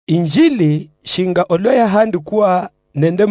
Injili shinga olwa yahandikwa nende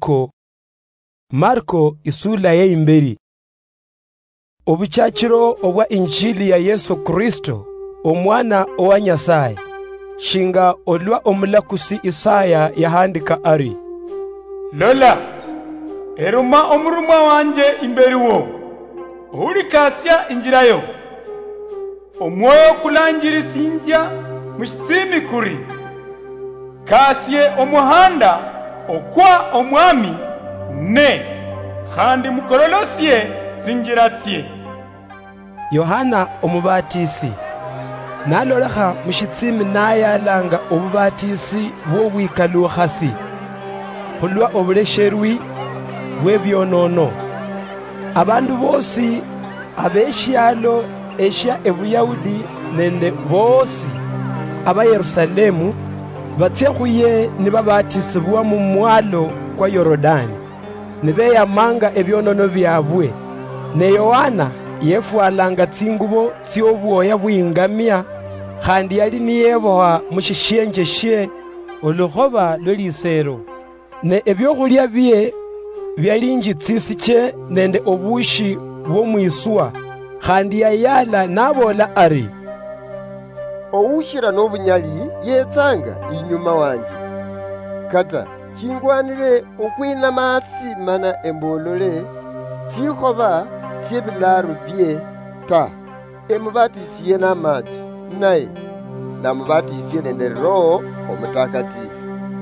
Marko isula ya imberi. Obuchachiro obwa injili ya Yesu Kristo omwana owa Nyasaye shinga olwa omulakusi Isaya yahandika ari: Lola, eruma omurumwa wanje imberi wo, uhurikasya injirayo. Omwoyo kulangiri sinja mushitimi kuri. Kasye omuhanda okwa omwami ne khandi mukorolosye zingiratye. Yohana omubatisi nalolekha mushitsimi nayalanga obubatisi bwobwikalukhasi khulwa obulesherwi bwebyonono. Abandu bosi abeshyalo esha ebuyahudi nende bosi aba Yerusalemu batsye khuye nibabatisibwa mu mwalo kwa Yorodani nibeyamanga ebyonono byabwe. Ne Yohana yefwalanga tsingubo tsyobwoya bwingamya khandi yali niyeboha mushishyenje she olukhoba lwelisero, ne ebyokhulya bye byalinji tsisiche nende obushi bwomwiswa. Khandi yayala nabola ari: Oushira n'obunyali yetsanga inyuma wanje, kata chingwanire okwinama asi mana embolole tsikhoba tsyebilaru bye ta. Emubatisiye n'amati, naye namubatisiye nende Roho Omutakatifu.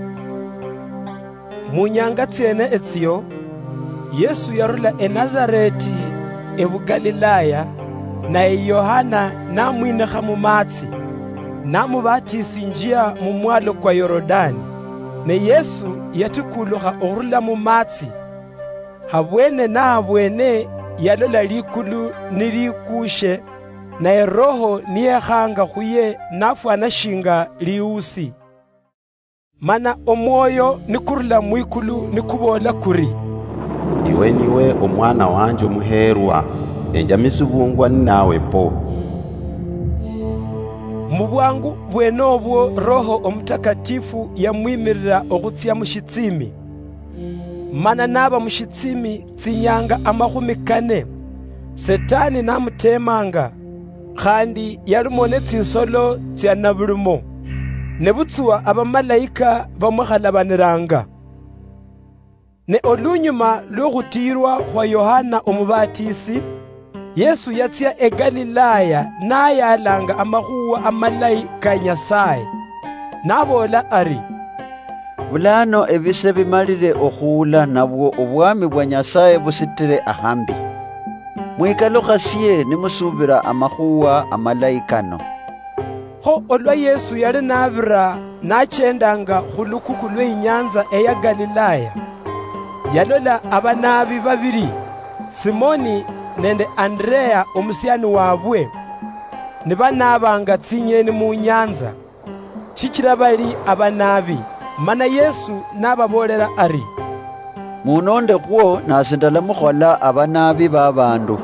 Munyanga tsyene etsyo Yesu yarula eNazareti ebugalilaya, naye Yohana namwinekha mumatsi namubatisinjia mu mwalo kwa Yorodani. Ne Yesu yatikulukha orula mumatsi. Habwene na habwene yalola likulu nilikushe, naye Roho niyekhanga khuye nafwana shinga liusi. Mana omwoyo nikurula mwikulu nikubola kuri: Iwe niwe omwana wanje omuherwa, enjamisibungwa nawe po. Mubwangu bwenobwo Roho Omutakatifu yamwimirira okutsya mushitsimi. Mana naba mushitsimi tsinyanga 40 Setani namutemanga, khandi yalumone tsinsolo tsya nabulumo, nebutsuwa abamalayika bamwakhalabaniranga. Ne olunyuma lwokhutirwa kwa Yohana omubatisi, Yesu yatsya eGalilaya nayalanga amakhuwa amalayi ka Nyasaye. Nabola ari: Bulano ebise bimalire okhuula nabwo obwami bwa Nyasaye busitire ahambi. Mwikalukhasye nimusubira amakhuwa amalayi kano. Kho olwa Yesu yali nabira nachendanga khulukuku lw'inyanza eya Galilaya, yalola abanabi babiri, Simoni nende Andrea omusyani wabwe, nibanabanga tsinyeni mu nyanza. Shichira bali abanabi, mana Yesu nababolera ari: Munonde khwo nasindala mukhola abanabi babandu.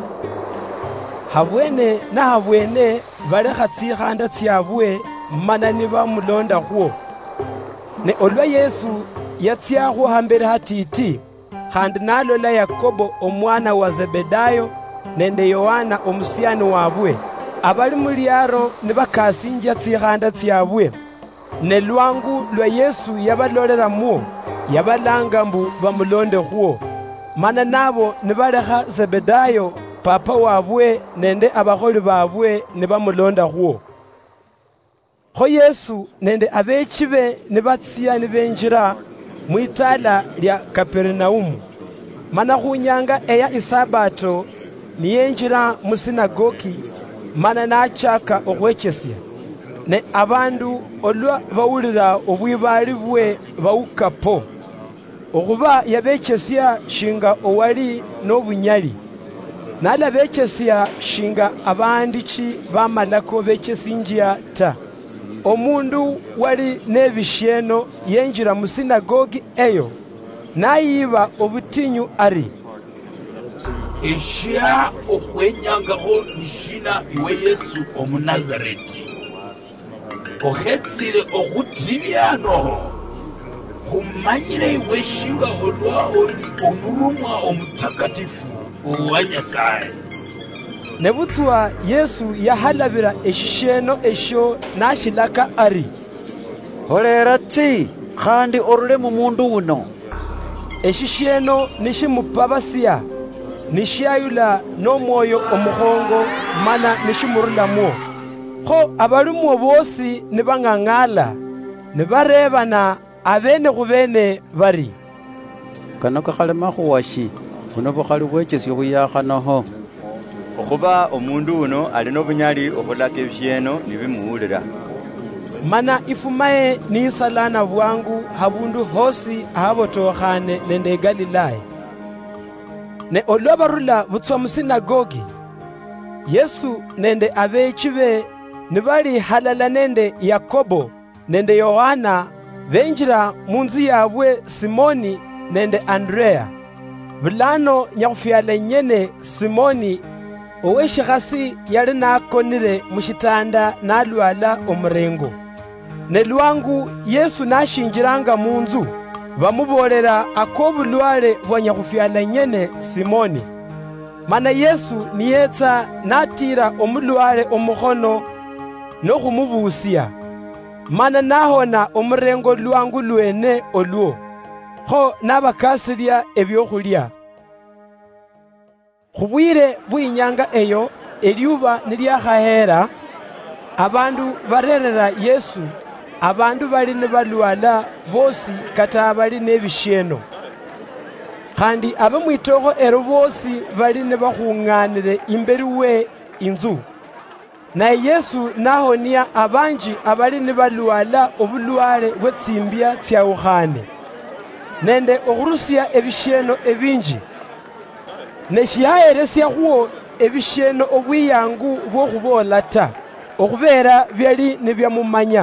Habwene na habwene balekha tsikhanda tsyabwe mana nibamulonda khwo. Ne olwa Yesu yatsyakhwo hambere hatiti, khandi nalola Yakobo omwana wa Zebedayo nende Yohana omusyani wabwe abali mulyaro nibakasinja tsikhanda tsyabwe. Ne lwangu lwa Yesu yabaloleramu yabalanga mbu bamulonde khwo, mana nabo nibalekha Zebedayo papa wabwe nende abakholi babwe nibamulonda khwo. Kho Yesu nende abechibe nibatsiya nibenjira mwitala lya Kapernaumu. Mana khunyanga eya Isabato niyenjira musinagogi, mana nachaka okhwechesya. Ne abandu olwa bawulira obwibali bwe bawukapo, okhuba yabechesya shinga owali n'obunyali. Nala bechesya shinga abandichi bamalako bechesinjia ta. Omundu wali nebisheno yenjira musinagogi eyo nayiba obutinyu ari: Esha okhwenyangaho nishina iwe Yesu omunazareti. Okhetsire okhutirya Shiano Humanyire weshinga olwa oli omurumwa omutakatifu owa Nyasaye. Nebutswa Yesu yahalabira eshisheno esho nashilaka ari holera tsi khandi orule mu mundu uno. Eshisheno nishimupabasiya nishayula n'omwoyo omuhongo mana nishimurulamuo. Ho abalimwo bosi nibang'ang'ala nibarebana abene khubene bari kano kakhalema khuwashi buno bukhali bwechesyo buyakhanoho. Okhuba omundu uno ali n'obunyali okhulaka ebisheno nibimuwulira. Mana ifumaye niisalana bwangu habundu hosi ahabotokhane nende Galilaya. Ne olwa barula butswa musinagogi Yesu nende abechi be nibali halala nende Yakobo nende Yohana benjira munzu yabwe Simoni nende Andrea. Bulano nyakufyala nyene Simoni oweshihasi yali nakonile mushitanda nalwala omurengo. Ne lwangu Yesu nashinjiranga munzu bamubolera akobulwale bwa nyakufyala nyene Simoni. Mana Yesu niyetsa natira omulwale omukhono nokhumubusiya. Mana nahona omurengo lwangu lwene olwo. Ho nabakasirya ebyokhulya. Khubwire bw'inyanga eyo eryuba nilyakhahera abandu barerera Yesu abandu bali nibalwala bosi kata bali nebisheno. Khandi abamwitokho ero bosi bali nibakhung'anire imberi we inzu. Naye Yesu nahonia abanji abali nibalwala obulwale bwetsimbya tsyawukhane nende okhurusya ebisheno ebinji. Neshihayeresya khuo ebisheno obwiyangu bwokhubola ta okhubera byali nibyamumanya.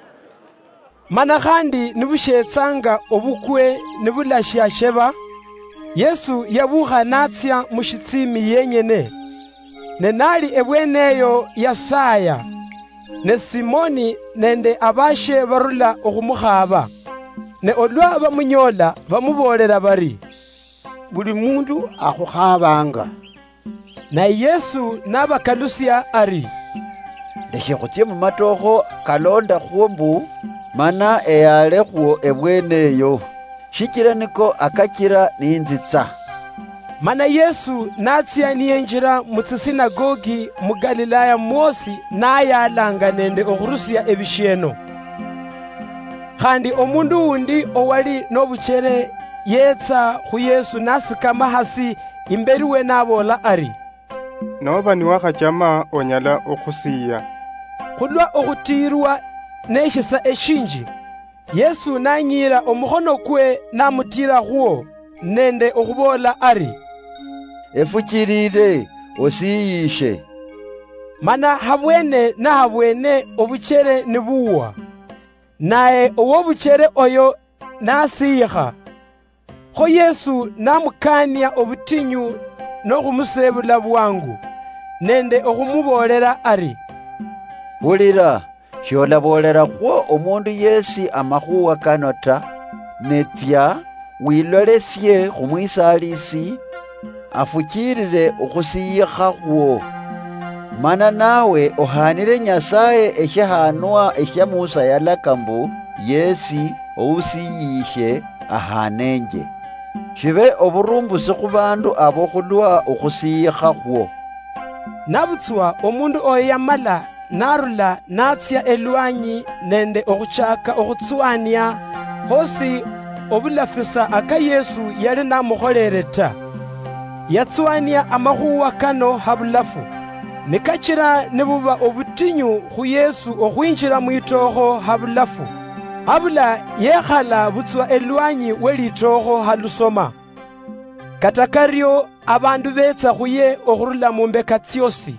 Mana khandi nibushetsanga obukwe nibulashyasheba Yesu yabukha natsya mushitsimi yenyene. Nenali ebweneyo yasaya ne Simoni nende abashe barula okhumukhaba. Ne olwa bamunyola bamubolera bari buli mundu akhukhabanga. Na Yesu nabakalusya ari Lekhe khutsye mu matokho kalonda khwombu mana eyale khwo ebweneyo shikira niko akakira ninzitsa. Mana Yesu natsya niyenjira mu tsisinagogi mu Galilaya mwosi nayalanga nende okhurusya ebisheno. Khandi omundu wundi owali n'obuchere yetsa khu Yesu nasikama hasi imberi we nabola ari noba niwakhachama onyala okhusiya. khulwa okhutirwa neshisa eshinji Yesu nanyira omukhono kwe namutira khuo nende okhubola ari efukirire osiyishe. Mana habwene na habwene obuchere nibuwa. Naye owobuchere oyo nasiyikha. Kho Yesu namukania obutinyu n'okhumusebula bwangu nende okhumubolera ari bulira sholabolera khwo omundu yesi amakhuwa kano ta netya wilolesye khumwisalisi afukirire okhusiyikha khwo. Mana nawe ohanire Nyasaye eshahanwa esha Musa yalaka mbu yesi ousiyishe ahanenje. Shibe oburumbusi khu bandu abo khulwa okhusiyikha khwo. Nabutswa omundu oyo yamala narula natsya elwanyi nende okhuchaka okhutswania hosi obulafisa aka Yesu yali namukholere ta. Yatswania amakhuwa kano habulafu. Nikachira nibuba obutinyu khu Yesu okhwinjira mwitokho habulafu. Habula yekhala butswa elwanyi welitokho halusoma. Katakaryo abandu betsa khuye okhurula mumbeka tsiosi.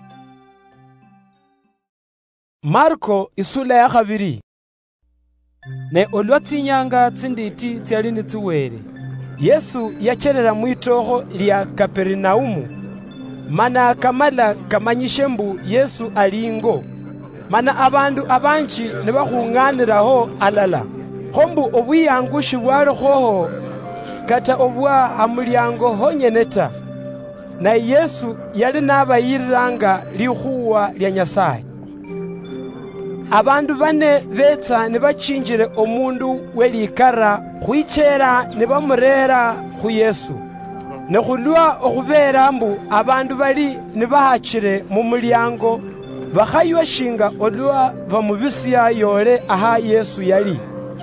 Marko isula ya khabiri. Ne olwa tsinyanga tsinditi tsyali nitsiwere Yesu yacherera mwitokho lya Kaperinaumu. Mana kamala kamanyishe mbu Yesu alingo. mana abandu abanji nibakhung'aniraho alala, khombu obwiyangushi bwalikhoho kata obwa amulyango honyene ta. Naye Yesu yali nabayiriranga likhuwa lya Nyasaye. Abandu bane betsa nibachinjire omundu welikara khwichera nibamurera khu Yesu. Nekhulwa okhubera mbu abandu bali nibahachire mu mulyango bakhaywa shinga olwa bamubisya yole aha Yesu yali.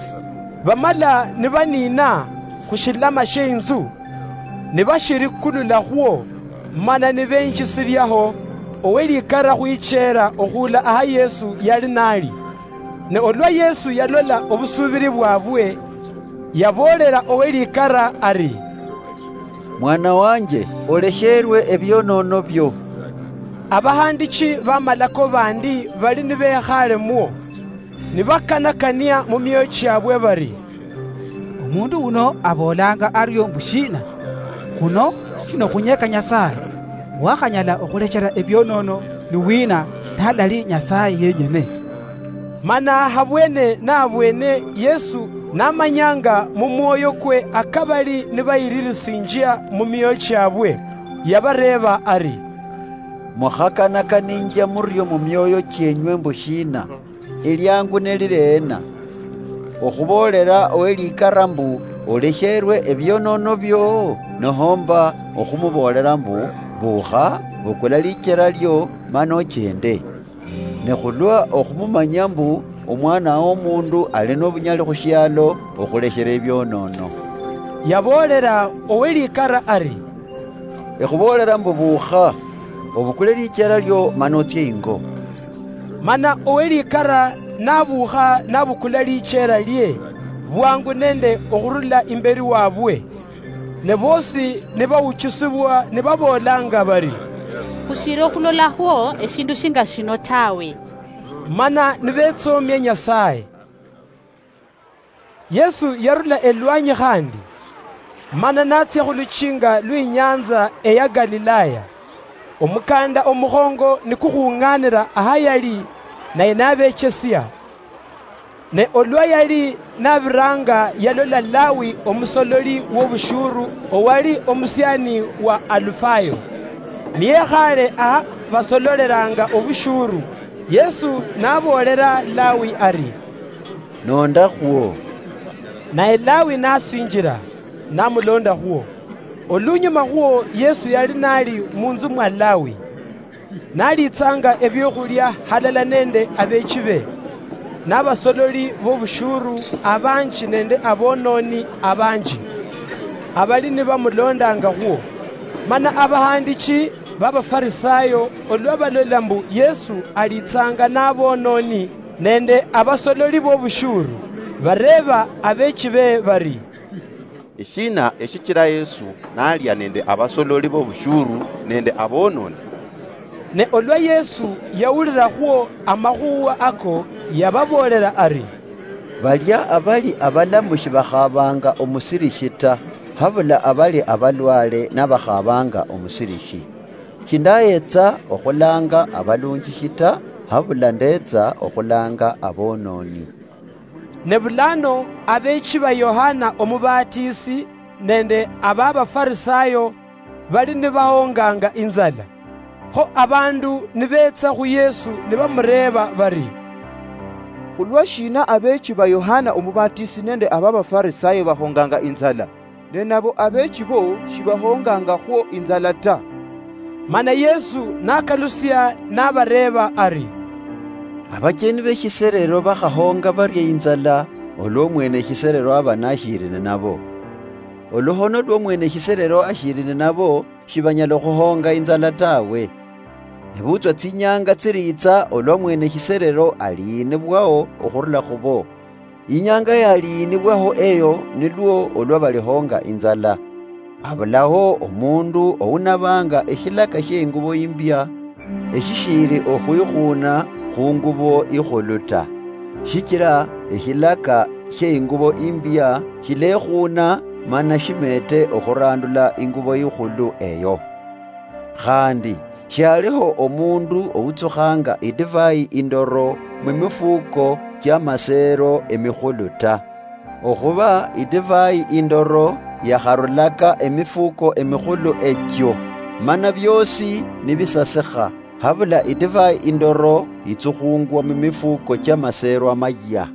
Bamala nibanina khushilama sh'inzu nibashirikulula khwo, mana nibenjisiryaho owelikara khwichera okhula aha Yesu yali nali. Ne olwa Yesu yalola obusubiri bwabwe, yabolera owelikara ari, mwana wanje olekherwe ebyonono byo. Abahandiki b'amalako bandi bali nibekhale mwo, nibakanakania mu myoyo kyabwe bari, omundu uno abolanga aryo mbushina, kuno shino khunyeka Nyasaye, wakhanyala okhulekera ebyonono niwina talali Nyasaye yenyene. Mana habwene nabwene Yesu namanyanga mu mwoyo kwe akabali nibayiririsinjia mu myoyo kyabwe, yabareba ari, mukhakanakaningya muryo mu myoyo kyenywe mbushina, elyangu nelirena okhubolera owelikara mbu olekherwe ebyonono byo, nohomba okhumubolera mbu bukha bukula lichera lyo mana ochende. Nekhulwa okhumumanya mbu omwana w'omundu ali n'obunyali khushyalo okhulekera ebyonono. Yabolera owelikara ari, ekhubolera mbu bukha obukule lichera lyo mana otye ingo. Mana owelikara nabukha nabukula lichera lye bwangu nende okhurula imberi wabwe, ne bosi nibawuchisibwa nibabolanga bari, khushira okhulolahwo eshindu shinga shino tawe. Mana nibetsomya Nyasaye. Yesu yarula elwanyi khandi, mana natsya khuluchinga lw'inyanza eya Galilaya. Omukanda omukhongo nikukhung'anira aha yali naye nabechesya. Ne olwa yali nabiranga yalola Lawi omusololi w'obushuru owali omusyani wa Alufayo, niyekhale aha basololeranga obushuru. Yesu nabolera Lawi ari, nonda khwo. Naye Lawi nasinjira namulonda khwo. Olunyuma khwo Yesu yali nali munzu mwa Lawi, nalitsanga ebyokhulya halala nende abechibe n'abasololi b'obushuru abanji nende abononi abanji abali nibamulondanga khwo. Mana abahandiki b'Abafarisayo olwa balola mbu Yesu alitsanga n'abononi nende abasololi b'obushuru, bareba abechibe bari, ishina eshikira Yesu nalya nende abasololi b'obushuru nende abononi. Ne olwa Yesu yawulira khwo amakhuwa ako, yababolera ari, balya abali abalamushi bakhabanga omusirishi ta, habula abali abalwale n'abakhabanga omusirishi. Kindayetsa okhulanga abalungishi ta, habula ndetsa okhulanga abononi. Ne bulano abechi ba Yohana omubatisi nende ab'Abafarisayo bali nibahonganga inzala. Ho abandu nibetsa khu Yesu nibamureba bari, khulwa shina abechi ba Yohana omubatisi nende ab'Abafarisayo bahonganga inzala, ne nabo abechi bo shibahonganga khwo inzala ta. Mana Yesu nakalusya nabareba ari, abacheni b'ekhiserero bakhahonga barya inzala, olwo mwene ekhiserero aba nashirine nabo. Oluhono lwo mwene ekhiserero ashirine nabo shibanyala khuhonga inzala tawe. Nebutswa tsinyanga tsiritsa olwo mwene ekhiserero aliinibwawo okhurula khubo. Inyanga yaliinibwaho eyo nilwo olwo balihonga inzala. Abulaho omundu ounabanga ekhilaka sh'engubo imbya eshishiri okhwikhuna khungubo ikhuluta. Shikira ekhilaka sh'engubo imbya shilekhuna mana shimete okhurandula ingubo ikhulu eyo. Khandi shaliho omundu outsukhanga idivayi indoro mumifuko kyamasero emikhulu ta, okhuba idivayi indoro yakharulaka emifuko emikhulu ekyo, mana byosi nibisasikha, habula idivayi indoro itsukhungwa mumifuko kyamasero amaya.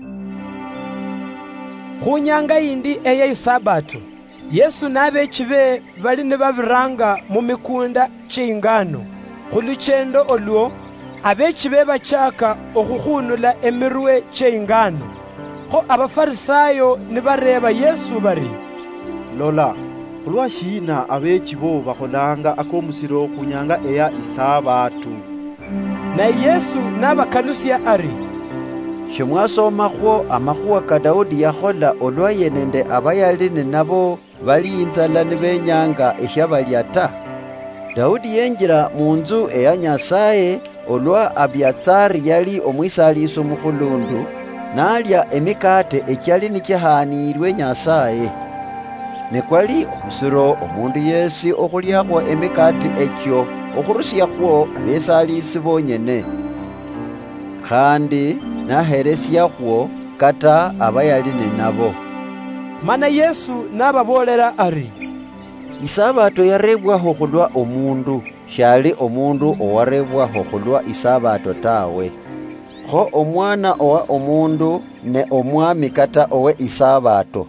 Khunyanga yindi eya isabato, Yesu n'abechi be bali ne babiranga mu mikunda ky'ingano. Khuluchendo olwo abechi be bachaka okhukhunula emirwe ky'ingano. Kho abafarisayo ne bareba Yesu bari, lola khulwashina abechi bo bakholanga akomusiro khunyanga eya isabato. Na Yesu n'abakalusya ari, shimwasomakho amakhuwa ka Daudi yakhola olwaye nende abayali ninabo bali inzala nibenyanga eshabalya ta. Daudi yenjira munzu eya Nyasaye olwa Abiatsari yali omwisaliso mukhulundu, nalya emikate ekyali nikyahanirwe Nyasaye. Nekwali omusiro omundu yesi okhulyakho emikate ekyo okhurusyakho abesalisi bonyene, khandi naheresyakho kata abayali ninabo. Mana Yesu n'ababolera ari, isabato yarebwaho khulwa omundu, shali omundu owarebwaho khulwa isabato tawe. Kho omwana owa omundu ne omwami kata owe isabato.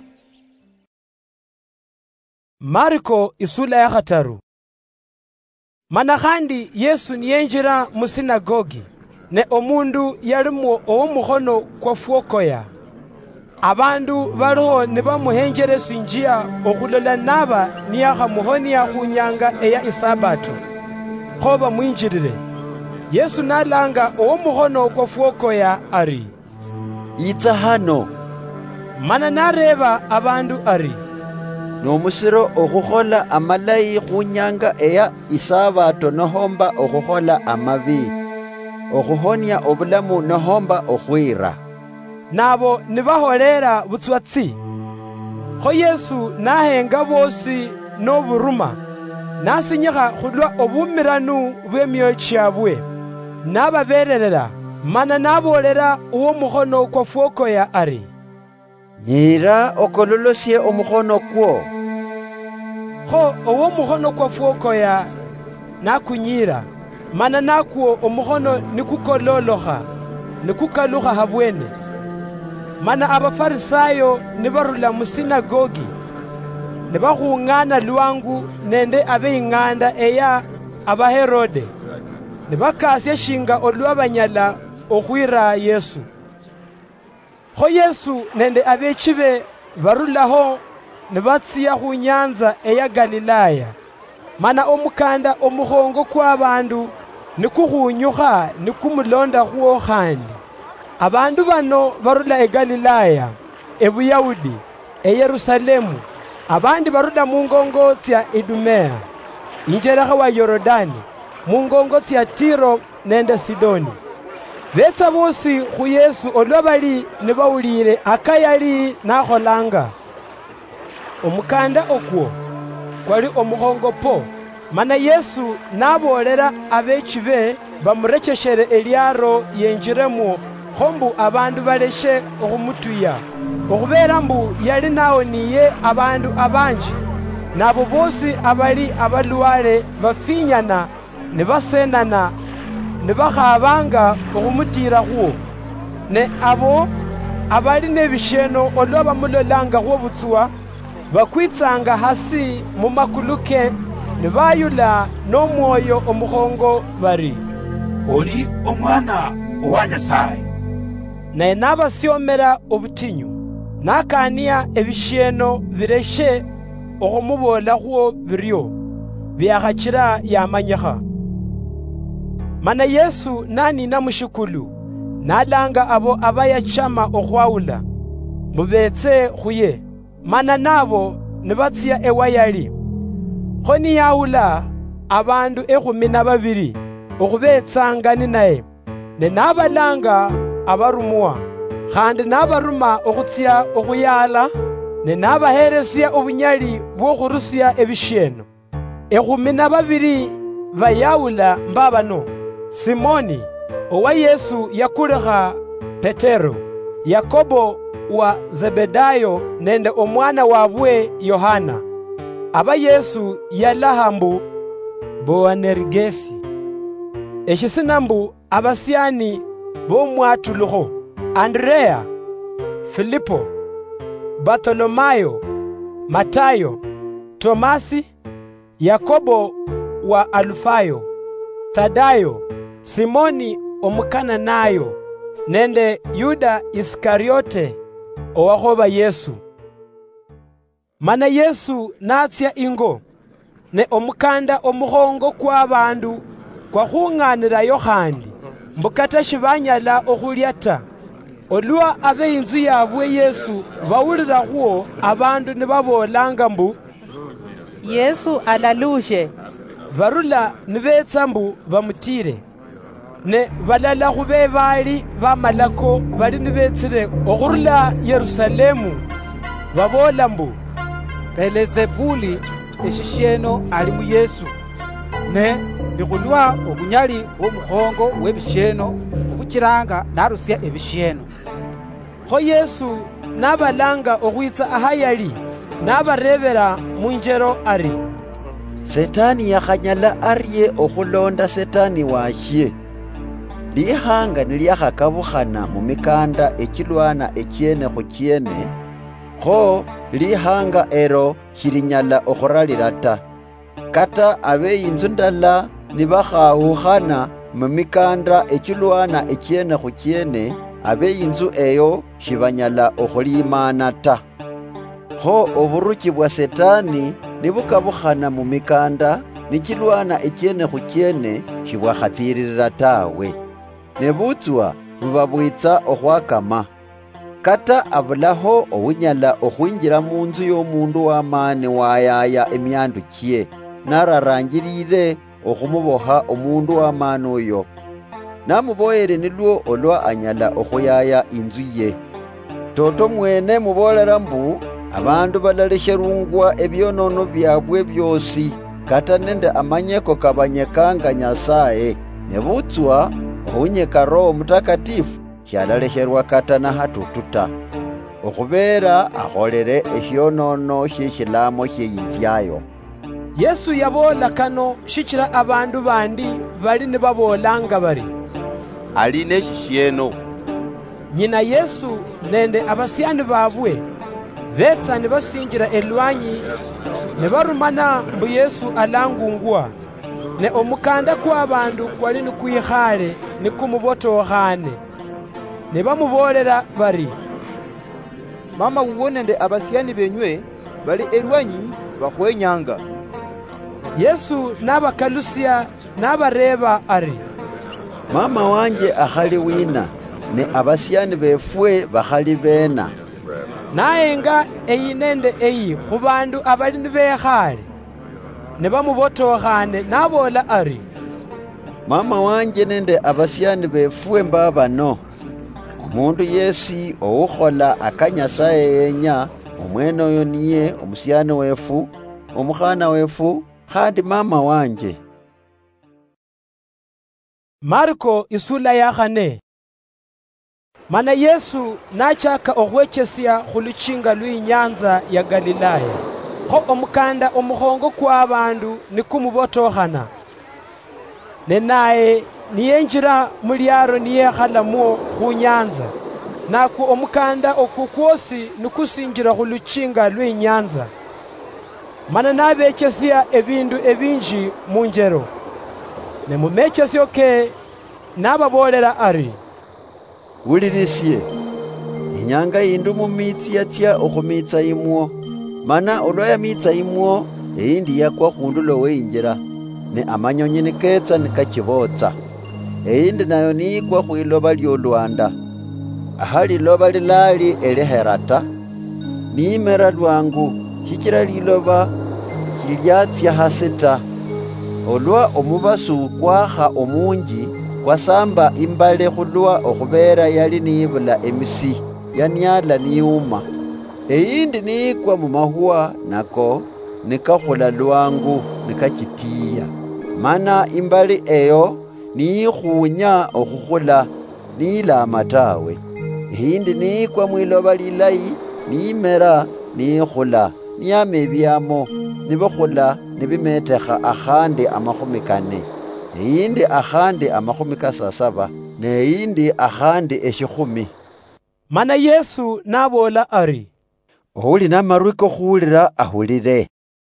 Marko isula ya 3. Mana khandi Yesu niyenjira mu sinagogi, ne omundu yalimwo ow'omukhono kwa fwokoya. Abandu baliho ne bamuhenjeresu injia okhulola naba niyakhamuhonia khunyanga eya isabato, kho bamwinjirire. Yesu nalanga ow'omukhono kwa fwokoya ari, itsa hano. Mana nareba abandu ari, nomusiro okhukhola amalayi khunyanga eya isabato nohomba okhukhola amabi, okhuhonia obulamu nohomba okhwira? Nabo nibaholera butswatsi. Kho Yesu nahenga bosi n'oburuma, nasinyikha khulwa obumiranu bw'emyoyo kyabwe, nababererera. Mana nabolera uw'omukhono kwa fwokoya ari, nyira okololosye omukhono kwo. Kho uw'omukhono kwa fwokoya nakunyira, mana nakwo omukhono nikukololokha nikukalukha habwene. Mana abafarisayo nibarula mu sinagogi, nibakhung'ana lwangu nende abeing'anda eya abaherode, nibakasya shinga olwabanyala okhwira Yesu. Kho Yesu nende abechi be barulaho nibatsiya khunyanza eya Galilaya. Mana omukanda omukhongo kw'abandu nikukhunyukha nikumulonda khuwo khandi. Abandu bano barula e Galilaya, e Buyahudi, e Yerusalemu, abandi barula mungongo tsya Idumea, injerekha wa Yorodani, mungongo tsya Tiro nende Sidoni. Betsa bosi khu Yesu olwa bali nibawulire akayali nakholanga. Omukanda okwo kwali omukhongo po. Mana Yesu nabolera abechi be bamurekeshere elyaro yenjiremu, khombu abandu baleshe okhumutuya, okhubera mbu yali nawoniye abandu abanji, nabo bosi abali abalwale bafinyana ne basenana ne bakhabanga okhumutira khuwo. Ne abo abali nebisheno olwa bamulolanga khuwo butsuwa, bakwitsanga hasi mu makulu ke ne bayula n'omwoyo omukhongo bari, oli omwana owa Nyasaye. Naye nabasyomera obutinyu, nakaniya ebisheno bireshe okhumubola khuwo biryo, byakhachira yamanyikha. Mana Yesu nanina mushikulu, nalanga abo abayachama okhwawula, mubetse khuye. Mana nabo nibatsiya ewayali. Kho niyawula abandu 12 okhubetsanga ni naye, ne nabalanga abarumuwa, khandi nabaruma okhutsya okhuyala, ne nabaheresya obunyali bw'okhurusya ebisheno. 12 vayawula mbabano: Simoni owa Yesu yakulikha Petero, Yakobo wa Zebedayo nende omwana wabwe Yohana. Aba Yesu yalaha mbu Boanerigesi. Eshisina mbu abasyani b'omwatulukho: Andrea, Filipo, Bartolomayo, Matayo, Tomasi, Yakobo wa Alufayo, Thadayo, Simoni omukananayo, nende Yuda Iskariote owakhoba Yesu. Mana Yesu natsya ingo, ne omukanda omukhongo kwa bandu kwa khung'anirayo khandi mbukata shibanyala okhulya ta. Olwa abe inzu yabwe Yesu bawulira khuo abandu nibabolanga mbu Yesu alalushe. Varula nibetsa mbu bamutire. Ne balala khube bali bamalako bali nibetsire okhurula Yerusalemu babola mbu Belzebuli eshisheno ali mu Yesu, ne bikhulwa obunyali bw'omukhongo w'ebisheno obuchiranga narusya ebisheno. Kho Yesu nabalanga okhwitsa ahayali nabarebera munjero ari Setani yakhanyala arye okhulonda Setani washye. Lihanga nilyakhakabukhana mu mikanda ekilwana ekyene khu kyene, kho lihanga ero shilinyala okhuralira ta. Kata abe inzu ndala nibakhawukhana mu mikanda ekilwana ekyene khu kyene, abe inzu eyo shibanyala okhulimana ta. Kho oburuki bwa Setani nibukabukhana mu mikanda nikilwana ekyene khu kyene shibwakhatsiririra tawe. Nebutswa bubabwitsa okhwakama. Kata abulaho obunyala okhwinjira mu nzu y'omundu w'amaani wayaya emyandu kye, nararangirire okhumuboha omundu w'amaani oyo. Namuboyere nilwo olwa anyala okhuyaya inzu ye. Toto mwene mubolera mbu abandu balalekherungwa ebyonono byabwe byosi, kata nende amanyeko kabanyekanga Nyasaye. Nebutswa okhunyeka Roho Mutakatifu syalalekherwa kata na hatutu ta, okhubera akholere eshyonono sheshilamo sheyinzyayo. Yesu yabola kano shichira abandu bandi bali nibabolanga bari ali neshisheno. Nyina Yesu nende abasyani babwe betsa nibasinjira elwanyi nibarumana mbu Yesu alangungwa, ne omukanda kwa bandu kwali nikwikhale nikumubotokhane. Nibamubolera bari mama wuwo nende abasyani benywe bali elwanyi bakhwenyanga. Yesu nabakalusya nabareba ari mama wanje akhali wina, ne abasyani befwe bakhali bena. Nayenga eyi nende eyi khu bandu abali nibekhale nibamubotokhane nabola ari mama wanje nende abasyani befwe mbabano. Omundu yesi owukhola aka Nyasaye yenya, omwene oyo niye omusyani wefu, omukhana wefu, khandi mama wanje. Marko isula ya 4. Mana Yesu nachaka okhwechesya khuluchinga lw'inyanza ya Galilaya, kho omukanda omukhongo kwa bandu nikumubotokhana. Nenaye niyenjira mulyaro niyekhalamwo khunyanza, naku omukanda oku kwosi nikusinjira khuluchinga lw'inyanza. Mana nabechesya ebindu ebinji munjero. Ne mumechesyo ke nababolera ari wulirisye, inyanga yindu mumitsi yatsya okhumitsa imwo, mana olwa yamitsa imwo eyindi yakwa khundulo weyinjira, ne amanyonyi niketsa nikachibotsa. Eyindi nayo niyikwa khwiloba lyolwanda, aha liloba lilali eliherata, niyimera lwangu, shichira liloba shilyatsya hasi ta. Olwa omubasu kwakha omunji kwasamba imbale khulwa okhubera yali niyibula emisi, yanyala niyuma. Eyindi niyikwa mu mahuwa, nako nikakhula lwangu nikachitiya. mana imbali eyo niikhunya okhukhula niilama tawe. Ihindi niikwa mwiloba lilayi niimera niikhula niyama ebyamo nibikhula nibimetekha akhandi 40, eyindi akhandi 7, neyindi akhandi 10. Mana Yesu nabola ari, uli namarwi kokhuwulira ahulire.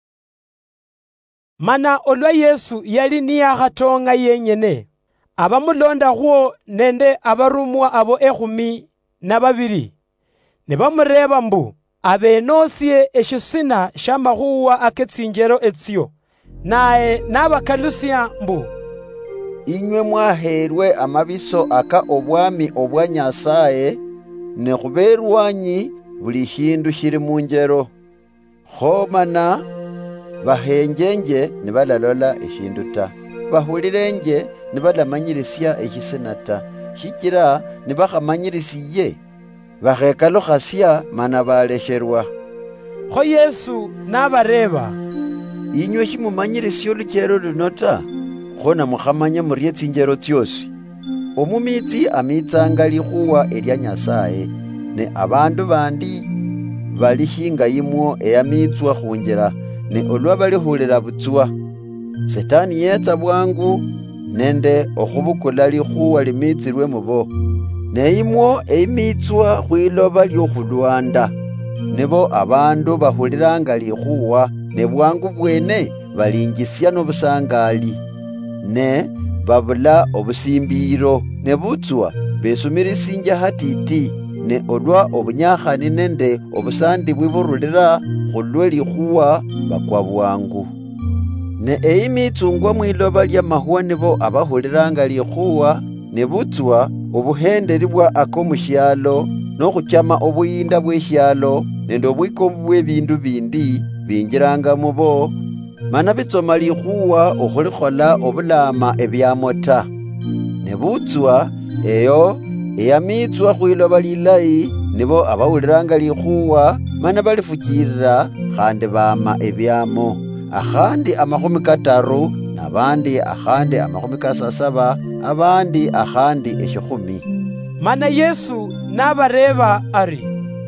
Mana olwa Yesu yali niyakhatonga yenyene, abamulonda khwo nende abarumwa abo 12 ne bamureba mbu abenosye eshisina sha makhuwa aketsinjero etsyo, naye nabakalusya mbu, inywe mwaherwe amabiso aka obwami obwa Nyasaye ne khuberwanyi buli shindu shili munjero. Khomana bahenjenje ne balalola eshindu ta, bahulirenje ne balamanyirisya eshisina ta, shikira ne bakhamanyirisiye bakhekalukhasya mana balesherwa. Kho Yesu nabareba, inywe shimumanyirisya oluchero luno ta, khona mukhamanya murye tsinjero tyosi. Omumitsi amitsanga likhuwa elya Nyasaye, ne abandu bandi balishinga imwo eyamitswa khunjira, ne olwa balihulira butswa. Setani yetsa bwangu nende okhubukula likhuwa limitsirwe mubo, ne imwo eimitswa khwiloba lyokhulwanda. Nibo abandu bahuliranga likhuwa ne bwangu bwene balingisya nobusangali, ne babula obusimbiro ne butswa besumirisinja hatiti, ne olwa obunyakhani nende obusandi bwiburulira khulwe likhuwa bakwa bwangu. Ne eimitsungwa mwiloba lya mahuwa nibo abahuliranga likhuwa ne butswa obuhenderi bwa ako mushyalo n'okhuchama obuyinda bw'eshyalo nende obwikombu bw'ebindu bindi binjiranga mubo, mana bitsoma likhuwa okhulikhola obulama ebyamo ta. Ne butswa eyo eyamitswa khwiloba lilayi nibo abawuliranga likhuwa, mana balifukirira khandi bama ebyamo, akhandi 30, nabandi akhandi 7, abandi akhandi 10. Mana Yesu nabareba ari,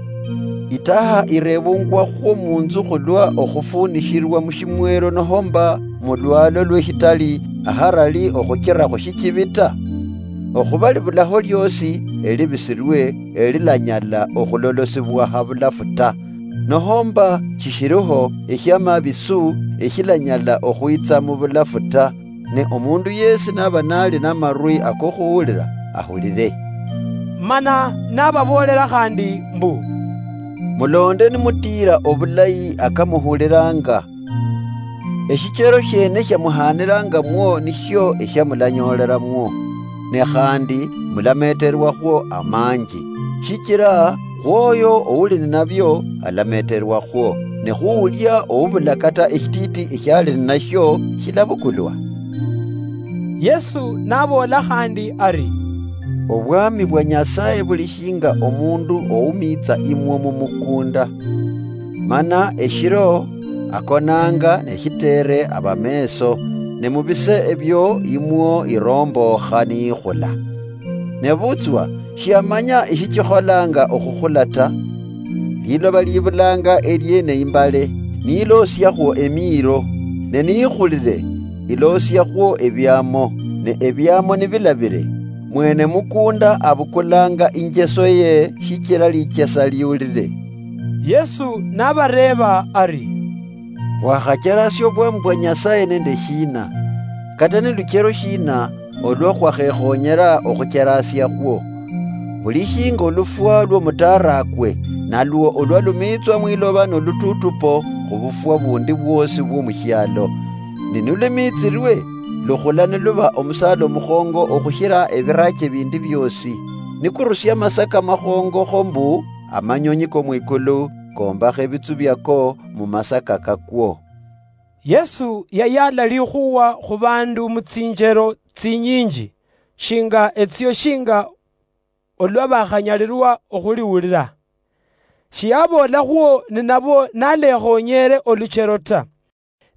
itaha irebungwa khwo munzu khulwa okhufunishirwa mushimwero nohomba mulwalo lwehitali aharali okhuchira khushikibita, okhubalibulaho lyosi elibisirwe elilanyala okhulolosibwa habulafu ta, nohomba shishiriho eshyama bisu eshilanyala okhwitsa mu bulafu ta. Ne omundu yesi naba nali namarwi akokhuwulira ahulire. Mana nababolera khandi mbu, mulonde nimutira obulayi akamuhuliranga. Eshichero shene shamuhanirangamwo nisho eshamulanyoleramwo, ne khandi mulameterwakho amanji, shikira khwoyo owuli ninabyo alameterwakho, ne khuwulya obubula kata eshititi eshyali ninasho shilabukulwa. Yesu nabola khandi ari, obwami bwa Nyasaye bulishinga omundu oumitsa imwo mumukunda, mana eshiro akonanga neshitere abameso, ne mubise ebyo imwo irombokha niikhula. Ne butswa shiamanya eshichikholanga okhukhula ta, liloba libulanga elyene imbale niilosyakho emiro, ne niikhulire ilosyakho ebyamo, ne ebyamo nibilabire mwene mukunda abukulanga injeso ye shikira lichesa liulire. Yesu nabareba ari, wakhacherasya obwami bwa Nyasaye nende shina, kata ni luchero shina olwo khwakhekhonyera okhucherasya khwo. Buli shinga olufwa lw'omutarakwe nalwo olwa lumitswa mwiloba nolututupo khubufwa bundi bwosi bw'omushyalo, ninulimitsirwe lukhula niluba omusala omukhongo okhushira ebirache bindi byosi, nikurusya masaka makhongo khombu amanyonyi komwikulu kombakha ebitsu byako mu masaka kakwo. Yesu yayala likhuwa khu bandu mutsinjero tsinyinji shinga etsyo shinga olwa bakhanyalirwa okhuliwulira. Shiyabola khwo ninabo nalekhonyere oluchero ta,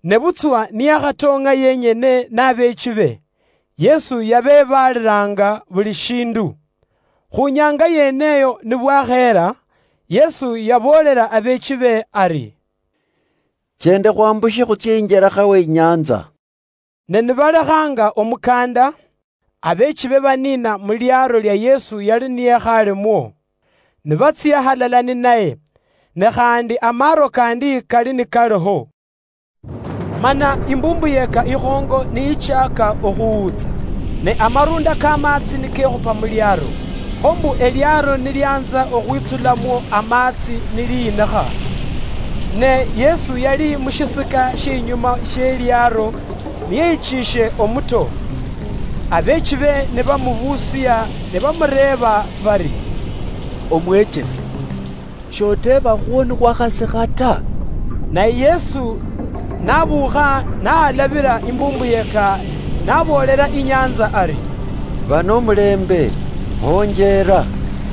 Nebutswa niyakhatonga yenyene n'abechibe, Yesu yabebaliranga buli shindu. Khunyanga yeneyo nibwakhera, Yesu yabolera abechibe ari, chende khwambushe khutsya injerekha w'inyanza. Ne nibalekhanga omukanda, abechibe banina mu lyaro lya Yesu yali niyekhalemo, nibatsiya halala ni naye, ne khandi amaro kandi kali ni kaliho. Mana imbumbuyeka ikhongo niyichaka okhuwutsa, ne amarunda k'amatsi nikekhupa mu lyaro. Khombu elyaro nilyanza okhwitsulamo amatsi niliyinekha. Ne Yesu yali mushisika sh'inyuma sh'elyaro niyeyichishe omuto. Abechibe ne bamubusiya ne bamureba bari, Omwechese, shoteba khwoni khwakhasikha ta. Na Yesu nabukha naalabira imbumbuyeka nabolera inyanza ari, Bano mulembe, honjera.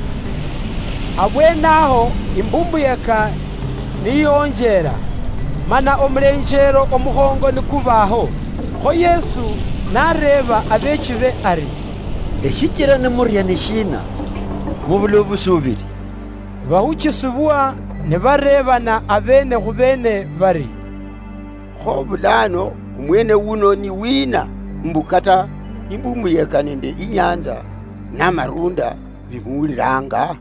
Abwenaho imbumbuyeka niyonjera, mana omulenjero omukhongo nikubaho. Kho Yesu nareba abechibe ari, Eshikira nimurya nishina, mubula obusubiri. Bahuchisibwa ne barebana abene khubene bari, Kho bulano umwene wuno ni wina mbukata imbumbuyeka nende inyanza n'amarunda bimuwuliranga.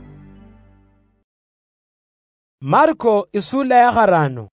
Marko isula ya kharano.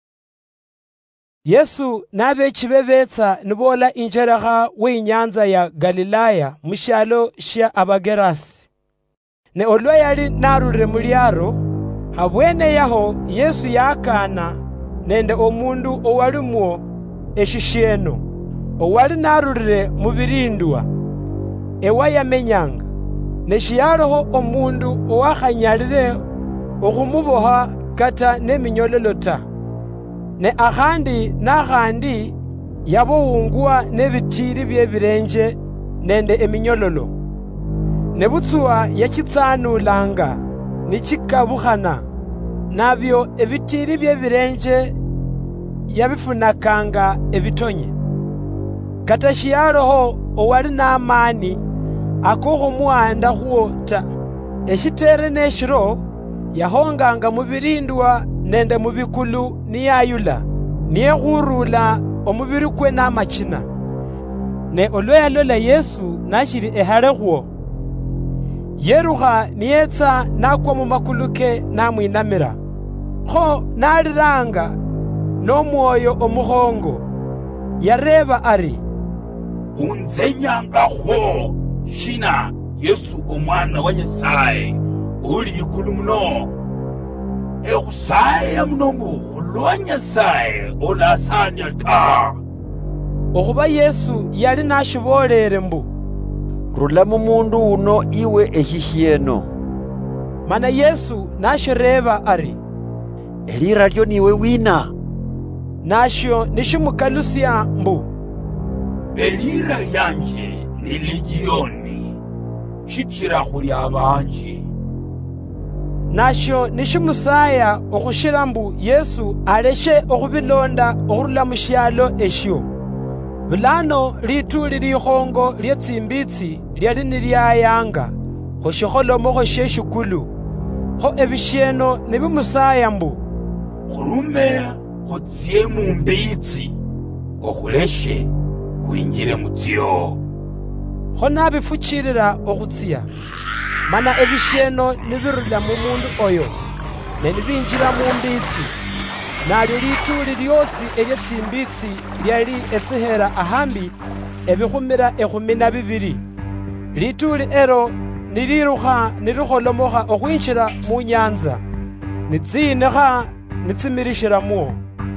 Yesu n'abechibe betsa nibola injerekha w'inyanza ya Galilaya mushalo sha Abagerasi. Ne olwa yali narure mu lyaro, habwene yaho Yesu yakana nende omundu owalimwo eshisheno, owali narurire mu birindwa, ewa yamenyanga, ne shiyaloho omundu owakhanyalire okhumuboha kata n'eminyololo ta. Ne akhandi n'akhandi yabowungwa n'ebitiri by'ebirenje nende eminyololo. Ne butsuwa yakitsanulanga nichikabukhana, nabyo ebitiri by'ebirenje yabifunakanga ebitonye. Kata shiyaloho owali n'amani ak'okhumuwanda khwo ta. Eshitere n'eshiro yahonganga mu birindwa nende mu bikulu niyayula, niyekhurula omubiri kwe n'amachina. Ne olwe yalola Yesu nashiri ehale khwo, yerukha niyetsa nakwa mu makulu ke namwinamira. Kho naliranga n'omwoyo omukhongo, yareba ari, Unzenyangakho shina Yesu omwana wa Nyasaye uli ikulu muno. Ekhusaya munombu khulwa Nyasaye olasanya ta. Okhuba Yesu yali nashibolere mbu, Rula mu mundu uno iwe eshishieno. Mana Yesu nashireba ari, Elira lyo niwe wina. Nashyo nishimukalusya mbu, Elira lyanje ni Legioni, shichira khulya abanje. Nashyo nishimusaya okhushira mbu Yesu aleshe okhubilonda okhurula mu shyalo eshyo. Bulano lituli likhongo lye tsimbitsi lyali nilyayanga khushikholomo sheshikulu. Kho ebisheno nibimusaya mbu, Khurume khutsye mu mbitsi okhuleshe kwinjire mutsyo. Kho nabifuchirira okhutsiya, mana ebisheno nibirula mu mundu oyo, ne nibinjira mu mbitsi. Nalyo lituli lyosi elye tsimbitsi lyali etsihera ahambi ebikhumira 12. Lituli ero nilirukha nilikholomoha okhwinjira mu nyanza, nitsiyinekha nitsimirishiramuo.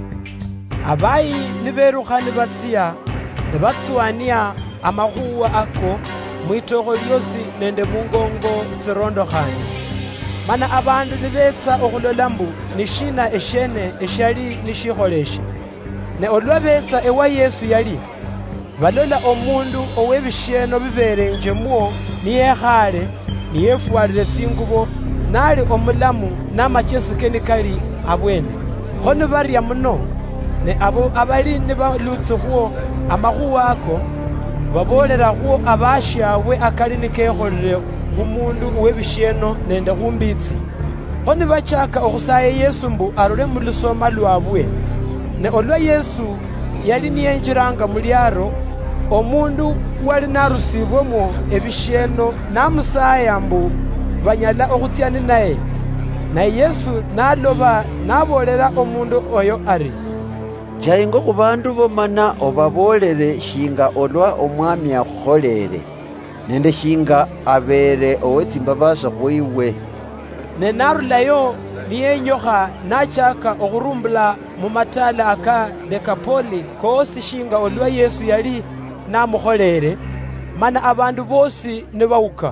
Abayi niberukha nibatsiya, nibatsuwania amakhuwa ako mwitokho lyosi nende mungongo tsirondokhane. Mana abandu nibetsa okhulola mbu nishina eshene eshali nishikholeshe. Ne olwa betsa ewa Yesu yali, balola omundu owebisheno biberenje muo niyekhale niyefwalire tsingubo, nali omulamu n'amachesi ke nikali abwene. Kho nibarya muno, ne abo abali ne balutse huo amahuwa ako babolera huo abashawe akali nikekholere humundu webisheno nende humbitsi honi bachaka okhusaya Yesu mbu arule mu lusoma lwabwe ne olwa Yesu yali niyenjiranga mulyaro omundu wali narusibwemo ebisheno namusaya mbu banyala okhutyani naye Yesu naloba nabolera omundu oyo ari tyaingo khu bandu bomana obabolere shinga olwa omwami akholere nende shinga abere owetsimbabaso khwiwe ne narulayo niyenyoha nachaka okhurumbula mu matala aka Dekapoli kosi shinga olwa Yesu yali namukholere mana abandu bosi nibawuka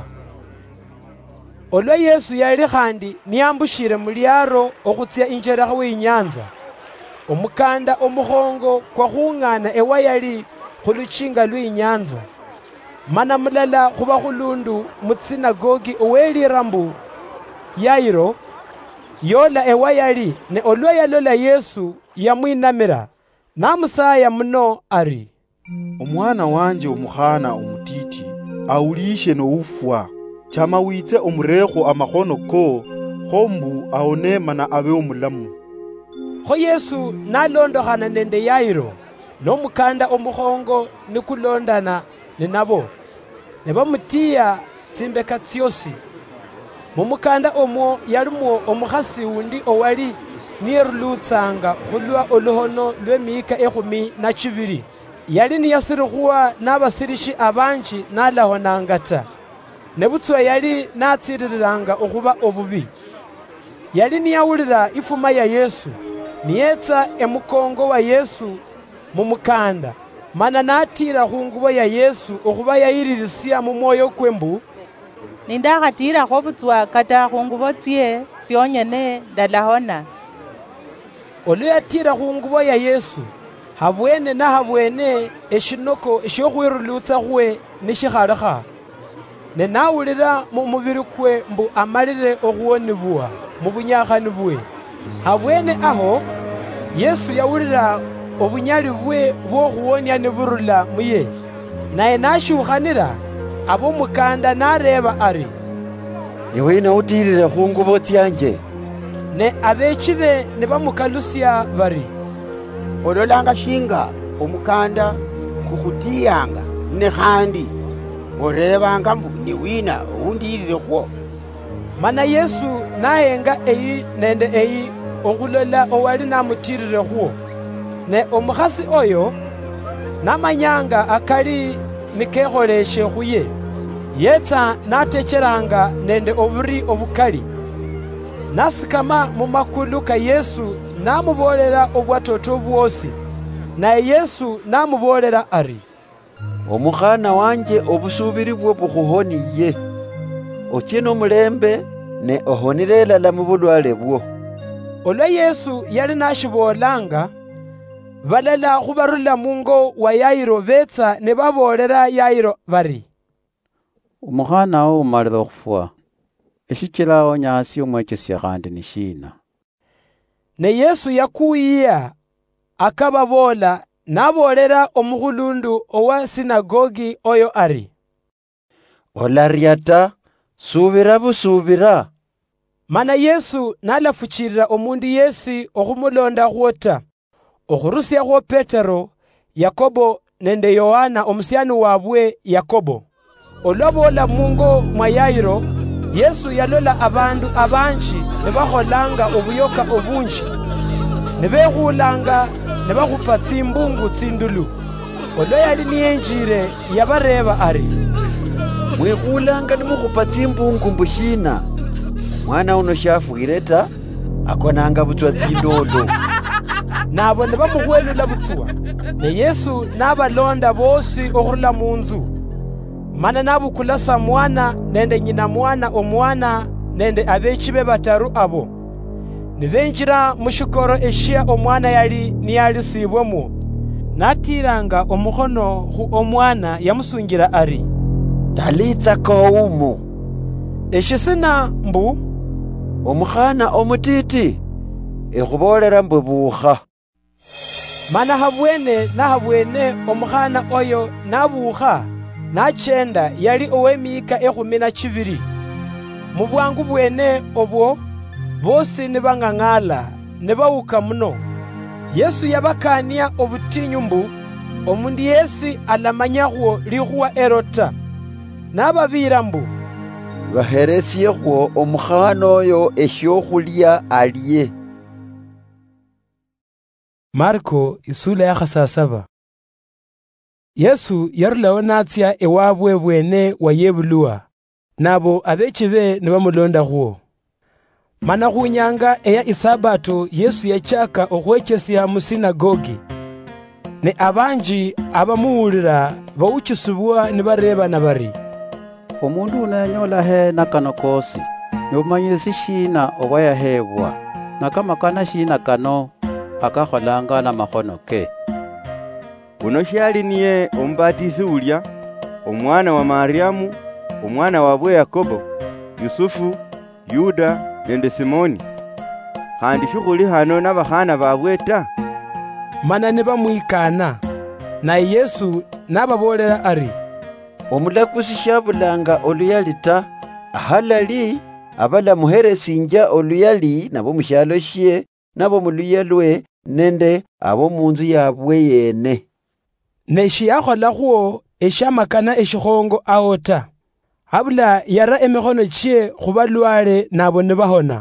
olwa Yesu yali khandi niyambushire mulyaro okhutsya injerekha w'inyanza omukanda omuhongo kwa khung'ana ewa yali khuluchinga lw'inyanza mana mulala khuba khulundu mutsinagogi owelira mbu Yairo yola ewa yali ne olwa yalola Yesu yamwinamira namusaya muno ari omwana wanje omukhana omutiti awulishe noufwa chama witse omurekho amakhono ko khombu aone mana abe omulamu ho Yesu nalondokhana nende Yairo nomukanda omuhongo nikulondana ninabo ne bamutiya tsimbeka tsiosi mumukanda omwo yalimwo omukhasi wundi owali niyerulutsanga khulwa oluhono lw'emika 12 yali niyasirikhuwa n'abasirishi abanji nalahonanga ta ne butswa yali natsiriliranga okhuba obubi yali niyawulira ifuma ya Yesu niyetsa emukongo wa Yesu mumukanda mana natira hungubo ya Yesu okhuba yayiririsia mu mwoyo kwembu nindakhatira butswa kata hungubo tsye tsyonyene ndalahona olwo yatira hungubo ya Yesu habwene na habwene eshinoko eshokhwirulutsa hwe nishikhalekha ne nawulira mu mubiri kwe mbu amalire okhuwonibwa mu bunyakhani bwe habwene aho Yesu yawulira obunyali bwe bw'okhuwonya niburula muye naye nashukhanira abo mukanda nareba ari niwina utirire hungubo tyanje ne abechibe ne bamukalusya bari ololanga shinga omukanda kukhutiyanga ne khandi orebanga mbu niwina owundirire khwo mana Yesu nayenga eyi nende eyi okhulola owali namutirire khwo ne omukhasi oyo namanyanga akali nikekholeshe khuye yetsa natecheranga nende oburi obukali nasikama mu makulu ka Yesu namubolera obwatoto bwosi naye Yesu namubolera ari omukhana wanje obusubiri bwo bukhuhoniye otye n'omulembe ne ohonire elala mu bulwale bwo olwa Yesu yali nashibolanga balala khubarula mungo wa Yairo betsa ne babolera Yairo bari umukhana wo umalire okhufwa eshichirawo nyasi omwechesya khandi nishina ne Yesu yakuyiya akababola nabolera omukhulundu owa sinagogi oyo ari olaryata subira busubira mana Yesu nalafuchirira omundu yesi okhumulonda khwota okhurusya khwo Petero Yakobo nende Yohana omusyani wabwe Yakobo olwabola mungo mwa Yairo Yesu yalola abandu abanji nebakholanga obuyoka obunji nebekhulanga nebakhupa tsimbungu tsindulu olwo yali niyenjire yabareba ari mwikhulanga nimukhupa tsimbungu mbushina mwana uno shafuire ta akonanga butswa tsindolo nabo ne bamukhwelula butswa ne Yesu nabalonda bosi okhurula munzu mana nabukulasa mwana nende nyina mwana omwana nende abechibe bataru abo nibenjira mushikoro eshia omwana yali niyalisibwemo natiranga omukhono khu omwana yamusungira ari talitsa koumu eshisina mbu omukhana omutiti ekhubolera mbwe bukha mana habwene omukhana oyo nabukha nachenda yali ow'emyaka 12. Mu bwangu bwene obwo bosi nibang'ang'ala nibawuka muno. Yesu yabakania obutinyu mbu omundu yesi alamanyahwo likhuwa erota, nababira mbu baheresyehwo omukhana oyo esyokhulya alye. Marko isula ya 7. Yesu yarulawo natsya ewabwe bwene wa Yebuluwa, nabo abechibe nibamulondahwo. Mana khunyanga eya isabato Yesu yachaka okhwechesya mu sinagogi, ne abanji abamuwulira bawuchisibwa nibarebana bari, omundu unanyola he nakano kosi nibumanyisi shina obwa yahebwa nakamakana shina kano akakholanga na makhono ke. Uno shali niye ombatisi ulya, omwana wa Mariamu, omwana wabwe Yakobo, Yusufu, Yuda nende Simoni. Khandi shukhuli hano n'abakhana babwe ta? Mana nibamwikana, naye Yesu nababolera ari, omulakusi shabulanga oluyali ta, ahalali abalamuheresinja oluyali nabo mushalo shye nabo muluya lwe nende abo munzu yabwe yene. Neshiyakholakhuwo eshamakana eshikhongo awo ta, habula yara emikhono chye khubalwale nabo nibahona.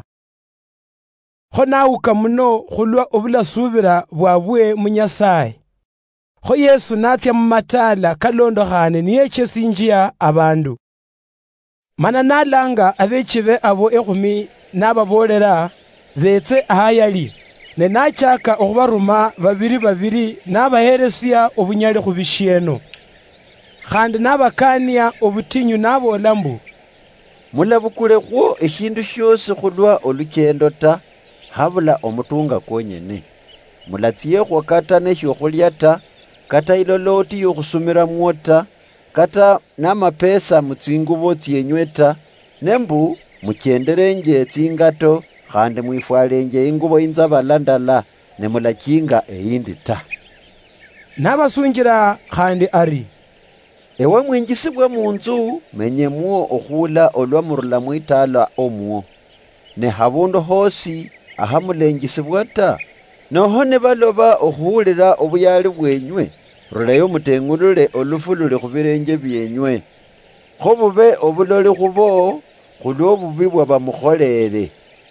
Kho nawuka muno khulwa obulasubira bwabwe mu Nyasaye. Kho Yesu natsya mu matala kalondokhane niyechesinjia abandu. Mana nalanga abechibe abo 10 nababolera betse ahayali, ne nachaka okhubaruma babiri nabaheresya obunyali khubishyeno. Khandi nabakania obutinyu nabola mbu, mulabukulekho eshindu shyosi khulwa oluchendo ta, habula omutunga kwonyene. Mulatsiyekhwa kata nesyokhulya ta, kata iloloti yokhusumira ta, kata namapesa mutsingubo tsyenywe ta, nembu muchenderenje tsingato khandi mwifwalenje ingubo inzabala ndala nemulachinga eyindi ta. Nabasunjira khandi ari, ewe mwinjisibwe munzu menyemwo okhula olwa murula mwitala omwo, ne habundu hosi ahamulenjisibwa ta. Noho nibaloba okhuwulira obuyali bwenywe, rulayo mutengulule olufu luli khubirenje byenywe. Kho bube obuloli khubo khulwa obubi bwa bamukholere.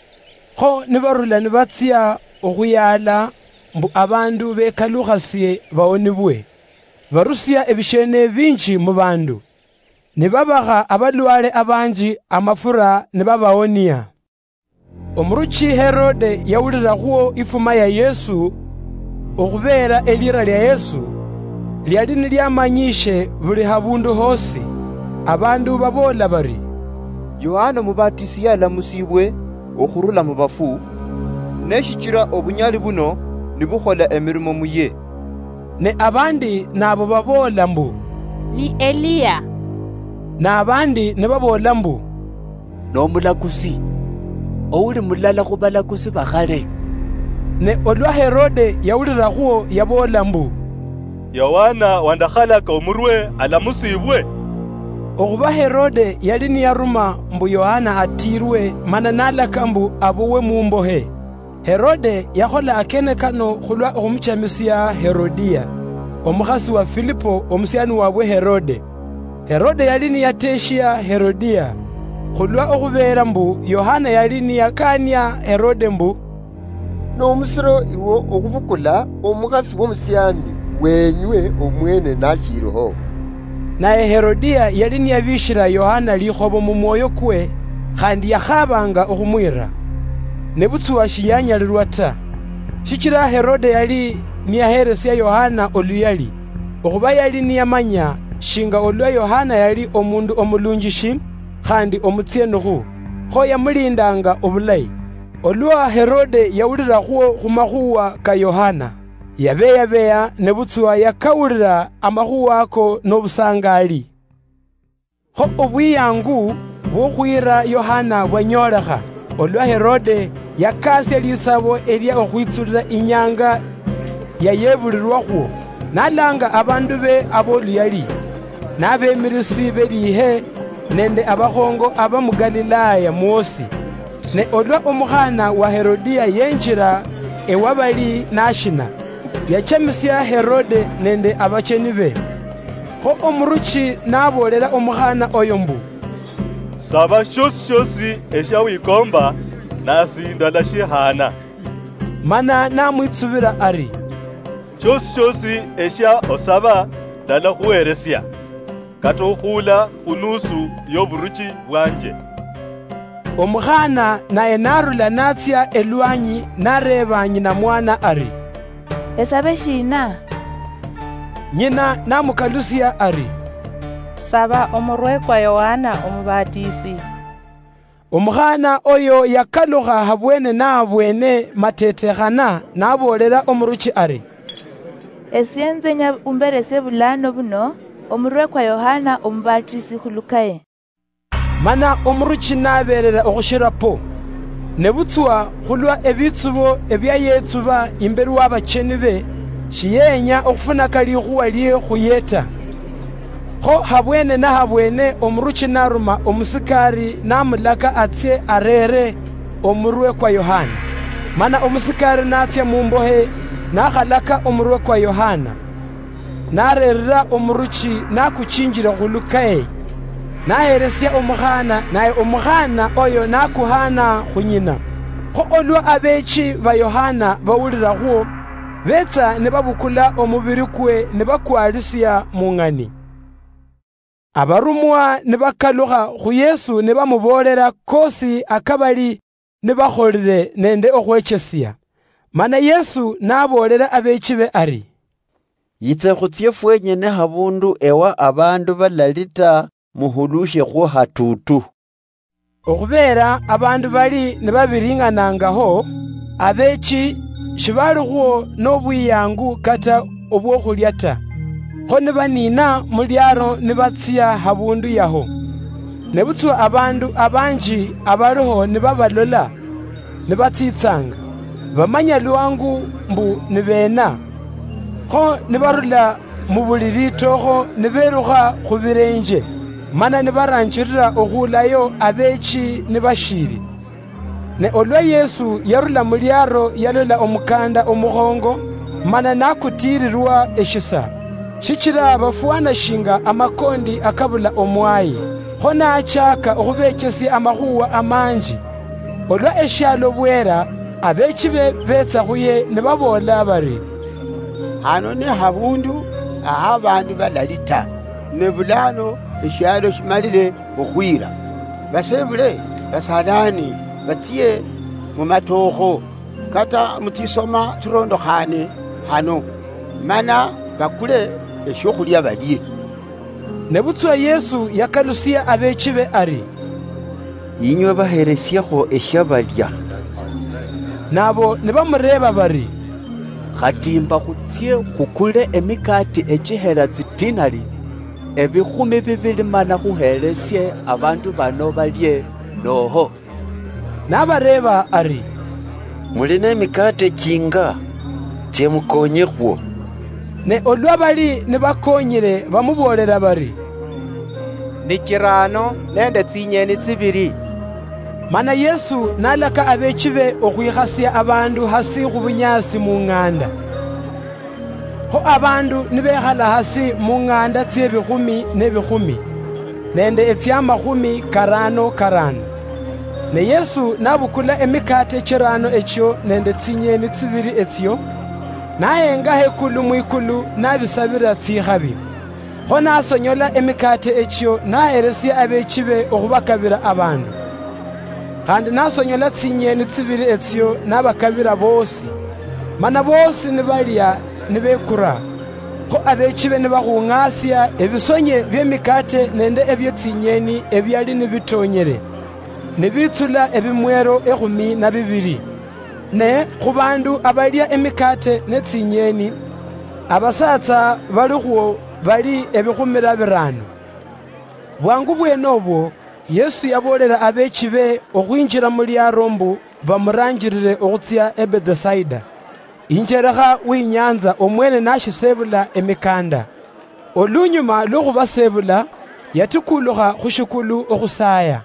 Kho nibarula nibatsya okhuyala mbu abandu bekalukhasye bawonibwe, barusya ebishene binji mu bandu, nibabaha abalwale abanji amafura nibabawonia. Omuruchi Herode yawulirakhwo ifuma ya Yesu okhubera elira lya Yesu lyali nilyamanyishe buli habundu hosi. Abandu babola bari, Yohana mubatisi yalamusibwe okhurula mu bafu, neshichira obunyali buno nibukhola emirimo muye. Ne abandi nabo babola mbu, ni Eliya. Na abandi nibabola mbu, nomulakusi owuli mulala khubalakusi bakhale. Ne olwa Herode yawulirakhwo yabola mbu, Yohana wandakhalaka omurwe alamusibwe. Okhuba Herode yali niyaruma mbu Yohana atirwe mana nalaka mbu abuwe mumbohe. Herode yakhola akene kano khulwa okhumuchamisya Herodiya, omukhasi wa Filipo omusyani wabwe Herode. Herode yali niyateshya Herodiya khulwa okhubera mbu Yohana yali niyakania Herode mbu, n'omusiro iwo okubukula omukhasi w'omusyani wenywe omwene nakiriho. Naye Herodiya yali niyabishira Yohana likhobo mu mwoyo kwe, khandi yakhabanga okhumwira. Nebutsuwa shiyanyalirwa ta. Shichira Herode yali niyaheresya Yohana oluyali, okhuba yali niyamanya shinga olwa Yohana yali omundu omulunjishi khandi omutsenukhu, kho yamulindanga obulayi. Olwa Herode yawulirakhwo khumakhuwa ka Yohana, yabeya nebutsuwa yakawulira amakhuwa ako n'obusangali. Kho obwiyangu bwokhwira Yohana bwanyolekha, olwa Herode yakasya lisabo elya okhwitsulira inyanga yayebulirwakhwo nalanga abandu be aboluyali n'abemirisi belihe nende abakhongo aba mu Galilaya mwosi. Ne olwa omukhana wa Herodiya yenjira ewabali nashina yachemisya Herode nende abacheni be. Ho omuruchi nabolera omukhana oyo mbu, saba shosi eshawikomba nasinda lashihana. Mana namwitsubira ari, shosi esha osaba dala khuweresya katokhula unusu yoburuchi bwanje. Omukhana naye narula natsya elwanyi nareba nyina mwana ari, esabe shina? Nyina namukalusya ari, saba omurwe kwa Yohana omubatisi. Omukhana oyo yakalukha habwene nabwene matetekhana nabolera omuruchi ari, esienze nya umberese bulano buno omurwe kwa Yohana omubatisi khulukaye. Mana omuruchi naberera okushirapo nebutswa khulwa ebitsubo ebyayetsuba imberi w'abacheni be shiyenya okufuna kalikhuwa lye khuyeta. Ho habwene na habwene omuruchi naruma omusikari namulaka atsye arere omurwe kwa Yohana. Mana omusikari natsya mumbohe nakhalaka omurwe kwa Yohana narerera omuruchi nakuchinjira khulukaye naheresya omukhana naye omukhana oyo nakuhana khunyina. Ho olwa abechi ba Yohana bawulirakhwo betsa ne babukula omubiri kwe ne bakwalisya mung'ani. Abarumwa ne bakalukha khu Yesu ne bamubolera kosi akabali ne bakholere nende okhwechesya. Mana Yesu nabolera abechi be ari, yitse khutsye fwenyene habundu ewa abandu balalita muhulushe khwo hatutu. Okhubera abandu bali ne babiring'anangaho abechi shibalikhuwo n'obwiyangu kata obwokhulya ta. Ho ne banina mulyaro ne batsya habundu yaho. Ne butswa abandu abanji abaliho ne babalola ne batsitsanga bamanya lwangu mbu ne bena. Ho ne barula mu buli litokho ne berukha khu birenje. Mana ne baranjirira okhulayo abechi ne bashiri. Ne olwa Yesu yarula mulyaro yalola omukanda omukhongo mana nakutirirwa eshisa. Shichira bafuana shinga amakondi akabula omwayi. Ho nachaka okhubechesya amakhuwa amanji. Olwa eshalo bwera abechi be betsa khuye ne babola bari, hano ne habundu aha abandu balalita ne bulano eshalo shimalire okhwira. Basebule basadani batsye mu matokho kata mutisoma turondokhane hano mana bakule eshokhulya balye. Ne butswa Yesu yakalusya abechi be ari, inywe baheresyakho eshabalya. Nabo ne bamureba bari, khatimba khutsye khukule emikati echihera zitinali ebikhumi bibili mana khuheresye abandu bano balye noho. Nabareba ari, muli n'emikate kinga tsye mukonyekhwo. Ne olwa bali ne bakonyere bamubolera bari, ni kirano nende tsinyeni tsibiri. Mana Yesu nalaka abechi be okhwikhasya abandu hasi khu bunyasi mu ng'anda. Ho abandu nibekhala hasi mu ng'anda tsye bikhumi ne bikhumi nende etsya karano. Ne Yesu nabukula emikate chirano echo nende tsinyeni tsibiri etsyo nayenga hekulu mwikulu nabisabira tsikhabi. Ho nasonyola emikate echo naheresya abechi be okhubakabira abandu. Kandi nasonyola tsinyeni tsibiri etsyo nabakabira bosi. Mana bosi nibalya nibekura. Ho abechi be nibakhung'asya ebisonye by'emikate nende ebyetsinyeni ebyali nibitonyere. Nibitsula ebimwero 12. Ne khubandu abalya emikate ne tsinyeni abasatsa balikhuwo bali ebikhumira 5. Bwangu bwene obwo Yesu yabolera abechi be okhwinjira mulyaro mbu bamuranjirire okhutsya eBetsaida. injerekha w'inyanza omwene nashisebula emikanda. Olunyuma lw'okhubasebula yatukulukha khushikulu okhusaya.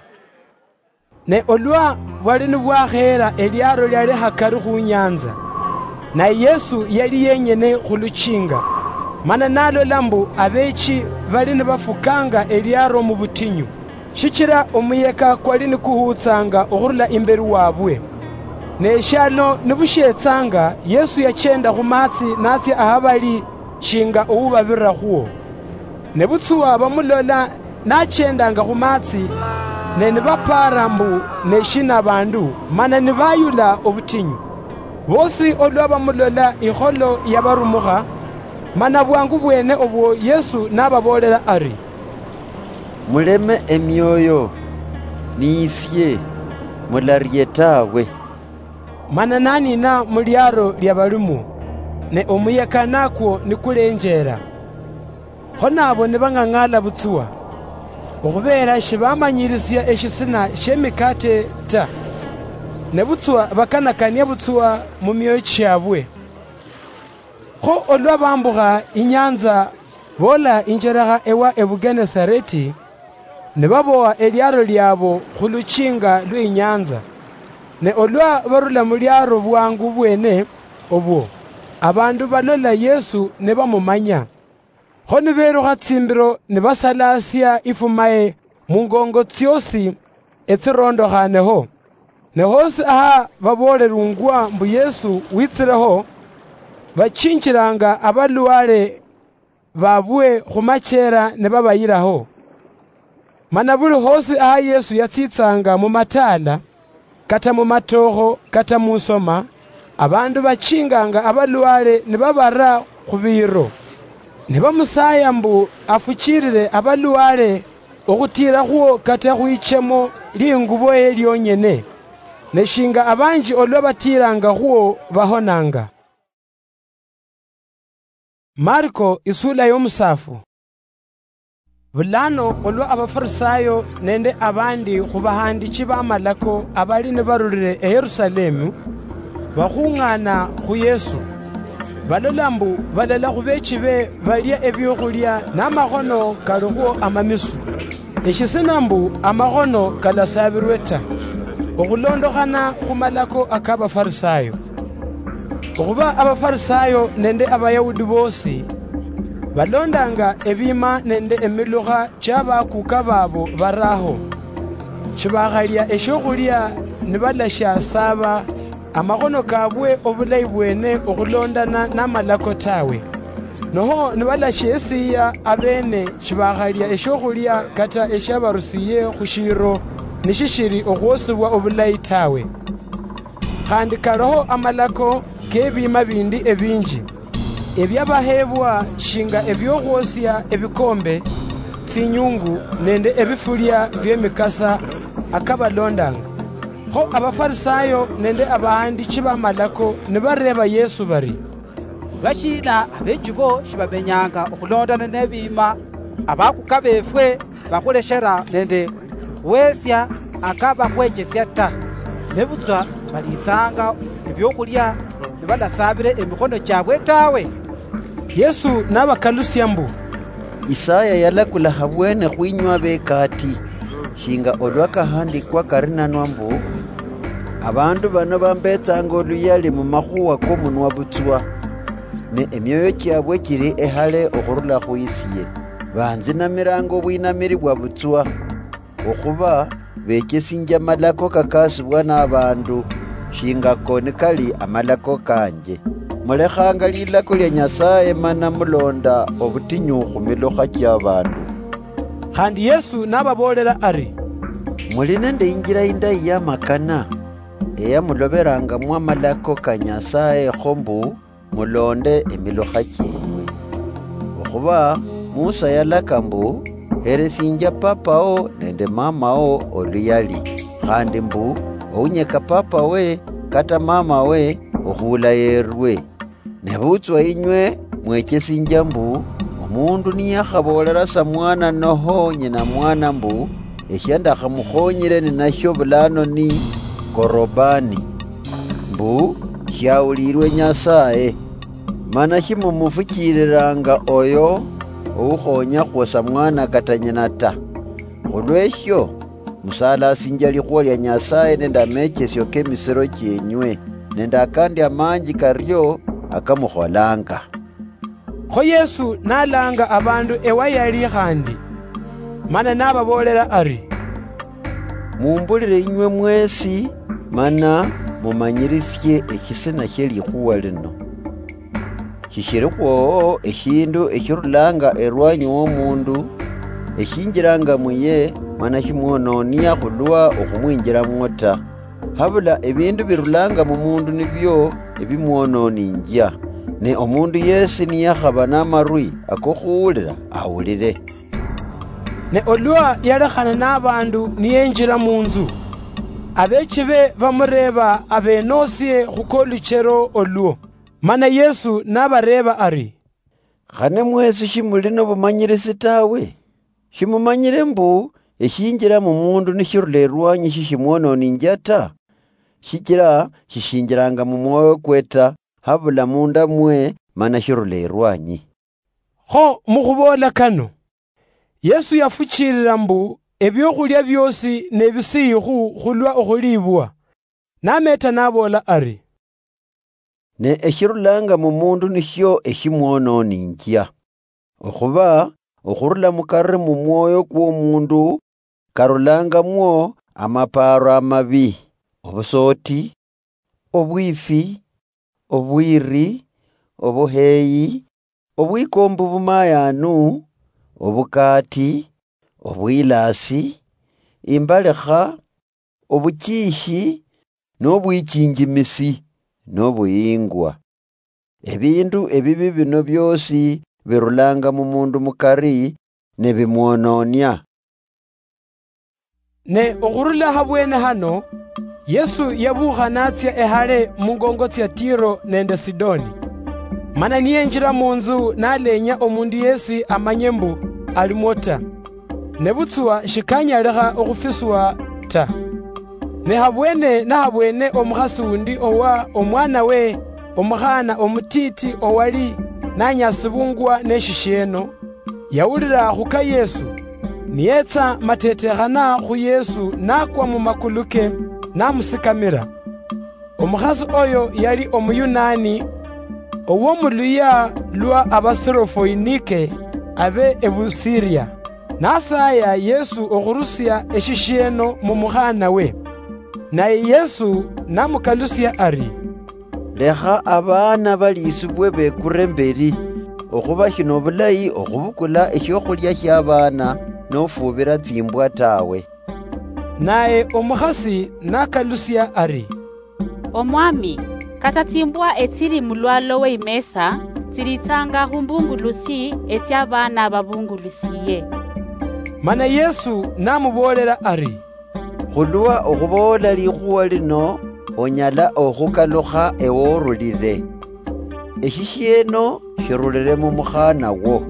Ne olwa bwali nibwakhera elyaro lyali hakari khunyanza, na Yesu yali yenyene khuluchinga. Mana nalola mbu abechi bali nibafukanga elyaro mu butinyu, shichira omuyeka kwali nikuhutsanga okhurula imberi wabwe. Neshalo nibushetsanga Yesu yachenda khumatsi natsi ahabali shinga owubabirira khuwo. Nebutsuwa bamulola nachendanga khumatsi nenibapara mbu neshina bandu, mana nibayula obutinyu. Bosi olwa bamulola ikholo yabarumukha, mana bwangu bwene obwo Yesu nababolera ari, muleme emyoyo, niisye, mularye tawe. Mana nanina mulyaro lyabalimu, ne omuyeka nakwo nikulenjera. Khonabo nibang'ang'ala butsuwa, okhubera shibamanyirisya eshisina shemikate ta. Ne butsuwa bakanakania butsuwa mu myoyo kyabwe. Kho olwa bambukha inyanza bola injerekha ewa ebugenesareti, ne babowa elyaro lyabo khuluchinga lw'inyanza. Ne olwa barula mulyaro bwangu bwene obwo, abandu balola Yesu ne bamumanya. Kho niberukha tsimbiro ne basalasya ifumaye mungongo tsiosi etsirondohaneho. Ne hosi aha babolerungwa mbu Yesu witsireho, bachinchiranga abalwale babwe khumachera ne babayiraho. Mana buli hosi aha Yesu yatsitsanga mu matala, kata mu matoho, kata musoma, abandu bachinganga abalwale ne babara khubiro. Ne bamusaya mbu afuchirire abalwale okhutira khuwo kata khwichemo lingubo ye lyonyene. Neshinga abanji olwa batiranga khuwo bahonanga. Marko isula y'omusafu. Bulano olwa abafarisayo nende abandi khubahandichi b'amalako abali nibarulire e Yerusalemu bakhung'ana khu Yesu. Balola mbu balala khubechi be balya ebyokhulya n'amakhono kalikho amamisu. Eshisina mbu amakhono kalasabirwe ta, okhulondokhana khumalako ak'abafarisayo. Okhuba abafarisayo nende abayahudi bosi balondanga ebima nende emilukha ky'abakuka babo baraho. Shibakhalya eshokhulya nibalasha saba amakhono kabwe obulayi bwene okhulondana n'amalako tawe. Noho nibalasha esiya abene shibakhalya eshokhulya kata eshabarusiye khushiro nishishiri okhwosibwa obulayi tawe. Khandi kaloho amalako k'ebima bindi ebinji ebyabahebwa shinga ebyokhwosya ebikombe, tsinyungu nende ebifulya by'emikasa akabalondanga. Kho abafarisayo nende abahandichi b'amalako nibareba Yesu bari, bashina abeji bo shibamenyanga okhulondana n'ebima abakuka befwe bakhuleshera nende wesya akabakhwejesya ta. Nebutswa balitsanga ebyokhulya nibalasabire emikhono kyabwe tawe. Yesu nabakalusya mbu, Isaya yalakula habwene khwinywa bekati, shinga olwakahandikwa karinanwa mbu, abandu bano bambetsanga oluyali mu makhuwa k'omunwa butsuwa, ne emyoyo kyabwe kiri ehale okhurula khwisiye. Banzinamiranga obwinamiri bwa butsuwa, okhuba bekesinja malako kakasibwa n'abandu, shingako nikali amalako kanje. Mulekhanga lilako lya Nyasaye mana mulonda obutinyu khumilukha ky'abandu. Khandi Yesu nababolera ari, muli nende injira indayi y'amakana eyamuloberangamu amalako ka Nyasaye khombu mulonde emilukha kyemwe. Okhuba Musa yalaka mbu heresinja papao nende mamao oluyali, khandi mbu ounyeka papa we kata mama we okhula yerwe. Nebutswa inywe mwekesinja mbu omundu niyakhabolera sa mwana noho nyina mwana mbu eshyandakhamukhonyire ninasho bulano ni korobani, mbu shaulirwe Nyasaye, mana shimumufukililanga oyo ouhonya khwosa mwana kata nyina ta. Khulwesho musala asinja likhuwa lya Nyasaye nende amechesyo kemisiro kyenywe nende akandi amanji karyo akamukholanga. Kho Yesu nalanga abandu ewayali khandi, mana nababolera ari, mumbulire inywe mwesi, mana mumanyirisye ekisina kye likhuwa lino. Shishirikhwo eshindu eshirulanga erwanyi w'omundu eshinjiranga muye, mana shimwononia khulwa okhumwinjiramwo ta. Habula ebindu birulanga mu mundu nibyo ebimwononinja. Ne omundu yesi niyakhaba n'amarwi akokhuwulira awulire. Ne olwa yalekhana n'abandu niyenjira munzu, abechibe bamureba abenosye khukoluchero olwo. Mana Yesu nabareba ari, khane mwesi shimuli n'obumanyirisi tawe? Shimumanyire mbu eshinjira mu mundu nishirula erwanyi shishimwononinja ta? Shikira shishinjiranga mu mwoyo kweta, habula munda mwe mana shirula erwanyi. Kho mukhubola kano, Yesu yafuchilila mbu ebyokhulya byosi nebisiyikhu khulwa okhulibwa. Nameta nabola ari, ne eshirulanga mu mundu nishyo eshimwononinja. Okhuba okhurula mukarre mu mwoyo kw'omundu karulangamwo amaparo amabi, obusoti, obwifi, obwiri, obuheyi, obwikombu bumayanu, obukati, obwilasi, imbalekha, obuchishi, n'obwichinjimisi, n'obuyingwa. Ebindu ebibi bino byosi birulanga mu mundu mukari ne bimwononia. Ne okhurula habwene hano, Yesu yabukha natsya ehale mungongo tsya Tiro nende Sidoni. Mana niyenjira munzu nalenya omundu yesi amanye mbu alimo ta. Ne butsuwa shikanyalekha okhufiswa ta. Ne habwene omukhasi undi owa omwana we omukhana omutiti owali nanyasibungwa neshisheno, yawulira khuka Yesu, niyetsa matetekhana khu Yesu nakwa mu makulu ke namusikamira. Omukhasi oyo yali omuyunani ow'omuluya lwa abasirofoinike abe ebusiriya. Nasaya Yesu okhurusya eshisheno mu mukhana we. Naye Yesu namukalusya ari, lekha abana balisibwe bekure mberi, okhuba shino bulayi okhubukula esyokhulya sy'abana n'ofubira tsimbwa tawe. Naye omukhasi nakalusya ari, Omwami, kata tsimbwa etsili mulwalo weimesa tsilitsanga khumbungulusi etyabana babungulusiye. Mana Yesu namubolera ari, khulwa okhubola likhuwa lino onyala okhukalukha eworulire. Eshisheno shirulire mu mukhana wo.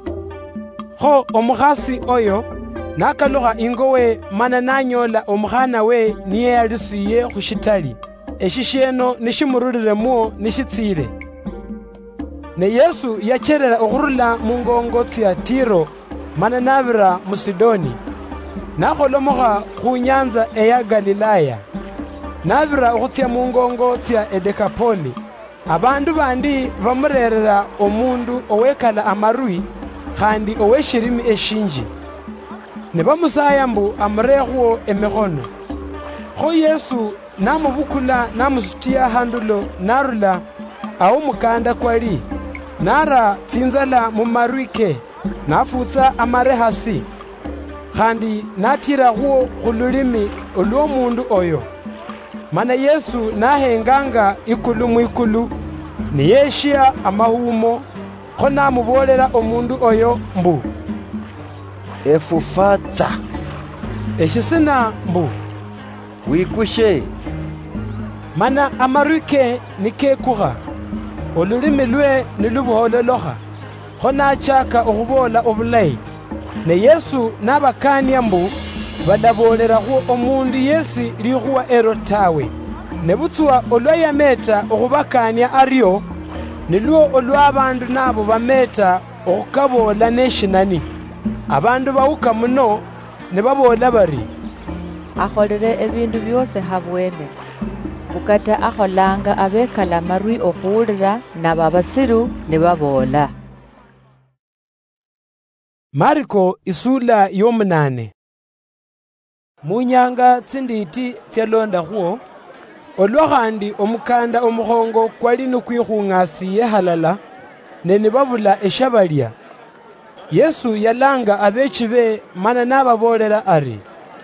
Kho omukhasi oyo nakalukha ingo we, mana nanyola omukhana we niye yalisiye khushitali. Eshisheno nishimuruliremo nishitsire. Ne Yesu yacherera okhurula mungongo tsya Tiro, mana nabira mu Sidoni. Nakholomokha khu nyanza eya Galilaya. Nabira okhutsya mungongo tsya Edekapoli. Abandu bandi bamurerera omundu owekala amarwi khandi oweshirimi eshinji. Ne bamusaya mbu amurekhwo emikhono. Kho Yesu namubukula namusutiya handulo narula awo mukanda kwali. Nara tsinzala mu marwi ke nafutsa amare hasi. Khandi natira huo khululimi olw'omundu oyo. Mana Yesu nahenganga ikulu mwikulu niyeshiya amahumo. Kho namubolera omundu oyo mbu, efufata. Eshisina mbu, wikushe. Mana amarwi ke nikekukha, olulimi lwe nilubuhololokha. Kho nachaka okhubola obulayi. Ne Yesu nabakania mbu badabolera khu omundu yesi likhuwa ero tawe. ne butswa olwayameta okhubakania aryo nilwo olw'abandu nabo bameta okhukabola neshinani. Abandu bawuka muno ne babola bari, akholele ebindu byose habwene, bukata akholanga abekala marwi okhuwulira nabo abasiru ne babola. Marko isula y'omunane. Munyanga tsinditi tsyalonda khuo, olwakhandi omukanda omukhongo kwali nukhwikhung'asiye halala, ne nibabula eshabalya. Yesu yalanga abechi be mana nababolela ari,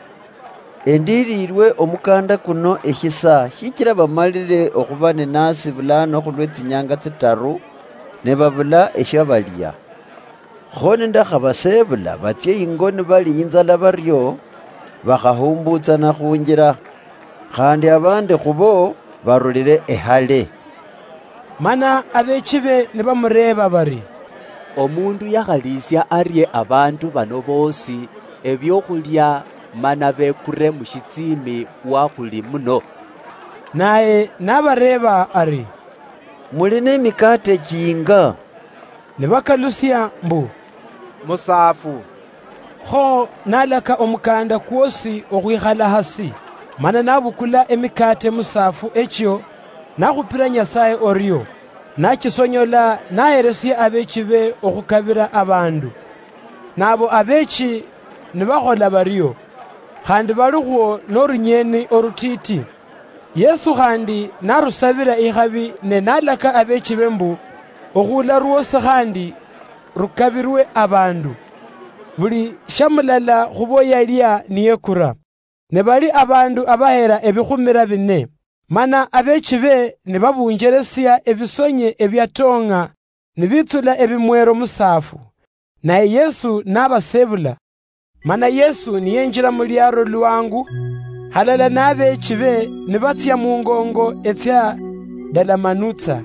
endirirwe omukanda kuno eshisa shikira bamalire okhuba nenasi bulano khulwe tsinyanga tsitaru ne babula eshabalya. Khone ndakhabasebula batsye ingoni bali inzala baryo bakhahumbutsana khunjira, khandi abandi khubo barulire ehale. Mana abechi be ne bamureba bari, omundu yakhalisya arye abantu bano bosi ebyokhulya mana bekure mushitsimi wakhuli muno. Naye nabareba ari, muli n'emikate jinga? Ne bakalusya mbu, musafu. Kho nalaka omukanda kwosi okhwikhala hasi, mana nabukula emikate musafu ekyo nakhupira Nyasaye oryo, nakisonyola nayeresya abechi be okhukabira abandu. Nabo abechi nibakhola baryo, khandi balikhuo n'orunyeni orutiti. Yesu khandi narusabira ikhabi ne nalaka abechi be mbu okhula rwose khandi rukabirwe abandu. Buli shamulala khubo yalya niyekura. Ne bali abandu abahera ebikhumira bine. Mana abechi be ne babunjeresya ebisonye ebyatonga nibitsula ebimwero musafu. Naye Yesu nabasebula. Mana Yesu niyenjira mu lyaro lwangu, halala n'abechi be nibatsya mu ngongo etsya dalamanutsa.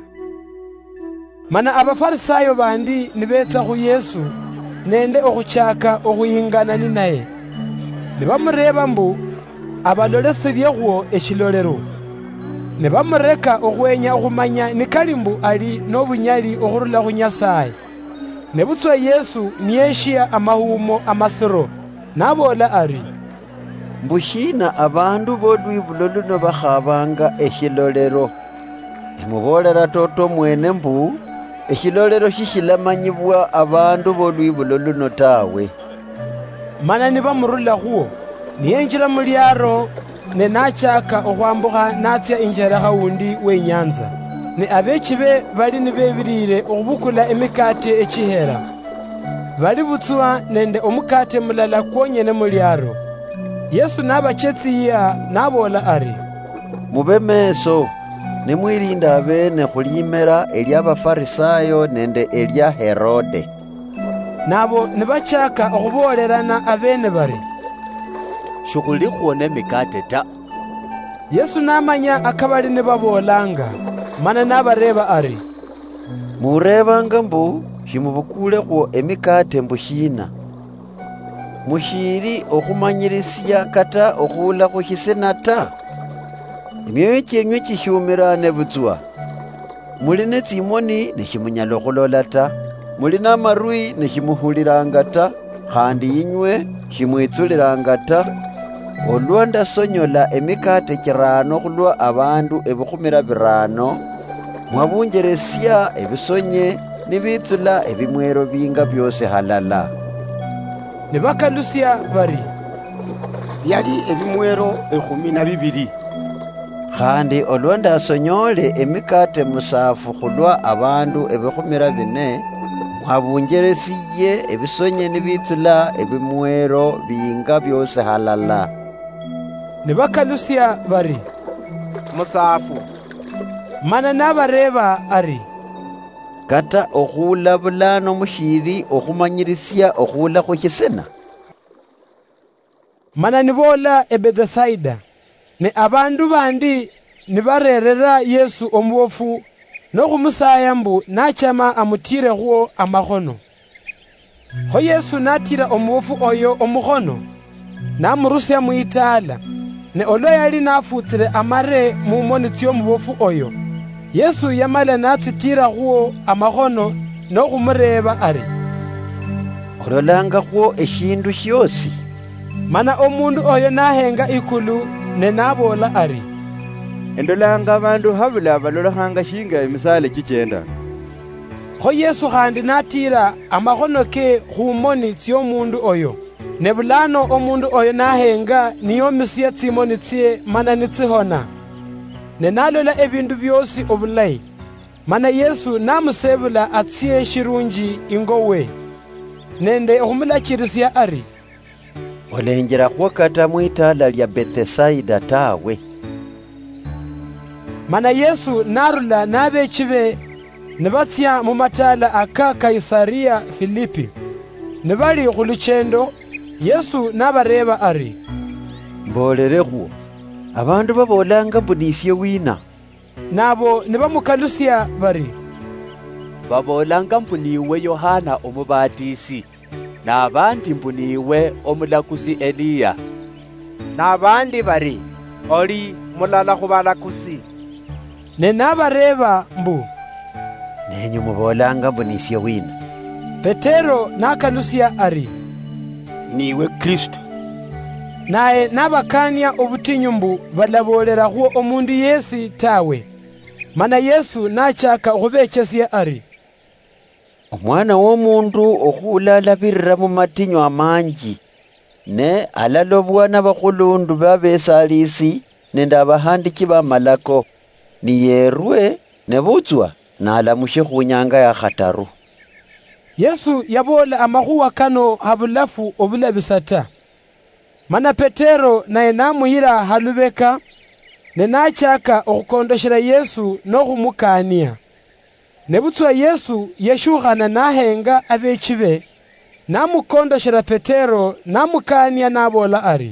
Mana abafarisayo bandi nibetsa khu Yesu nende okhuchaka okhuyingana ni naye. Nibamureba mbu abalolesirye khuo eshilolero. Nibamureka okhwenya okhumanya nikali mbu ali n'obunyali okhurula khu Nyasaye. Nebutswa Yesu niyeshiya amahumo amasiro, nabola ari, mbushina abandu bolwibulo luno bakhabanga eshilolero. Emubolera toto mwene mbu eshilolero shishilamanyibwa abandu bolwibulo luno tawe. Mana nibamurula khuo niyenjira mu lyaro ne nachaka okhwambukha natsya injera khawundi w'enyanza. Ne abechi be bali nibebirire okhubukula emikate echihera. Bali butswa nende omukate mulala kwonyene mu lyaro. Yesu nabachetsiya nabola ari, mube meso nemwirinda abene khulimera ery'abafarisayo nende erya Herode. Nabo nibachaka okhubolerana abene bari, shukhuli khuona emikate ta. Yesu namanya akabali nibabolanga, mana nabareba ari, murebanga mbu shimubukule khuo emikate mbushina. Mushiri okhumanyirisya kata okhula khushisena ta. Emyoyo kyenywe kishumirane butswa. Muli ne tsimoni neshimunyala okhulola ta, muli n'amarwi neshimuhuliranga ta, khandi inywe shimwitsuliranga ta. Olwo ndasonyola emikate kirano khulwa abandu ebikhumira birano, mwabunjeresya ebisonye nibitsula ebimwero binga byose halala. Nibakalusya bari, byali ebimwero 12. Khandi olwo ndasonyole emikate musafu khulwa abandu ebikhumira bine, mwabunjeresiye ebisonye nibitsula ebimwero binga byose halala. Nibakalusya bari, musafu. Mana nabareba ari, kata okhula bulano mushiri okhumanyirisya okhula khushisena. Mana nibola eBethasaida, ne abandu bandi nibarerera Yesu omubofu n'okhumusaya mbu nachama amutire khuo amakhono. Kho Yesu natira omubofu oyo omukhono, namurusya mwitala, ne olwo yali nafutsile amare mumoni tsyomubofu oyo. Yesu yamala natsitira khuwo amakhono nokhumureba ari, ololanga khuwo eshindu shyosi. Mana omundu oyo nahenga ikulu ne nabola ari, endolanga abandu habula balolokhanga shinga emisale chichenda. Kho Yesu khandi natira amakhono ke khumoni tsyomundu oyo. Ne bulano omundu oyo nahenga niyomisiya tsimoni tsye mana nitsihona. Ne nalola ebindu byosi obulayi. Mana Yesu namusebula atsiye shirunji ingowe. Nende okhumulachirisya ari, olenjera khuwa kata mwitala lya Bethsaida tawe. Mana Yesu narula nabechibe ne batsya mu matala aka Kaisaria Filipi. Ne bali khuluchendo, Yesu nabareba ari, mbolere khuwo abandu babolanga mbunisye wina. Nabo ne bamukalusya bari, babolanga mbuniwe Yohana omubatisi, n'abandi mbuniwe omulakusi Eliya, n'abandi bari oli mulala khubalakusi. Ne nabareba mbu, nenyu mubolanga mbunisye wina. Petero nakalusya ari, niwe Kristo. Naye nabakania obutinyu mbu balabolera khuwo omundu yesi tawe. Mana Yesu nachaka khubechesya ari, omwana w'omundu okhulalabirira mu matinyu amanji, ne alalobwa n'abakhulundu babesalisi nende abahandiki b'amalako, niyerwe ne butswa nalamushe khunyanga ya khataru. Yesu yabola amakhuwa kano habulafu obulabisa ta. Mana Petero naye namuyira halubeka ne nachaka okhukondoshera Yesu nokhumukania. Ne butswa Yesu yeshukhana nahenga abechibe, namukondoshera Petero namukania nabola ari,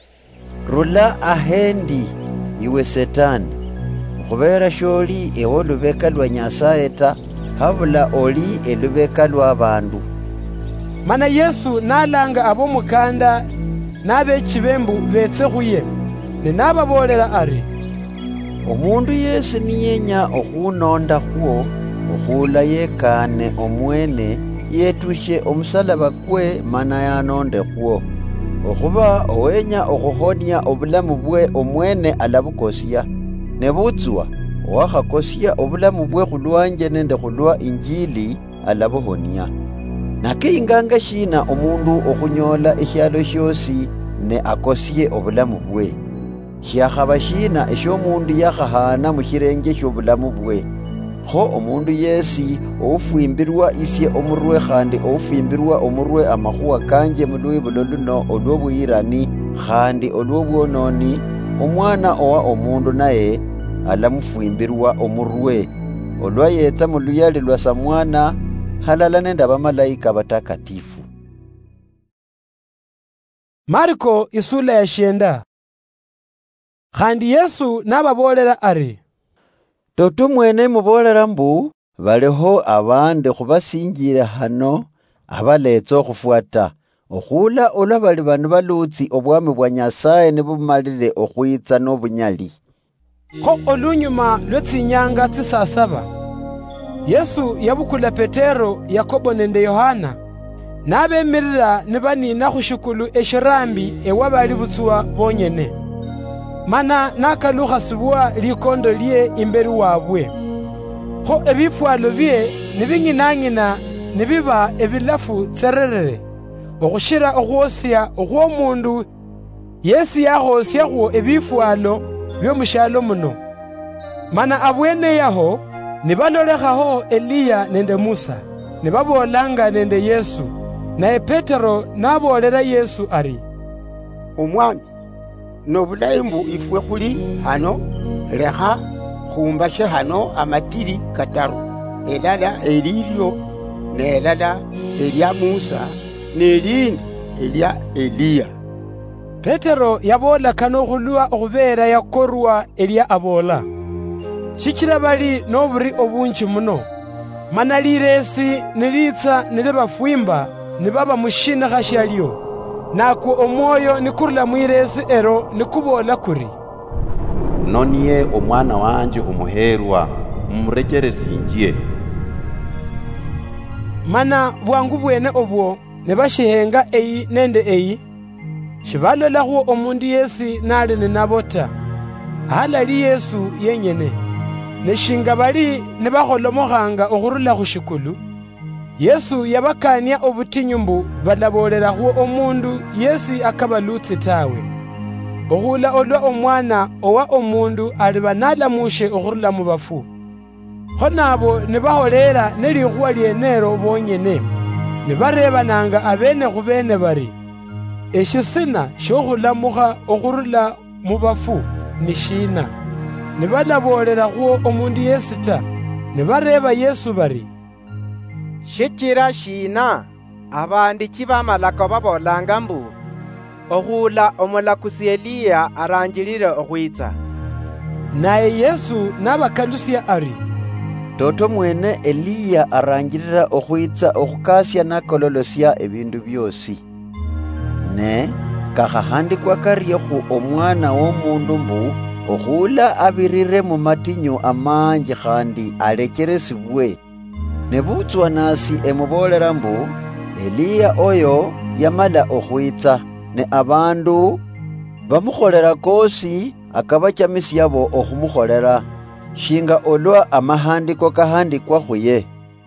rula ahendi iwe Setani, khubera sholi ewo lubeka lwa Nyasaye ta, habula oli elubeka lwa bandu. Mana Yesu nalanga abomukanda n'abechibe mbu betse khuye, ne nababolera ari, omundu yesi niyenya okhunonda khuwo okhula yekane omwene yetushe omusalaba kwe mana yanonde khuwo. Okhuba owenya okhuhonya obulamu bwe omwene alabukosya, ne butswa owakhakosya obulamu bwe khulwanje nende khulwa Injili alabuhonya. Nakeyinganga shina omundu okhunyola eshyalo syosi ne akosye obulamu bwe. Syakhaba shina esyomundu yakhahana mushirenge shobulamu bwe. Kho omundu yesi oufwimbirwa isye omurwe khandi oufwimbirwa omurwe amakhuwa kanje mulwibulo luno olw'obuyirani khandi olw'obwononi, omwana owa omundu naye alamufwimbirwa omurwe olwayetsa muluyali lwa samwana halala nende abamalayika batakatifu. Marko isula ya 9. Khandi Yesu nababolera ari, toto mwene mubolera mbu baliho abandi khubasinjile hano abaletsa okhufwata, okhula olwa bali banu balutsi obwami bwa Nyasaye nebumalile okhwitsa n'obunyali. Kho olunyuma lwetsinyanga tsisa 7, Yesu yabukula Petero, Yakobo nende Yohana, nabemirira nibanina khushikulu eshirambi ewa bali butsuwa bonyene. Mana nakalukhasibwa likondo lye imberi wabwe. Kho ebifwalo bye nibing'inang'ina nibiba ebilafu tsererere, okhushira okhwosya okhw'omundu yesi yakhosyakhwo ebifwalo byomushalo muno. Mana abwene yaho nibalolekhaho Eliya nende Musa, nibabolanga nende Yesu. Naye Petero nabolera Yesu ari, omwami, nobulayi mbu ifwe khuli hano, lekha khumbashe hano amatili kataru, elala elilyo, nelala elya Musa, nelindi elya Eliya. Petero yabola kano khulwa okhubera yakorwa elya abola. Shichira bali noburi obunji muno. Mana liresi nilitsa nilibafwimba nibaba mushinakha shalyo. nako omwoyo nikurula mwiresi ero nikubola kuri, noniye omwana wanje umuherwa, mumurekeresinjye. Mana bwangu bwene obwo nebashihenga eyi nende eyi, shibalolahu omundu yesi nali ninabota, halali Yesu yenyene. Neshinga bali nebaholomohanga okhurula khushikulu, Yesu yabakania obutinyu balabolerahu omundu yesi akabalutsi tawe. Okhula olwa omwana owa omundu aliba nalamushe okhurula mu bafu. Khonabo nebaholera nelikuwa lienero bonyene, nebarebananga abene khubene bari, eshisina shokhulamuha okhurula mu bafu ni shina. Nebalabolerahu omundu yesi ta, nebareba Yesu bari, shichira shina abandiki b'amalako babolanga mbu okhula omulakusi Eliya aranjilile okhwitsa. Naye Yesu nabakalusya ari, toto mwene Eliya aranjilila okhwitsa okhukasya nakololosya ebindu byosi. Ne kakhahandikwa karyehu omwana w'omundu mbu okhula abirire mu matinyu amanji khandi alekeresibwe. Nebutswa nasi emubolera mbu Eliya oyo yamala okhwitsa, ne abandu bamukholera kosi akabachamisyabo okhumukholera, shinga olwa amahandiko kahandikwa khuye.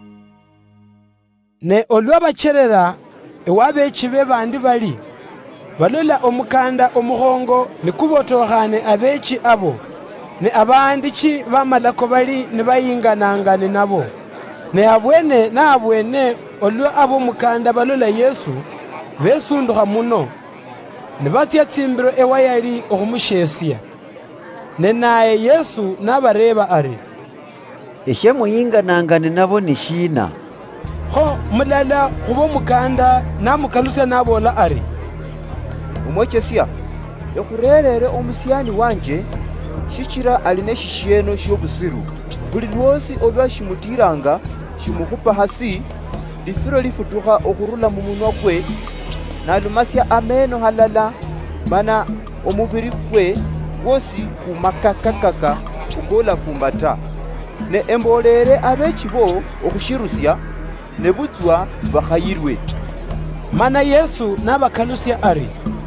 Ne olwa bacherera ewabechi be bandi bali, balola omukanda omuhongo nikubotokhane abechi abo, ne abandiki b'amalako bali nebayinganangane nabo. Ne abwene na abwene olwa abo mukanda balola Yesu, besunduha muno, ne batya tsimbiro ewayali okhumushesya. Ne naye Yesu nabareba ari, eshe muyinganangane nabo ni shina? Ho mulala khubo mukanda namukalusya nabola ari, umwekesya ekhurerere omusyani wanje shichira aline shisheno shobusiru, buli lwosi olwa shimutiranga shimukhupa hasi, lifiro lifutukha okhurula mu munwa kwe, nalumasya ameno halala, mana omubiri kwe wosi kumakakakaka ukola fumbata. Ne embolere abechi bo okushirusya, ne butswa bakhayirwe. Mana Yesu nabakalusya ari,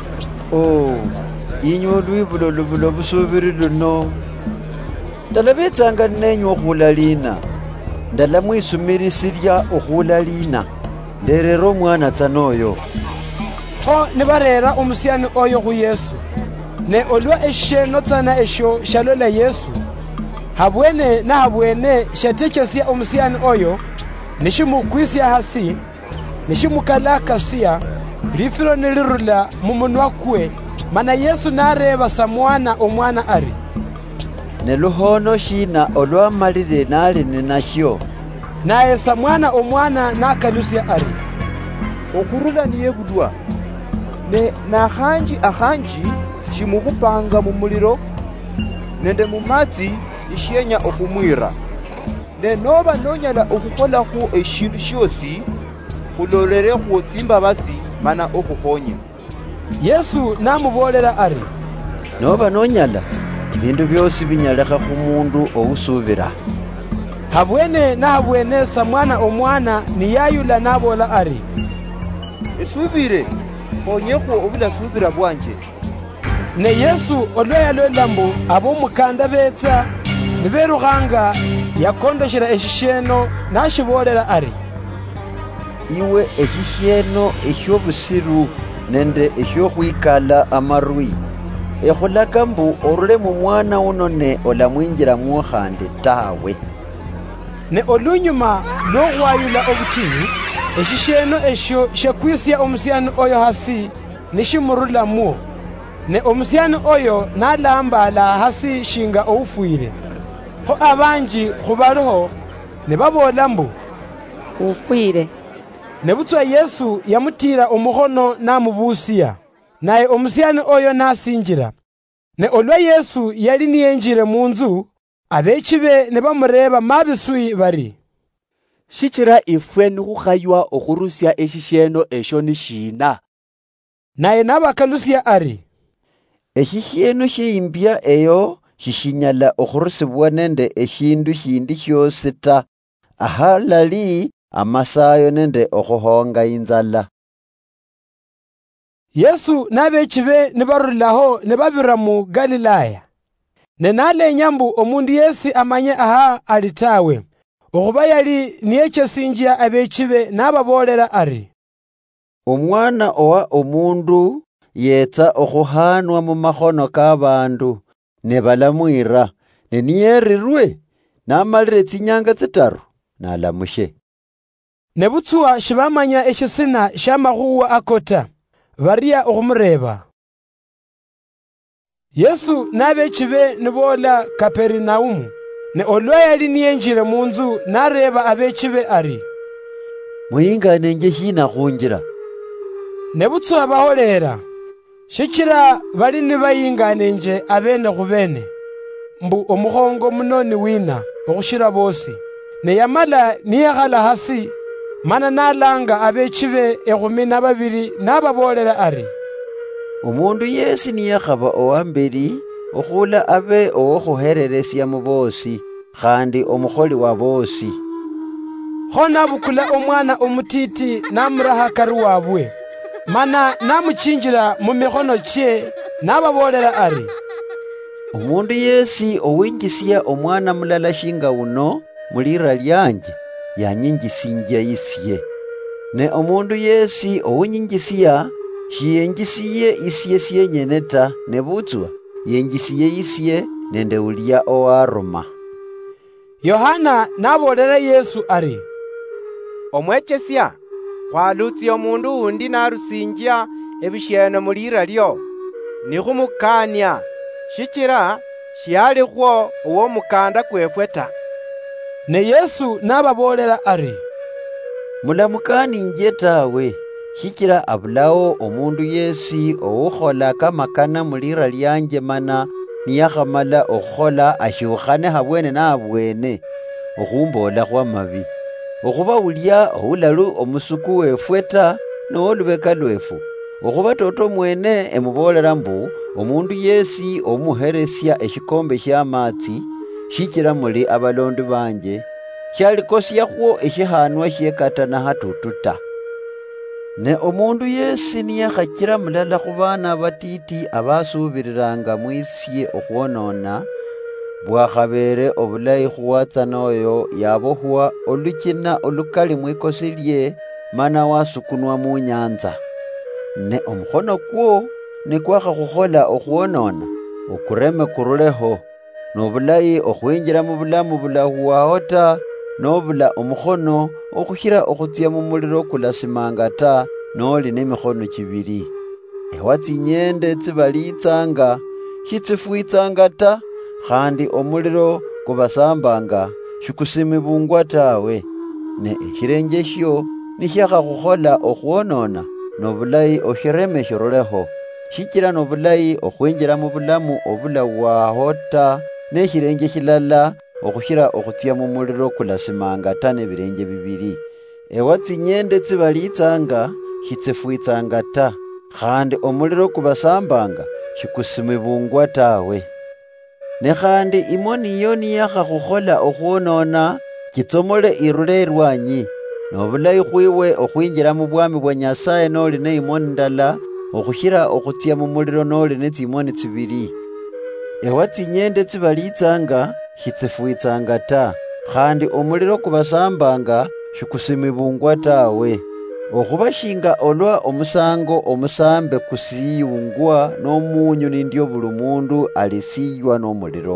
inywe lwibulo lubulo busubiri luno, ndala betsanga nenywe okhula lina, ndala mwisumirisirya okhula lina, nderera omwana tsanoyo. Ho nibarera omusyani oyo khu Yesu, ne olwa esheno tsana esho shalola Yesu, habwene na habwene shatechesya omusyani oyo, nishimukwisya hasi, nishimukalakasya, lifiro nilirula mu munwa kwe. Mana Yesu nareba samwana omwana ari, ne luhono shina olwamalire nali ninashyo. Naye samwana omwana nakalusya ari, okhurula niye budwa, ne nahanji shimukhupanga mu muliro, nende mu matsi nishiyenya okhumwira. Ne noba nonyala okhukholakhu eshindu shosi, khulolerekhu tsimbabasi mana okhuhonya. Yesu namubolera ari, noba nonyala bindu byosi binyalekha khumundu ousubira. Habwene na habwene samwana omwana niyayula nabola ari, esubire khonyekhu obulasubira bwanje. Ne Yesu olwa yalola mbu abo mukanda betsa niberukhanga, yakondoshera eshisheno nashibolera ari, iwe eshisheno eshobusiru nende eshokhwikala amarwi, ekhulaka mbu orule mu mwana uno ne olamwinjiramwo khandi tawe. Ne olunyuma lwokhwayula obutinyu, eshisheno esho shakwisya omusyani oyo hasi nishimurulamu, ne omusyani oyo nalambala hasi shinga oufwire. Ho abanji khubaliho ne babola mbu ufwire. Ne butswa Yesu yamutira omukhono namubusya, naye omusyani oyo nasinjira. Ne olwa Yesu yali niyenjire munzu, abechi be ne bamureba mabisui bari, shichira ifwe nikhukhaywa okhurusya eshisheno esho ni shina? naye nabakalusya ari, Eshihyeno shiimbya eyo shishinyala okhurusibwa nende eshindu shindi shyosi ta, ahalali amasayo nende okhuhonga inzala. Yesu n'abechi be nibarulaho nibabira mu Galilaya. Nenalenya mbu omundu yesi amanye aha ali tawe. Okhuba yali niyechesinjia abechi be nababolera ari, Omwana owa omundu yetsa okhuhanwa mu makhono k'abandu, ne balamwira, ne niyerirwe, namalire tsinyanga 3, nalamushe. Ne butsuwa shibamanya eshisina shamakhuwa akota, baria okhumureba. Yesu n'abechi be nibola Kaperinaumu, ne olwa yali niyenjire munzu nareba abechi be ari, Muyinganenge shina khunjira. Ne butsuwa baholera, shikira bali nibayinganenge abene khubene, mbu omukhongo munoni wina okhushira bosi. Ne yamala niyekhala hasi, mana nalanga abechi be 12 nababolera ari, Omundu yesi niyakhaba owamberi okhula abe owokhuhereresya mu bosi, khandi omukholi wa bosi. Kho nabukula omwana omutiti namuraha kari wabwe, mana namuchinjira mu mikhono kye nababolera ari, Omundu yesi owinjisya omwana mulala shinga uno mulira lyanje, yanyinjisinja isye. Ne omundu yesi owunyinjisya shiyenjisiye isye syenyene ta, ne butswa yenjisiye isye nende ulya owaruma. Yohana nabolera Yesu ari, Omwechesya, khwalutsya omundu undi narusinjia ebisheno mulira lyo, nikhumukania, shikira shialikhwo uwo mukanda kwefwe ta. Ne Yesu nababolera ari, Mulamukaninje tawe, shikira abulawo omundu yesi owukhola kamakana mulira lyanje mana niyakhamala okhukhola ashukhane habwene nabwene okhumbola khwa mabi. Okhuba ulya oulalu omusuku wefwe ta noolubeka lwefu. Okhuba toto mwene emubolera mbu omundu yesi omuheresya eshikombe shyamatsi, shikira muli abalondi banje, shalikosyakhwo eshihanwa syekatana hatutu ta. Ne omundu yesi niyakhachira mulala khu bana batiti abasubiriranga mwisye okhwonona, bwakhabere obulayi khuwatsana oyo yabohwa olukina olukali mwikosi lye, mana wasukunwa mu nyanza. Ne omukhono kwo nikwakhakhuhola okhwonona, okureme kuruleho, nobulayi okhwinjira mu bulamu bulahuwaho ta, nobula omukhono okhushira okhutsya mu muliro kulasimanga ta, noli nemikhono 2. Ewa tsinyende tsibalitsanga, shitsifwitsanga ta, khandi omuliro kubasambanga, shikusimibungwa tawe. Ne eshirenje shyo nishakhakhuhola okhwonona, nobulayi oshireme shiruleho, shikira nobulayi okhwinjira mu bulamu obulawaho ta, neshirenje shilala okhushira okhutsya mu muliro kulasimanga ta nebirenje 2. Ewa tsinyende tsibalitsanga, shitsifwitsanga ta, khandi omuliro kubasambanga, shikusimibungwa tawe. Ne khandi imoni iyo niyakhakhuhola okhwonona, kitsomole irule irwanyi, nobulayi khwiwe okhwinjira mu bwami bwa Nyasaye noli ne imoni ndala, okhushira okhutsya mu muliro noli ne tsimoni 2. Ewa tsinyende tsibalitsanga, shitsifwitsanga ta, khandi omuliro kubasambanga, shikusimibungwa tawe. Okhuba shinga olwa omusango omusambe kusiyungwa n'omunyu nindyo buli mundu alisiywa n'omuliro.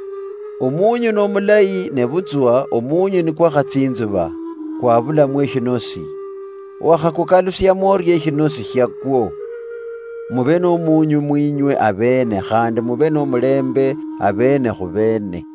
Omunyu n'omulayi ne butswa omunyu nikwakhatsinzuba, kwabulamu eshinosi. Wakhakukalusyamu oryo eshinosi syakwo. Mube n'omunyu mwinywe abene, khandi mube n'omulembe abene khubene.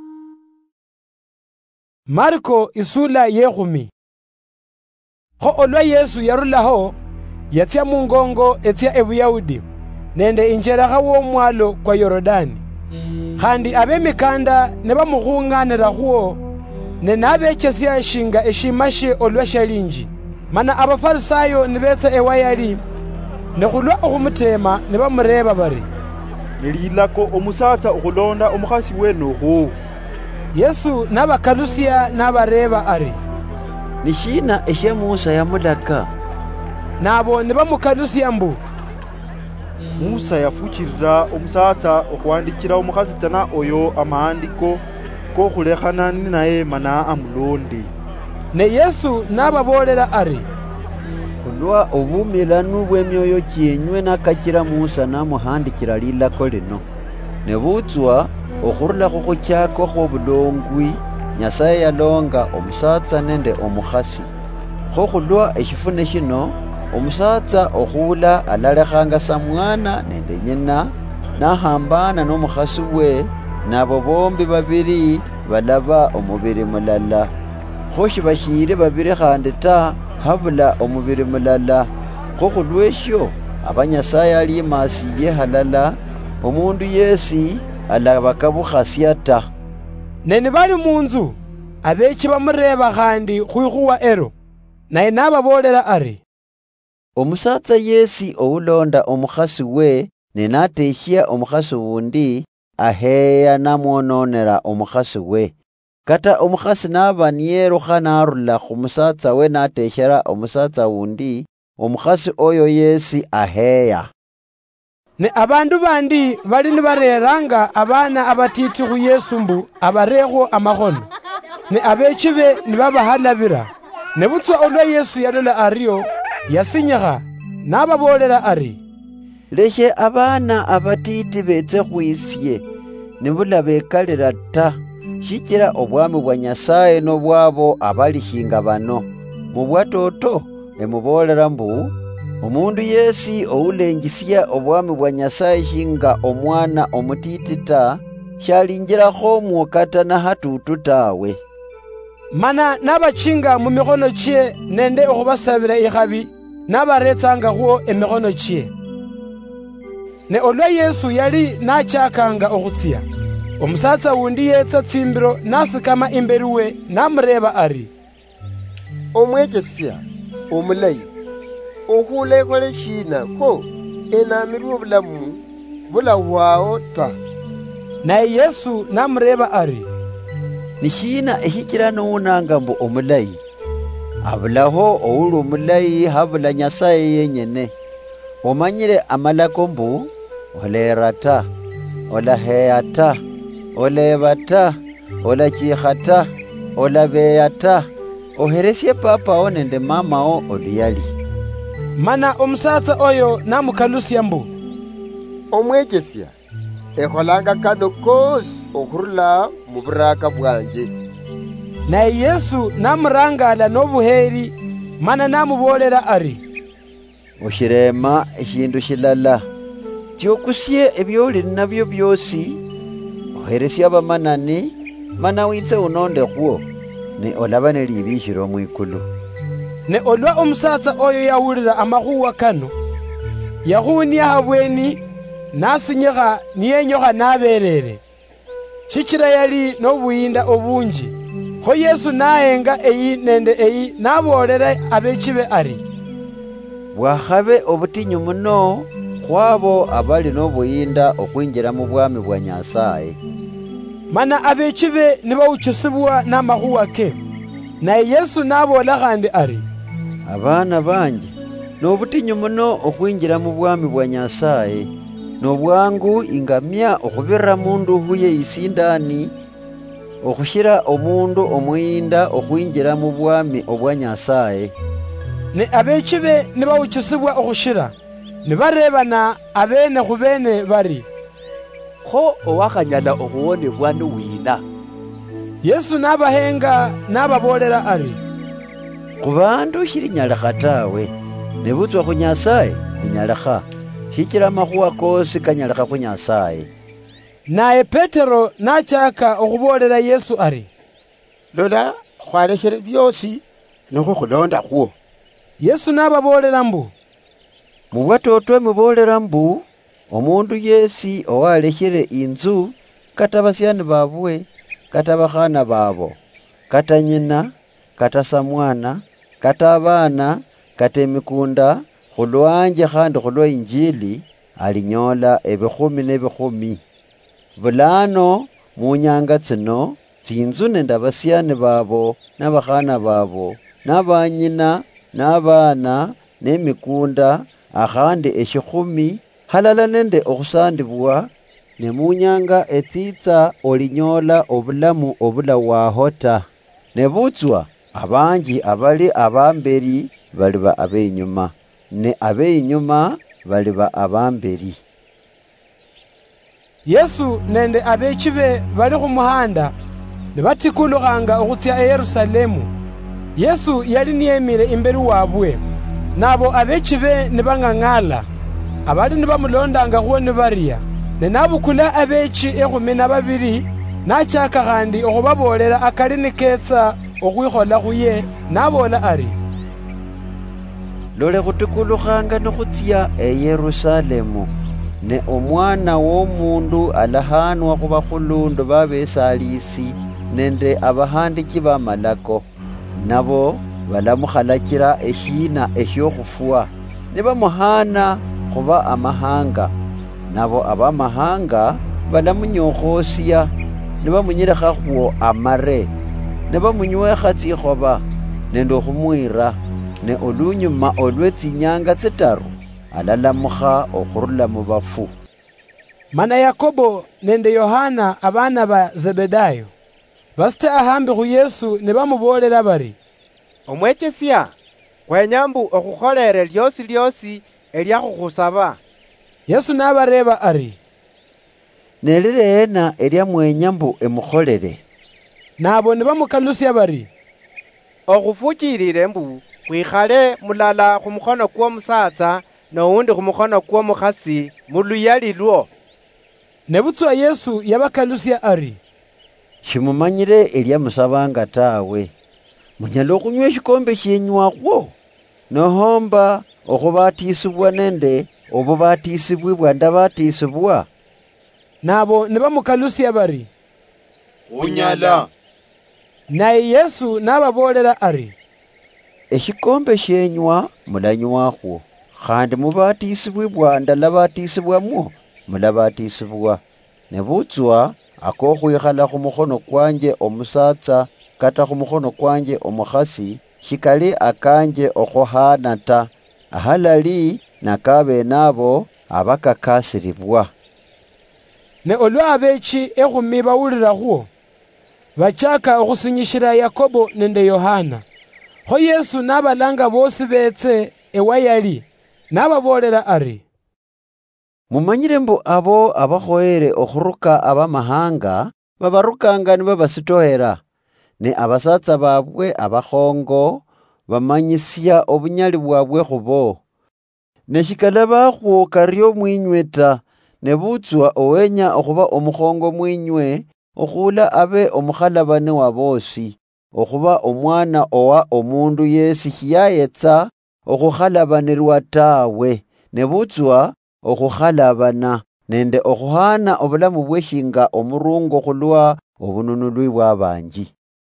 Marko isula 10. Ho olwa Yesu yarulaho, yatsya mungongo etsya ebuyahudi, nende injerakha w'omwalo kwa Yorodani. Khandi abemikanda nebamukhung'anira khwo, ne nabechesya shinga eshimashe olwa shalinji. Mana abafarisayo nibetsa ewa yali, nekhulwa okhumutema ne bamureba bari, nelilako omusatsa okhulonda omukhasi wenoho. Yesu nabakalusya nabareba ari, ni shina eshe Musa yamulaka? Nabo ne bamukalusya mbu, Musa yafuchirira omusatsa okhwandikira omukhasi tsana oyo amahandiko k'okhulekhana naye mana amulonde. Ne Yesu nababolera ari, khulwa obumiranu bw'emyoyo kyenywe nakakira Musa namuhandikira lilako lino, ne butswa okhurulakho khuchako kh'obulongwi Nyasaye yalonga omusatsa nende omukhasi. Kho khulwa eshifune shino omusatsa okhula alalekhanga sa mwana nende nyina nahambana n'omukhasi we, nabo bombi babiri balaba omubiri mulala. Kho shibashire babiri khandi ta, habula omubiri mulala. Kho khulwesho abanyasaye alimasiye halala, omundu yesi alabakabukhasya ta. Nene bali munzu abechi bamureba khandi khwikhuwa ero, naye nababolera ari, omusatsa yesi oulonda omukhasi we nenateshya omukhasi wundi, aheya namwononera omukhasi we. Kata omukhasi naba niyerukha narula khumusatsa we nateshera omusatsa wundi, omukhasi oyo yesi aheya. Ne abandu bandi bali nibareranga abana abatiti khu Yesu mbu abarekho amakhono, ne abechi be nibabahalabira. Ne butswa olwa Yesu yalola aryo yasinyakha nababolera ari, leshe abana abatiti betse khwisye nibula bekalira ta, shikira obwami bwa Nyasaye n'obwabo abalishinga bano. Mu bwatoto emubolera mbu omundu yesi oulengisya obwami bwa Nyasaye shinga omwana omutiti ta, shalinjirakho mwokata na hatutu tawe. Mana nabachinga mu mikhono chye nende okhubasabira ikhabi nabaretsangakho emikhono chye. Ne olwa Yesu yali nachakanga okhutsiya, omusatsa wundi yetsa tsimbiro nasikama imberi we namureba ari, omwekesya omulayi, okhulekole shina ko enamirwe obulamu bulahwawo ta. Naye Yesu namureba ari, ni shina eshikira nounanga mbu omulayi? Abulaho ouli omulayi habula Nyasaye yenyene. Omanyire amalako mbu olera ta, olaheya ta, oleba ta, olachikha ta, olabeya ta, oheresye papao nende mamao oluyali. Mana omusatsa oyo namukalusya mbu, omwekesya, ekholanga kano kosi okhurula mu buraka bwanje. Naye Yesu namurangala n'obuheri, mana namubolera ari, oshirema eshindu shilala, tyokusye ebyoli nabyo byosi, oheresye abamanani, mana witse unonde khwo, ne olaba nelibishiro mwikulu. Ne olwa omusatsa oyo yahulira amakhuwa kano, yahunia habweni nasinyikha niyenyokha naberere, shikira yali n'obuyinda obunji. Kho Yesu nayenga eyi nende eyi nabolera abechi be ari, bwakhabe obutinyu muno khwabo abali n'obuyinda okhwinjira mu bwami bwa Nyasaye. Mana abechi be nibawuchisibwa n'amakhuwa ke. Naye Yesu nabola khandi ari, abana banje, n'obutinyu muno okhwinjira mu bwami bwa Nyasaye, n'obwangu ingamya okhubira mundu huye isindani, okhushira omundu omuyinda okhwinjira mu bwami obwa Nyasaye. Ne abechi be nibawuchisibwa okhushira, nibarebana abene khubene bari, kho owakhanyala okhuwonebwa nuwina? Yesu nabahenga nababolera ari, khu bandu shilinyalekha tawe, ne butswa khu Nyasaye linyalekha, shikira amakhuwa kosi kanyalekha khu Nyasaye. Naye Petero nachaka okhubolera Yesu ari, lola khwalekhere byosi nokho khulonda khwo. Yesu nababolera mbu, mu bwatotwe mubolera mbu omundu yesi owalekhere inzu, kata basyani babwe, kata bakhana babo, kata nyina, kata samwana, kata abana, kata emikunda, khulwanje khandi khulwa Injili alinyola ebikhumi n'ebikhumi. Bulano munyanga tsino tsinzu nende abasyani babo n'abakhana babo n'abanyina n'abana n'emikunda akhandi eshikhumi halala nende okhusandibwa, ne munyanga etsitsa olinyola obulamu obulawaho ta. Ne butswa abanji abali abamberi baliba abeinyuma, ne abeinyuma baliba abamberi. Yesu nende abechi be bali khumuhanda ne batikulukhanga okhutsya Yerusalemu. Yesu yali niyemile imberi wabwe, nabo abechi be ne bang'ang'ala. Abali ne bamulondanga khuwe ne barya, ne nabukula abechi ekhumi na babiri, nachaka khandi okhubabolela akali niketsa okhwikhola khuye, nabola ari, lole khutikulukhanga nikhutsya Yerusalemu, ne omwana w'omundu alahanwa khuba khulundu babesalisi nende abahandiki b'amalako, nabo balamukhalakila eshina eshokhufwa, ne bamuhana khuba amahanga, nabo abamahanga balamunyokhosya, ne bamunyilekha khwo amare, ne bamunywekha tsikhoba nende okhumwira, ne olunyuma olwe tsinyanga tsitaru alalamukha okhurula mu bafu. Mana Yakobo nende Yohana abana ba Zebedayo basita ahambi khu Yesu ne bamubolela bari, omwechesya kwenya mbu okhukholere lyosi elyakhusaba. Yesu nabareba ari, nelilena elyamwenya mbu emukholere. Nabo ne bamukalusya bari, okhufukilile mbu khwikhale mulala khumukhono kw'omusatsa nowundi khumukhono kw'omukhasi muluya lilwo. Ne butswa Yesu yabakalusya ari, shimumanyire elyamusabanga tawe. Munyala okhunywa eshikombe shenywakwo nohomba okhubatisibwa nende obubatisibwi bwa ndabatisibwa? Nabo ne bamukalusya bari, khunyala. Naye Yesu nababolela ari, eshikombe shenywa mulanywakwo, khandi mubatisibwi bwa ndalabatisibwamwo mulabatisibwa. Ne butswa akokhwikhala khumukhono kwanje omusatsa kata khumukhono kwanje omukhasi shikali akanje okhuhana ta, ahalali nakabe nabo abakakasiribwa. Ne olwa abechi ekhumi bawulira khwo bachaka okhusinyishira Yakobo nende Yohana. Kho Yesu nabalanga bosi betse ewayali, nababolela ari, mumanyire mbu abo abakhoere okhuruka abamahanga babarukanga ni babasitohera, ne abasatsa babwe abakhongo bamanyisya obunyali bwabwe khubo. Ne shikala bakhwo karyo mwinywe ta, ne butswa owenya okhuba omukhongo mwinywe okhula abe omukhalabane wa bosi, okhuba omwana owa omundu yesi shiyayetsa okhukhalabanirwa tawe, ne butswa okhukhalabana nende okhuhana obulamu bweshinga omurungo khulwa obununulwi bw'abanji.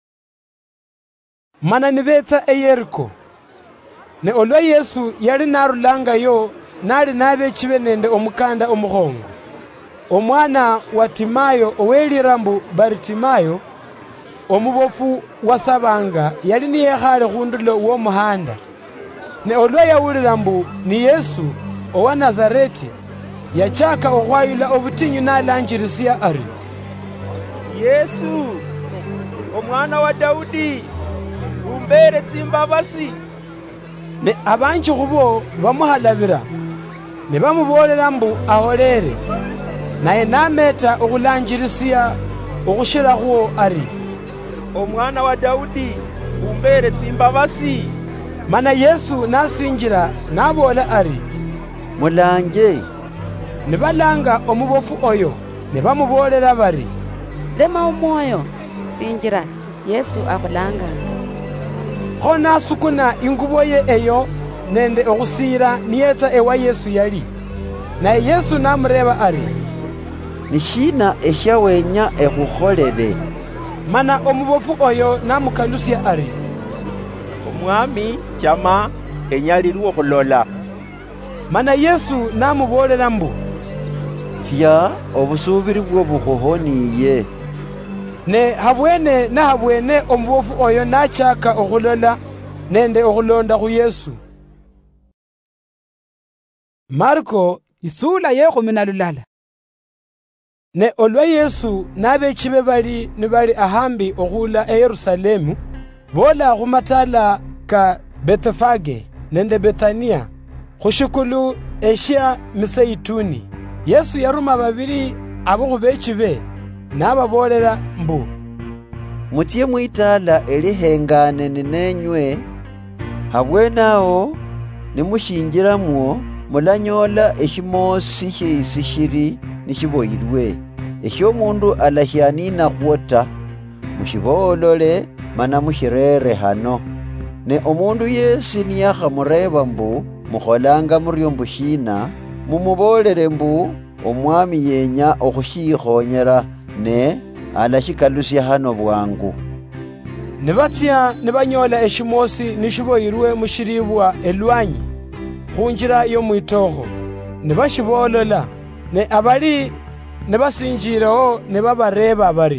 Mana nibetsa Yeriko, ne olwa Yesu yali narulangayo nali nabechi be nende omukanda omukhongo. Omwana wa Timayo owelirambu Baritimayo omubofu wasabanga yali niyekhale khundulo w'omuhanda. Ne olwa yawulira mbu ni Yesu owa Nazareti, yachaka okhwayula obutinyu nalanjirisya ari, Yesu omwana wa Daudi, umbere tsimbabasi. Ne abanji khubo bamuhalabira ne bamubolela mbu aholere, naye nameta okhulanjirisya okhushira khwo ari, omwana wa Daudi, umbere tsimbabasi. Mana Yesu nasinjira nabola ari, mulanje. Ne balanga omubofu oyo ne bamubolela bari, lema omwoyo, sinjira, Yesu akhulanga. Kho nasukuna ingubo ye eyo nende okhusira niyetsa ewa Yesu yali. Naye Yesu namureba ari, nishina eshawenya ekhukholere. Mana omubofu oyo namukalusya ari, omwami chama enyalirwe okhulola. Mana Yesu namubolera mbu, tya obusubiri bwo bukhuhoniye. Ne habwene omubofu oyo nachaka okhulola nende okhulonda khu Yesu. Marko isula yekhumi na lulala. Ne olwa Yesu n'abechibe bali ahambi okhula Yerusalemu, bola khumatala ka Bethfage nende Bethania khushukulu esha Miseituni. Yesu yaruma babiri abo khubechibe n'ababolera mbu, mutye mwitala elihengane nenenywe, habwenawo nimushinjiramwo mulanyola eshimosi sheisi shiri nishiboyirwe. Esho mundu alahyanina khwota mushibolole mana mushirere hano. Ne omundu yesi niyakhamureba mbu mukholanga muryo mbushina, mumubolere mbu omwami yenya okhushihonyera ne alashikalusya hano bwangu. Nibatsya nibanyola eshimosi nishiboyirwe mushiribwa elwanyi khunjira yo mwitoho, nibashibolola ne abali nibasinjireho nibabareba bari,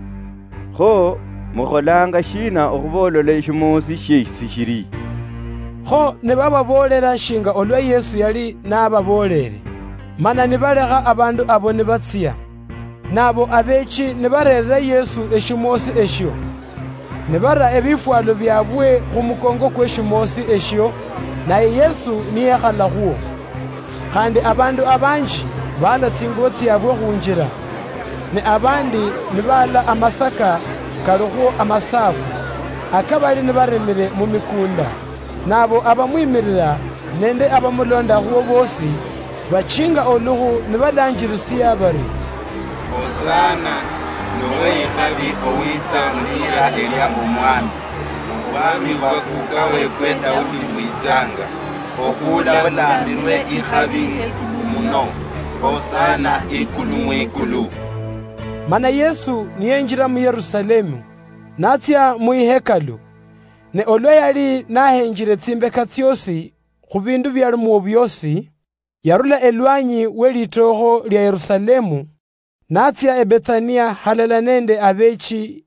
kho mukholanga shina okhubolola eshimosi sheisi shiri? Kho nibababolera shinga olwa Yesu yali n'ababolere. Mana nibalekha abandu abo nibatsiya, nabo abechi nibarerera Yesu eshimosi eshyo, nibara ebifwalo byabwe khumukongo kw'eshimosi eshyo, naye Yesu niyekhala khuwo. Khandi abandu abanji bala tsingubo tsyabwe khunjira, ne abandi nibala amasaka kalukhu amasafu akabali nibaremire mu mikunda. Nabo abamwimirira nende abamulonda khuwo bosi bachinga olukhu nibalanjirisiya bari, Hosana nowe ikhabi owitsa mulira elya omwami, obwami bwakuka wefwe Daudi mwitsanga, okhula bulambirwe ikhabi muno, Hosana ikulu mwikulu. Mana Yesu niyenjira mu Yerusalemu natsya mu ihekalu, ne olwa yali nahenjire tsimbeka tsiosi khu bindu byalimuwo byosi, yarula elwanyi welitoho lya Yerusalemu natsya eBethania halala nende abechi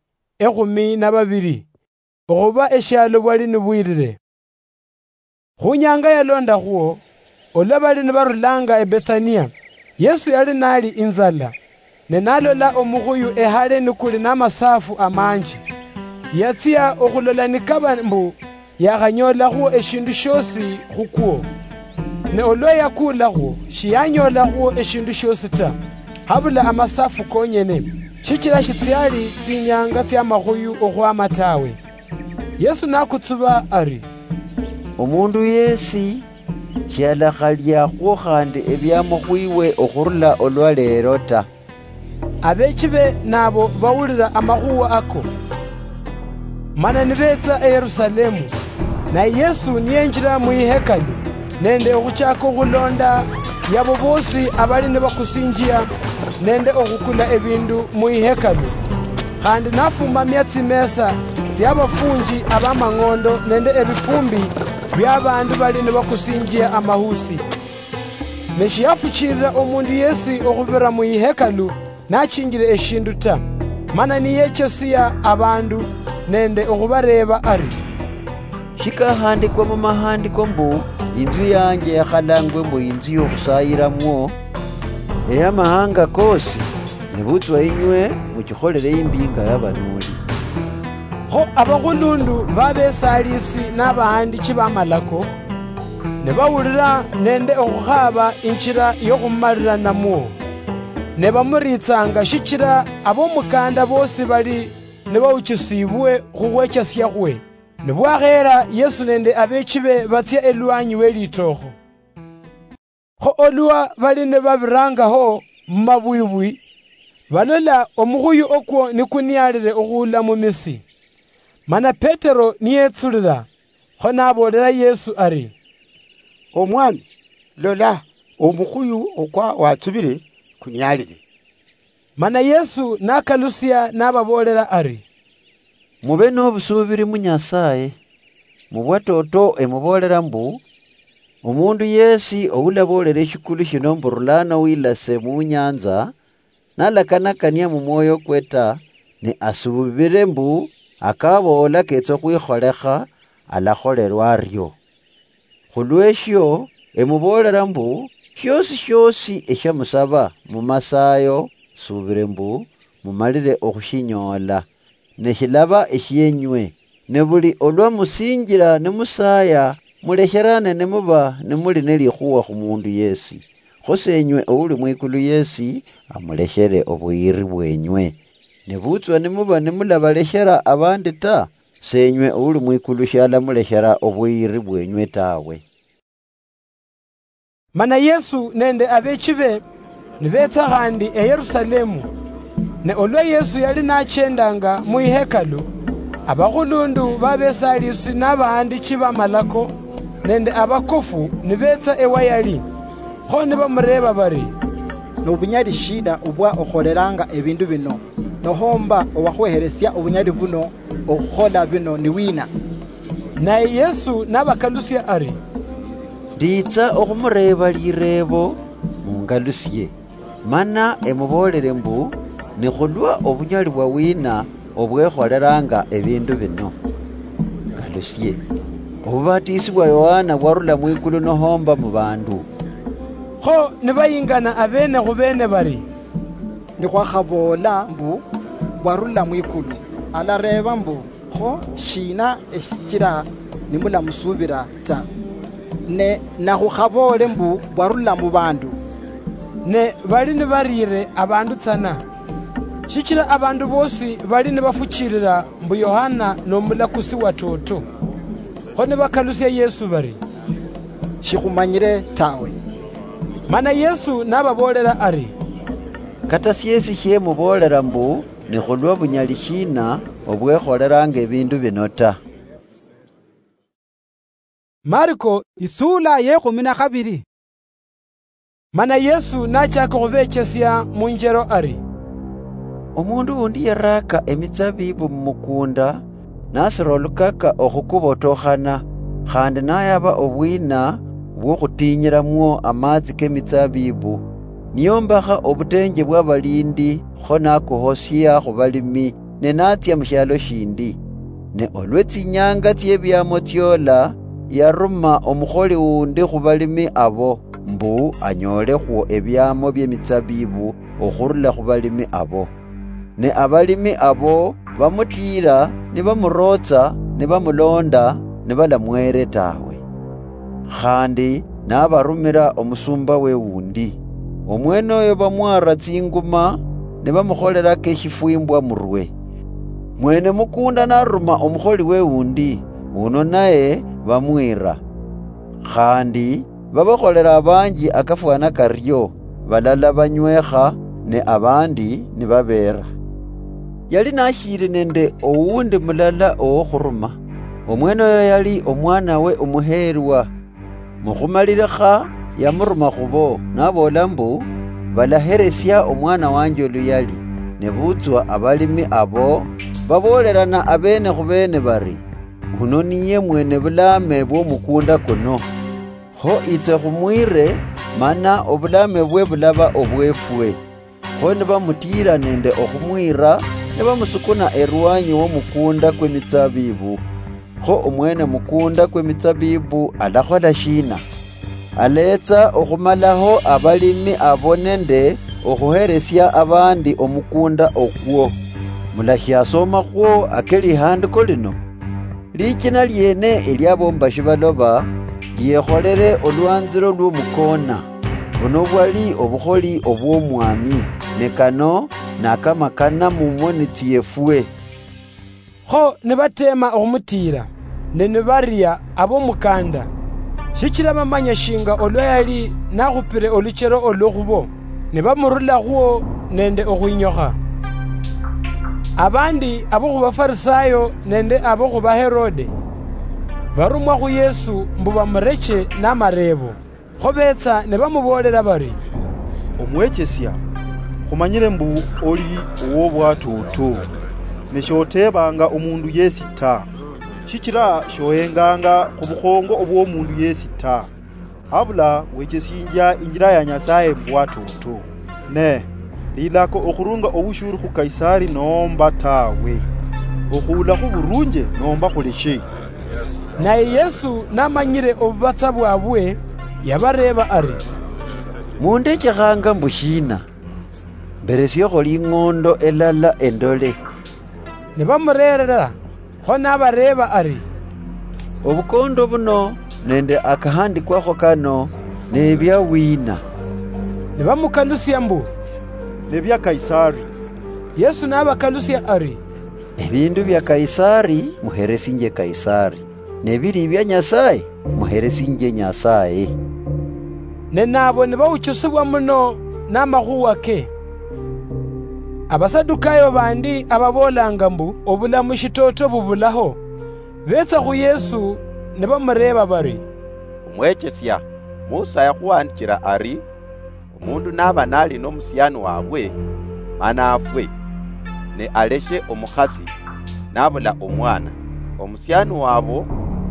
12 okhuba eshalo bwali nibwirire. Khunyanga yalonda khuwo olwa bali nibarulanga eBethania, Yesu yali nali inzala, ne nalola omukhuyu ehale nikuli n'amasafu amanji. Yatsya okhulola nikaba mbu yakhanyolakho eshindu shosi khukwo, ne olwa yakulakho shiyanyolakho eshindu shosi ta, habula amasafu konyene, shichira shitsyali tsinyanga tsya makhuyu okhwama tawe. Yesu nakutsuba ari, omundu yesi shalakhalyakhwo khandi ebyamukhwiwe okhurula olwa lero ta. Abechibe nabo bawulira amakhuwa ako. Mana nibetsa Yerusalemu, na Yesu niyenjira mu ihekalu nende okhuchaka okhulonda yabo bosi abali nibakusinjia nende okhukula ebindu mu ihekalu. Khandi nafuma myatsi mesa tsyabafunji abamang'ondo nende ebifumbi by'abandu bali nibakusinjia amahusi. Neshiyafuchirira omundu yesi okhubira mu ihekalu nachingire eshindu ta, mana niyechesiya abandu nende okhubareba ari, shikahandikwa mu mahandiko mbu inzu yanje yakhalangwe mbu inzu yokhusayiramo ey'amahanga kosi, nibutswa inywe muchikholere imbinga y'abanuli. Kho abakhulundu babesalisi n'abahandichi b'amalako nebawulira nende okhukhaba inchira y'okhumalira namwo, ne bamuritsanga shichira ab'omukanda bosi bali nebawuchisibwe khukhwechesya khwe. Nibwakhera Yesu nende abechibe batsya elwanyi welitoho. Kho olwa bali nebabirangaho mumabwibwi, balola omukhuyu okwo nikunialire okhula mu misi. Mana Petero niyetsulira, kho nabolera Yesu ari, omwami, lola omukhuyu okwa watsubire kunialire. Mana Yesu nakalusya nababolera ari, mube n'obusubiri mu Nyasaye. Mubwatoto emubolera mbu Omundu yesi oulabolera eshikulu shino mburulana wilase mu nyanza, nalakanakania mu mwoyo kweta, ne asubire mbu akabola ketsa khwikholekha alakholerwa aryo. Khulweshyo emubolera mbu shosi eshamusaba mu masayo subire mbu mumalire okhushinyola, ne shilaba esyenywe, ne buli olwamusinjira ne musaya mulekherane ne muba ne muli ne likhuwa khumundu yesi. Khosenywe ouli mwikulu yesi amulekhere obuyiri bwenywe. Ne butswa ne muba ne mulabaleshera abandi ta, senywe ouli mwikulu shalamuleshera obuyiri bwenywe tawe. Mana Yesu nende abechi be nibetsa khandi Yerusalemu, ne olwa Yesu yali nachendanga mu ihekalu, abakhulundu babesalisi n'abahandiki b'amalako nende abakofu nibetsa ewa yali, kho nibamureba bari, n'obunyali shina ubwa okholeranga ebindu bino, nohomba owakhweheresya obunyali buno okhukhola bino ni wina? Naye Yesu n'abakalusya ari, nditsa okhumureba lirebo mungalusye, mana emubolere mbu nikhulwa obunyali bwa wina obwekholeranga ebindu bino. Ngalusye, obubatisi bwa Yohana bwarula mwikulu nohomba mu bandu. Kho nibayingana abene khubene bari, nikhwakhabola mbu bwarula mwikulu, alareba mbu kho shina eshikira nimulamusubira ta, ne nakhukhabole mbu bwarula mu bandu. Ne bali nibarire abandu tsana, shikira abandu bosi bali nibafuchirira mbu Yohana n'omulakusi wa toto. Kho nibakalusya Yesu bari, shikhumanyire tawe. Mana Yesu n'ababolera ari, kata syesi shemubolera mbu nikhulwa bunyali shina obwekholeranga ebindu bino ta. Marko isula ye 12. Mana Yesu nachaka khubechesya munjero ari, omundu undi yaraka emitsabibu mumukunda, nasira olukaka okhukubotokhana, khandi nayaba obwina bw'okhutinyiramwo amatsi k'emitsabibu, niyombakha obutenje bwa balindi, kho nakuhosya khubalimi, ne natsya mushalo shindi. Ne olwe tsinyanga tsyebyamo tsyola, yaruma omukholi undi khubalimi abo, mbu anyolekho ebyamo by'emitsabibu okhurula khubalimi abo. Ne abalimi abo bamutira ne bamurotsa ne bamulonda ne balamwere tawe. Khandi nabarumira omusumba we wundi, omwene oyo bamwara tsinguma ne bamukholerako eshifuimbwa murwe. Mwene mukunda naruma omukholi we wundi, uno naye bamwira. Khandi babakholera abanji akafwana karyo, balala banywekha ne abandi ne babera. Yali nashiri nende owundi mulala owokhuruma, omwene oyo yali omwana we omuherwa. Mukhumalilekha yamuruma khubo nabola mbu balaheresya omwana wanje oluyali, ne butswa abalimi abo babolerana abene khubene bari, uno niye mwene bulame bw'omukunda kuno. Kho itse khumwire, mana obulame bwe bulaba obwefwe. Kho nibamutira nende okhumwira, ne bamusukuna erwanyi w'omukunda kw'emitsabibu. Kho omwene mukunda kw'emitsabibu alakhola shina? Aletsa okhumalaho abalimi abo nende okhuheresya abandi omukunda okwo. Mulashasoma khwo akelihandiko lino. Likina lyene elyabombashi baloba lyekholere olwanziro lw'omukona. Buno bwali obukholi obw'omwami, ne kano nakamakana mumoni tsiyefwe. Kho nibatema okhumutira, ne nibarya ab'omukanda, shikira bamanya shinga olwa yali nakhupire oluchero olwokhubo, ne bamurulakhuwo nende okhwinyokha. Abandi abo khubafarisayo nende abo khuba Herode barumwa khu Yesu mbu bamureche n'amarebo. Kho betsa ne bamubolera bari, omwechesya, khumanyire mbu oli ow'obwatuutu, ne shotebanga omundu yesi ta, shikira shohenganga khu bukhongo obw'omundu yesi ta. habula wechesinja injira ya Nyasaye mbwatutu ne lilako okurunga obushuru ku Kaisari nomba tawe okhula khuburunje nomba khuleshe. Naye Yesu namanyire obubatsa bwabwe yabareba ari, mundechekhanga mbushina mberesyekho ling'ondo elala endole. Ne bamurerera kho nabareba ari, obukondo buno nende akahandikwakho kano nebya wina. Ne bamukalusya mbu, nebya Kaisari. Yesu nabakalusya ari, ebindu bya Kaisari muheresinje Kaisari, nebiri bya Nyasaye muheresinje Nyasaye. Ne nabo ne bawuchusibwa muno n'amahuwa ke. Abasadukayo bandi ababolanga mbu obulamu shitoto bubulaho betsa ku Yesu ne bamureba bari, umwechesya Musa yakuwandikira ari omundu naba nali n'omusyani wabwe mana afwe ne aleshe omukhasi nabula omwana omusyani wabo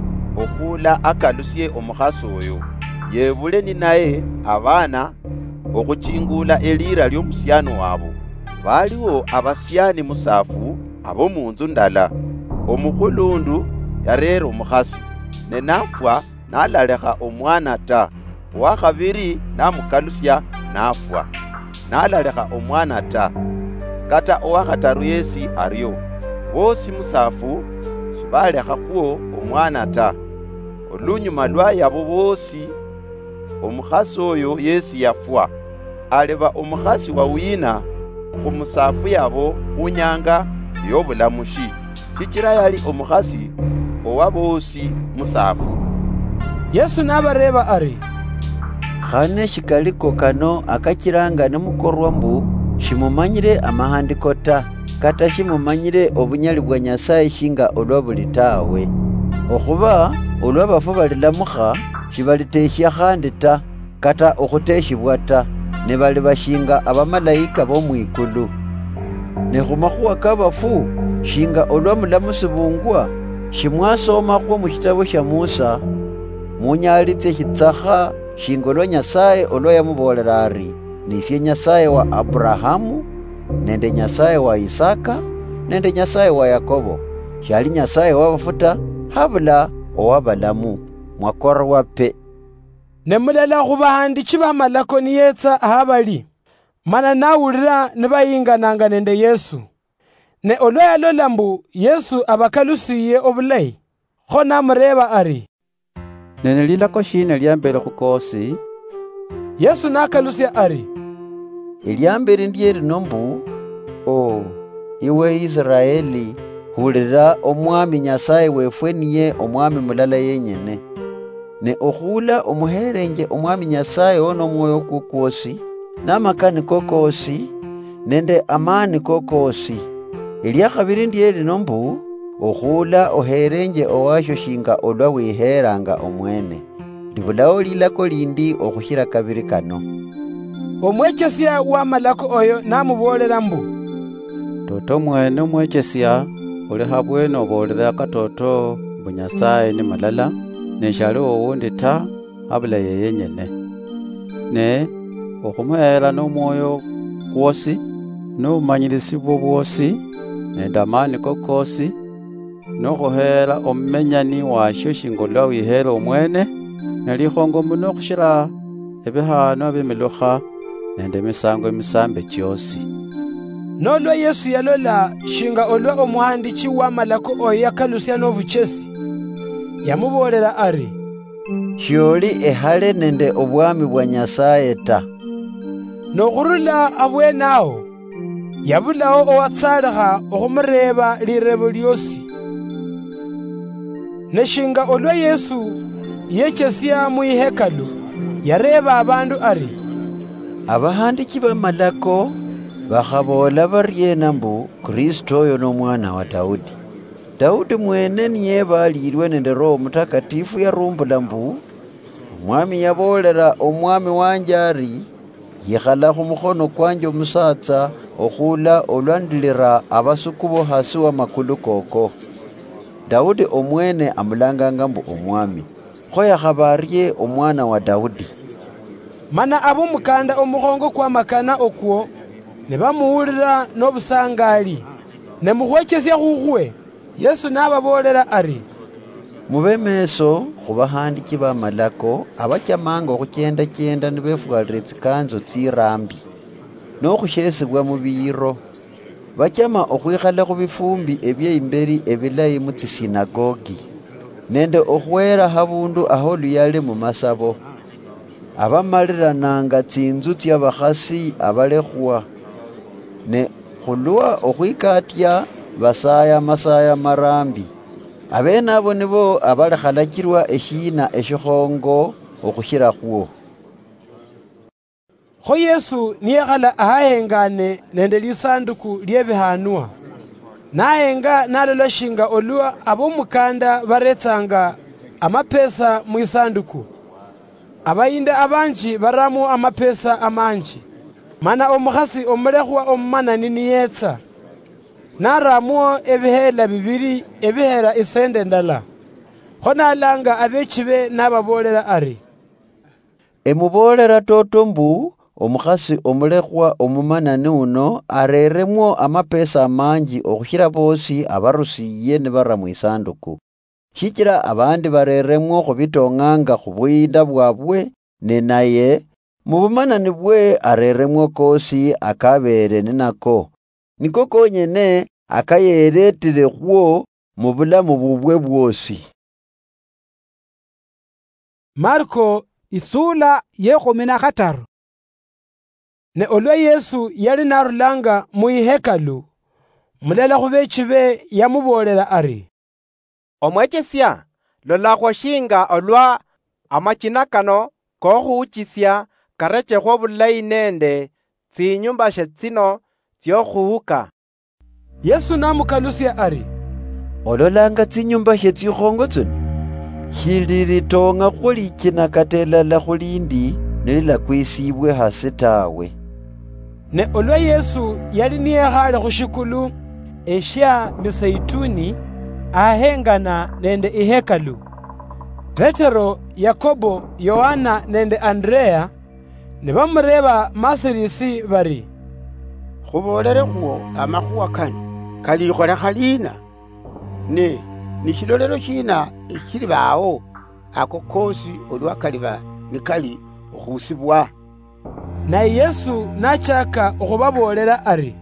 okhula akalusye omukhasi oyo yebule ni naye abaana okuchingula elira ly'omusyani wabo. Baliwo abasyani musafu abo munzu ndala. Omukhulundu yarera omukhasi ne nafwa nalalekha omwana ta. Wakhabiri namukalusya nafwa nalalekha omwana ta. Kata owakhataru yesi aryo bosi musafu shibalekha khuo omwana ta. Olunyuma lwa yabo bosi omukhasi oyo yesi yafwa aleba omukhasi wa wina khumusafu yabo khunyanga y'obulamushi kikira yali omukhasi owa bosi musafu. Yesu nabareba ari, khane shikaliko kano akakiranga nemukorwa mbu shimumanyire amahandiko ta kata shimumanyire obunyali bwa Nyasaye shinga olwa buli tawe. Okhuba olwa bafu balilamukha shibaliteshya khandi ta kata okhuteshibwa ta, ne bali bashinga abamalayika b'omwikulu. Ne khumakhuwa k'abafu shinga olwa mulamusi bungwa shimwasomakho mu kitabo sha Musa munyalitse shitsakha shinga olwa Nyasaye olwa yamubolera ari, nisye Nyasaye wa Abrahamu nende Nyasaye wa Isaka nende Nyasaye wa Yakobo, shali Nyasaye w'abafuta habula ow'abalamu. Mwakorwa pe. Ne mulala khubahandiki b'amalako niyetsa ahabali mana nawulira nibayingananga nende Yesu. Ne olwa yalola mbu Yesu abakalusiye obulayi kho namureba ari, nene lilako shina lyambele khukosi. Yesu nakalusya ari, Eliambere ndiye lino mbu, iwe Israeli hulira omwami Nyasaye wefwe niye omwami mulala yenyene. Ne okhula omuherenje omwami Nyasaye ono mwoyo kukwosi n'amakani kokosi nende amani kokosi. Elyakhabiri ndiye lino mbu, okhula oherenje owasho shinga olwa wiheranga omwene. Libulawo lilako lindi okhushira kabiri kano. Omwechesya w'amalako oyo namubolera mbu, toto mwene omwechesya uli habwene obolera katoto mbu Nyasaye ni malala neshali owundi ta habula yeyenyene. Ne okhumuhera n'omwoyo kwosi n'obumanyilisi bwosi nende amani kokosi n'okhuhera omumenyani washo shinga olwa wihera omwene nelikhongo muno okhushira ebihano by'emilukha nende emisango emisambe kyosi. Nolwa Yesu yalola shinga olwa omuhandiki w'amalako oyo yakalusya n'obuchesi yamubolera ari, Sholi ehale nende obwami bwa Nyasaye ta. Nokhurula abwenawo yabulawo owatsalikha okhumureba lirebo lyosi. Neshinga olwa Yesu yechesya mwihekalu yareba abandu ari, abahandiki b'amalako bakhabola baryena mbu Kristo oyo n'omwana wa Daudi. Daudi mwene niye balirwe nende Roho Mutakatifu yarumbula mbu, omwami yabolera omwami wanje ari, yikhala khumukhono kwanje omusatsa okhula olwandilira abasukubo hasi wa makulu koko. Daudi omwene amulanganga mbu omwami. kho yakhabarye omwana wa Daudi. Mana ab'omukanda omukhongo kwamakana okwo ne bamuwulira n'obusangali ne mukhwekesya khukhwe. Yesu n'ababolera ari, mube meso khubahandiki b'amalako abachamanga okhuchenda-chenda ne befwalire tsikanzo tsirambi n'okhushesibwa mu biro, bachama okhwikhala khu bifumbi ebyeimberi ebilayi mu tsisinagogi nende okhwera habundu aho luyale mu masabo. Abamalirananga tsinzu tsya bakhasi abalekhwa ne khulwa okhwikatya basaya masaya marambi. Abene abo nibo abalekhalakirwa eshina eshikhongo okhushira khwo. Kho Yesu niyekhala ahahengane nende lisanduku lyebihanwa, nahenga nalola shinga olwa ab'omukanda baretsanga amapesa mu isanduku. Abayinde abanji baramu amapesa amanji, mana omukhasi omulekhwa omumanani niyetsa naramuo ebihela bibiri ebihera isende ndala. Kho nalanga abechibe n'ababolera ari, emubolera toto mbu omukhasi omulekhwa omumanani uno areremwo amapesa amanji okhushira bosi abarusiye ne bara mu isanduku. Shikira abandi bareremwo khubitong'anga khubwinda bwabwe, ne naye mu bumanani bwe areremwo kosi akabere ninako, niko konyene akayeretire khwo mu bulamu bubwe bwosi. Marko isula ye-15. Ne olwa Yesu yali narulanga mu ihekalu, mulala khubechibe yamubolera ari, omwechesya lola khwashinga olwa amachina kano kokhuwuchisya karechekho bulayi nende tsinyumbashe tsino tsyokhuuka. Yesu namukalusya ari, ololanga tsinyumbashe tsikhongo tsino shililitonga khulichina katelala khulindi nililakwisibwe hasi tawe. Ne olwa Yesu yali niyekhale khushikulu esha miseituni ahengana nende ihekalu, Petero, Yakobo, Yohana nende Andrea ne bamureba masirisi bari, khubolere khwo amakhuwa kano kalikholekha lina ne nishilolelo shina shili bawo ako kosi olwa kaliba nikali okhusibwa. Naye Yesu nachaka okhubabolera ari,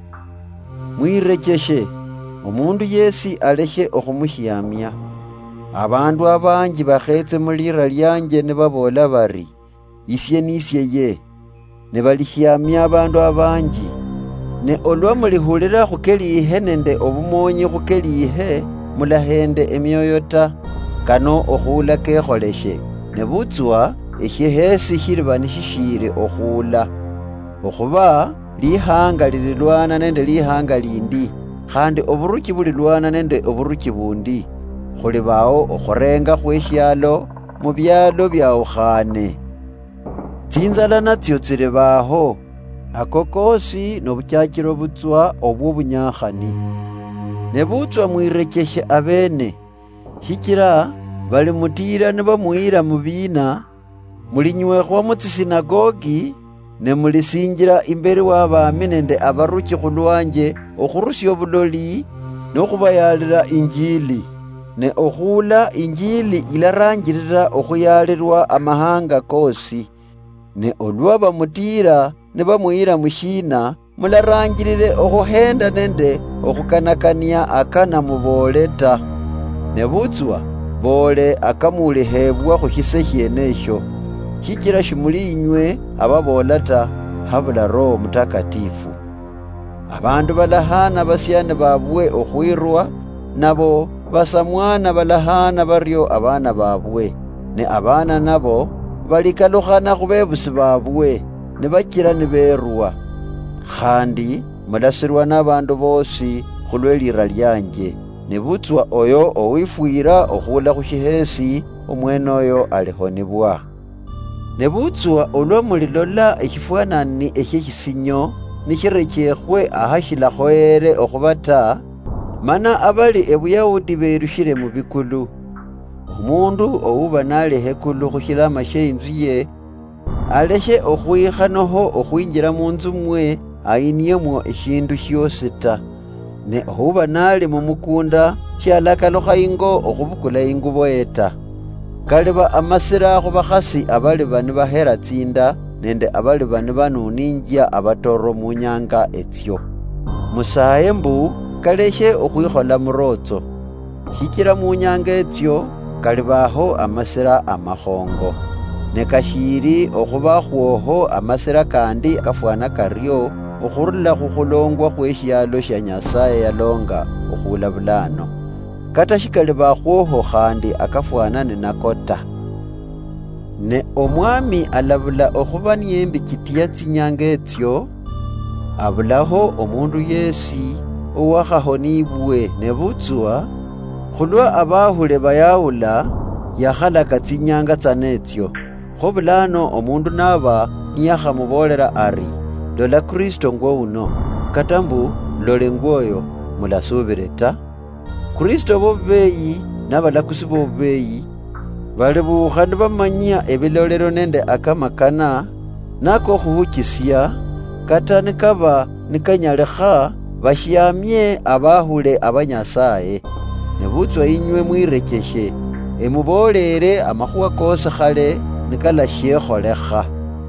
mwirecheshe omundu yesi alekhe okhumushiyamya. Abandu abanji bakhetse mulira lyanje ne babola bari, isye nisye ye, ne balishiyamya abandu abanji. Ne olwa mulihulira khukelihe nende obumonyi khukelihe, mulahende emyoyo ta, kano okhuula kekholeshe, ne butswa eshihesi shiliba nishishire okhuula. Okhuba lihanga lililwana nende lihanga lindi, khandi oburuki bulilwana nende oburuki bundi. Khuli bawo okhurenga khweshyalo mu byalo byawukhane. Tsinzala natsyo tsili baho, ako kosi nobuchachilo butswa obw'obunyakhani. Ne butswa mwirecheshe abene, shikira bali mutira ne bamuyira mu bina, mulinywekho mu tsisinagogi ne mulisinjira imberi w'abami nende abaruki khulwanje okhurusya obuloli n'okhubayalira injili. Ne okhuula injili ilaranjirira okhuyalirwa amahanga kosi. Ne olwa bamutira ne bamuyira mushina, mularanjirire okhuhenda nende okhukanakania akana mubole ta. Ne butswa bole akamulihebwa khushise sheneshyo, shikira shimuli inywe ababola ta, habula Roho Mutakatifu. Abandu balahana basyane babwe okhwirwa, nabo basamwana balahana baryo abana babwe, ne abana nabo balikalukhana khubebusi babwe, ne bakira ne berwa. Khandi mulasirwa n'abandu bosi khulwe lira lyanje, ne butswa oyo owifwira okhuula khushihesi, omwene oyo alihonibwa. Ne butswa olwa mulilola eshifwanani eshechisinyo nishirechekhwe ahashilakhoere okhuba ta, mana abali ebuyahudi berushire mu bikulu. Omundu ouba nalehe kulu khushilama she inzu ye, aleshe okhwikha noho okhwinjila munzu mwe ayiniemwo eshindu shyosi ta. Ne ouba nali mumukunda shalakalukha ingo okhubukula ingubo eta. Kaliba amasira khu bakhasi abali bani bahera tsinda nende abali bani banuninja abatoro mu nyanga etsyo. Musaye mbu kaleshe okhwikhola murotso. Shikira mu nyanga etsyo kalibaho amasira amakhongo. Ne kashiri okhuba khwoho amasira kandi kafwana karyo okhurula khukhulongwa khweshialo sha Nyasaye yalonga okhula bulano. Kata shikaliba khwoho khandi akafwana ni nakota. Ne omwami alabula okhuba niyembi kitiya tsinyanga etsyo, abulaho omundu yesi owakhahonibwe ne butswa, khulwa abahule bayawula yakhalaka tsinyanga tsanetsyo. Khobulano omundu naba niyakhamubolera ari, lola Kristo ngwo uno, kata mbu lole ngwoyo mulasubile ta. Kristo bobeyi n'abalakusi bobeyi balibukha nibamanya ebilolero nende akamakana nako khuhukisya, kata nikaba nikanyalekha bashyamye abahule abanyasaye. Nebutswa inywe mwirekeshe emubolere amakhuwa kose khale nikalashyekholekha.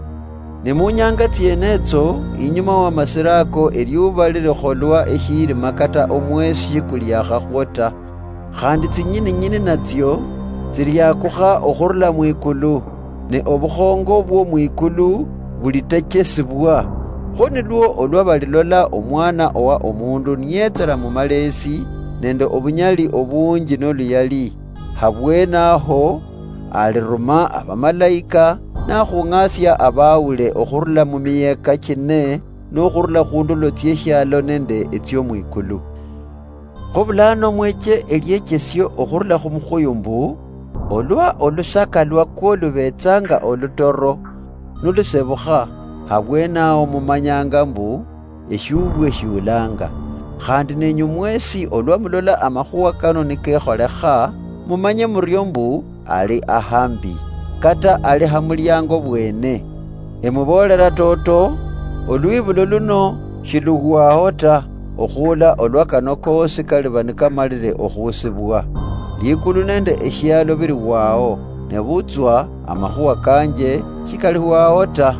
Ne munyanga tyenetso inyuma wa masirako eryuba lilikholwa eshilima kata omwesi kulyakhakhwota, khandi tsinyini natsyo tsilyakukha okhurula mwikulu, ne obukhongo bwo mwikulu bulitekesibwa. Kho nilwo olwa balilola omwana owa omundu niyetsela mu malesi nende obunyali obunji noluyali, habwenaho aliruma abamalayika nakhung'asya abawule okhurula mu miyeka kine nokhurula khundulo tsyeshyalo nende etsyo mwikulu. Khobulano mweche eryekesyo okhurula khumukhoyo mbu olwa olusaka lwakwo lubetsanga olutoro nulusebukha, habwenawo mumanyanga mbu eshyubwe shyulanga. Khandi nenyu mwesi olwa mulola amakhuwa kano nikekholekha, mumanye muryo mbu ali ahambi, kata ali hamulyango bwene. Emubolera toto, olwibulo luno shiluhwaho ta, okhula olwa kano kosi kaliba nikamalile okhusibwa. Likulu nende eshyalo biliwawo, ne butswa amakhuwa kanje shikalihwaho ta.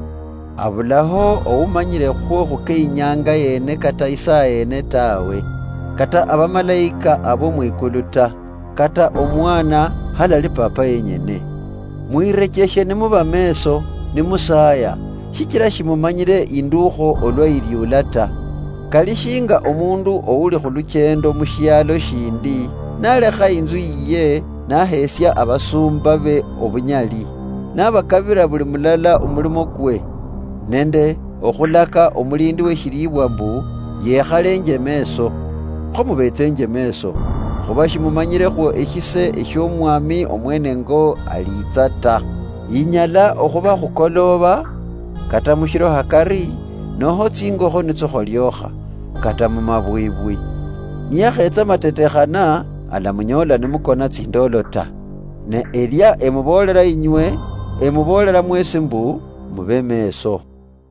Abulaho oumanyile khwokhu keinyanga yene kata isaa yene tawe, kata abamalayika abo mwikulu ta, kata omwana halali papa yenyene. Mwirekeshe nimuba meso nimusaya, shikira shimumanyile indukho olwa ilyula ta. Kalishinga omundu ouli khuluchendo mushyalo shindi nalekha inzu yiye nahesya abasumba be obunyali, nabakabira buli mulala omulimo kwe, nende okhulaka omulindi weshilibwa mbu yekhalenje meso. Kho mubetsenje meso, khuba shimumanyilekho eshise esyomwami omwene ngo alitsa ta. Inyala okhuba khukoloba, kata mushilo hakari, noho tsingokho nitsokholyoha, kata mumabwibwi. Niyakhetsa matetekhana, alamunyola nimukona tsindolo ta. Ne elya emubolera inywe, emubolera mwesi mbu mube meso.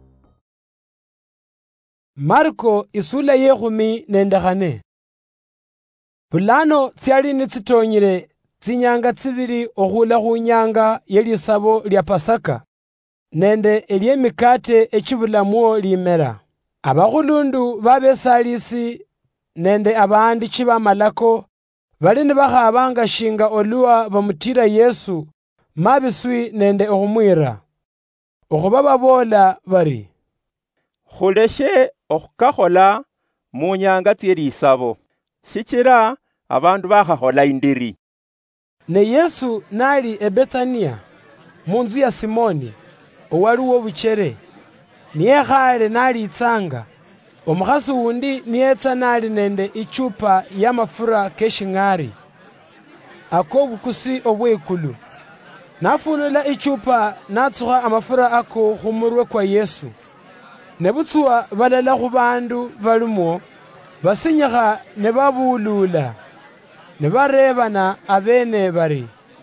Marko isula yekhumi nende khane. Bulano tsyali nitsitonyile tsinyanga tsibili okhula khunyanga yelisabo lya Pasaka nende elyemikate echibulamwo limera. Abakhulundu babesalisi nende abaandichi bamalako bali nibakhabanga shinga oluwa bamutira Yesu mabiswi nende okhumwira. Okhuba babola bari, khuleshe okhukakhola mu nyanga tselisabo, shikira abandu bakhakhola indiri. Ne Yesu nali eBethania munzu ya Simoni owaliwo buchere, niyekhale nalitsanga. Omukhasi wundi niyetsa nali nende ichupa ya mafura keshing'ari ako bukusi obwekulu, nafunula ichupa natsukha amafura ako khumurwe kwa Yesu. Ne butswa balala khu bandu balimwo basinyakha ne babulula. ne barebana abene bari,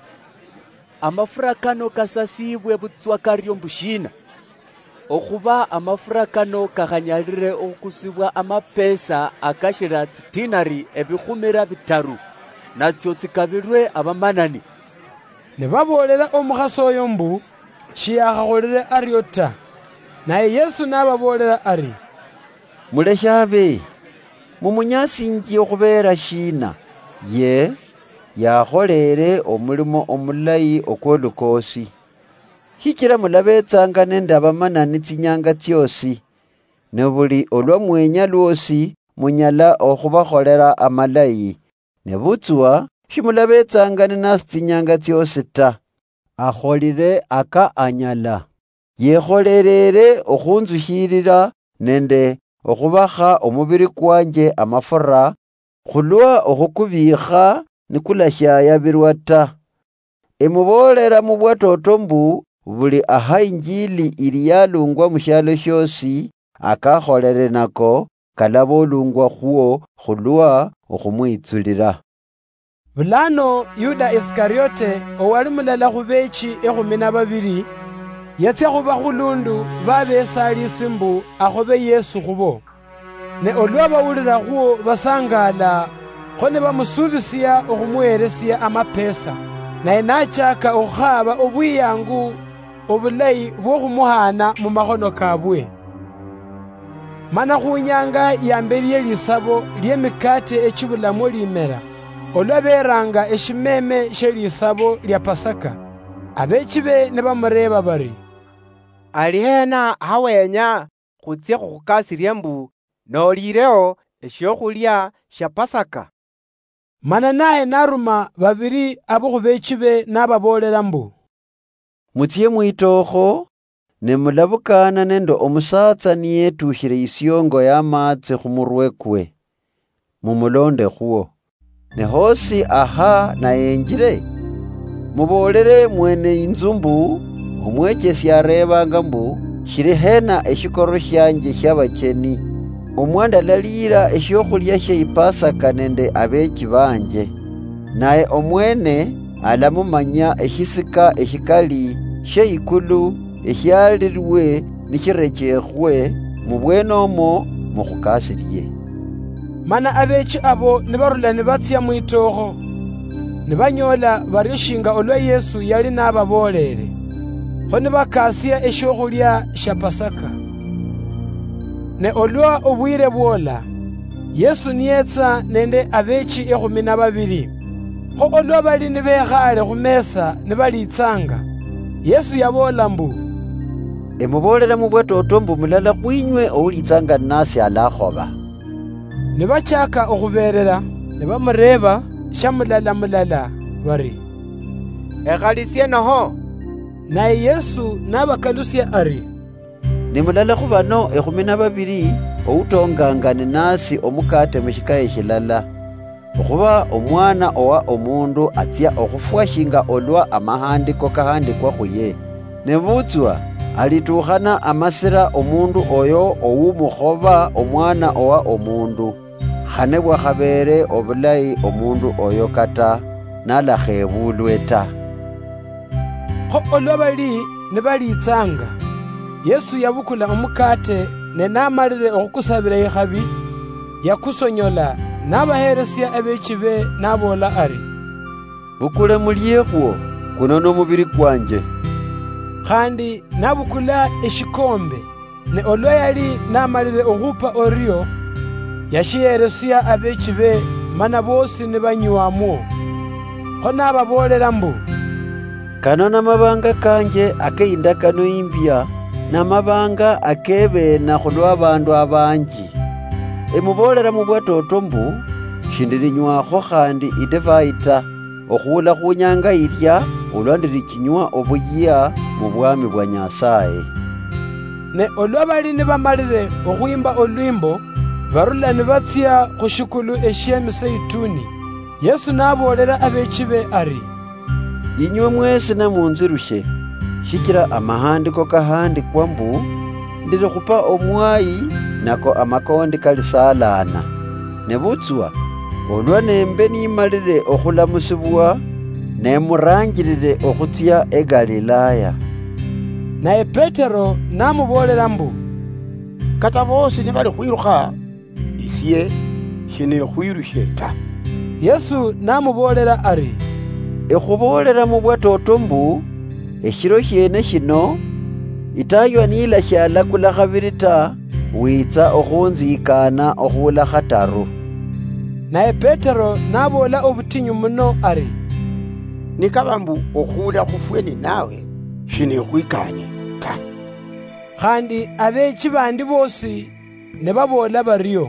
amafura kano kasasibwe butswakaryo mbushina okhuba amafura kano kakhanyalire okusibwa amapesa akashira dinari ebikhumira 3 natsyo tsikabirwe abamanani. ne babolera omukhasi oyo mbu shiyakhakolere aryo ta. Naye Yesu n'ababolera ari, muleshe abe, mumunyasinjie okhubeera shina, ye yakholere omulimo omulayi okw'olukosi. Shikira mulabetsanga nende abamanani tsinyanga tsiosi, ne buli olwamwenya lwosi munyala okhubakholera amalayi, ne butswa shimulabetsanga ninasi tsinyanga tsiosi ta. Akholire aka anyala, yekholerere okhunzukhilira nende okhubakha omubiri kwanje amafura, khulwa okhukubikha nikulashayabirwa ta. Emubolera mu bwatoto mbu buli aha injili ili yalungwa mushalo shosi akakholere nako kalaba olungwa khwo khulwa okhumwitsulira. Bulano Yuda Iskariote owali mulala khubechi 12 yatsya khuba khulundu babesalisi mbu akhobe Yesu khubo. Ne olwa bawulira khwo basangala, kho ne bamusubisya okhumuweresya amapesa, naye nachaka okhaba obwiyangu obulayi bw'okhumuhana mu makhono kabwe. Mana khunyanga yambeli yelisabo ly'emikate echibulamu limera, olwa beranga eshimeme shelisabo lya Pasaka, abechi be ne bamureba bari, ali hena hawenya khutsya khukhukasirya mbu nolireo esyokhulya sha Pasaka? Mana naye naruma babiri abo khubechi be n'ababolera mbu, mutsye mwitokho ne mulabukana nende omusatsa niyetukhile isyongo y'amatsi khumurwe kwe, mumulonde khwo. Ne hosi aha nayenjile, mubolere mwene inzu mbu omwechesi arebanga mbu shili hena eshikoro shanje shabacheni, omwandalalira esyokhulya sha ipasaka nende abechi banje. Naye omwene alamumanya eshisika eshikali sha ikulu esyalirwe nishirechekhwe mubwenomo mukhukasirye. Mana abechi abo ne barula ne batsya mwitokho, ne banyola baryo shinga olwa Yesu yali n'ababolere, kho ne bakasya esyokhulya sha Pasaka. Ne olwa obwire bwola, Yesu niyetsa nende abechi 12, kho olwa bali ne bekhale khumesa ne balitsanga, Yesu yabola mbu, emubolera mu bwatoto mbu mulala khwinywe oulitsanga nasi alakhoba. Ne bachaka okhuberera, ne bamureba shamulala bari, ekhalisye noho? Naye Yesu n'abakalusya ari, ni mulala khu bano 12 outongangane nasi omukate mushikaye shilala, okhuba omwana owa omundu atsya okhufwa shinga olwa amahandiko kahandikwa khuye. Ne butswa alitukhana amasira omundu oyo owumukhoba omwana owa omundu, khane bwakhabere obulayi omundu oyo kata nalakhebulwe ta. Kho olwa bali ne balitsanga, Yesu yabukula omukate ne namalire okhukusabira ikhabi, yakusonyola n'abaheresya abechi be n'abola ari, bukule mulyekhwo, kuno n'omubiri kwanje. Khandi nabukula eshikombe, ne olwa yali namalire okhupa oryo, yashiyeresya abechi be, mana bosi ne banywamo. Kho n'ababolera mbu, kano n'amabanga kanje akeindakano imbya, n'amabanga akebena khulwa abandu abanji. Emubolera mu bwatoto mbu shindilinywakho khandi idivai ta, okhuula khunyanga ilya olwa ndilichinywa obuya mu bwami bwa Nyasaye. Ne olwa bali ne bamalire okhwimba olwimbo, barula ne batsya khushikulu eshy'emiseituni, Yesu n'abolera abechi be ari, inywe mwesi namunzirushe, shikira amahandiko kahandikwa mbu ndili khupa omwayi nako amakondi kalisalana. Ne butswa olwa nembe nimalile okhulamusibwa nemurangilile okhutsya e Galilaya. Naye Petero namubolela mbu, kata bosi ne bali khwirukha isye shinekhwirushe ta. Yesu namubolela ari, ekhubolela mu bwatoto mbu eshiro shene shino itaywa nila shalakula khabiri ta, witsa okhunzikana okhula khataru. Naye Petero nabola obutinyu muno ari, nikaba mbu okhula khufweni nawe shinekhwikanye ta. Khandi abechi bandi bosi ne babola baryo.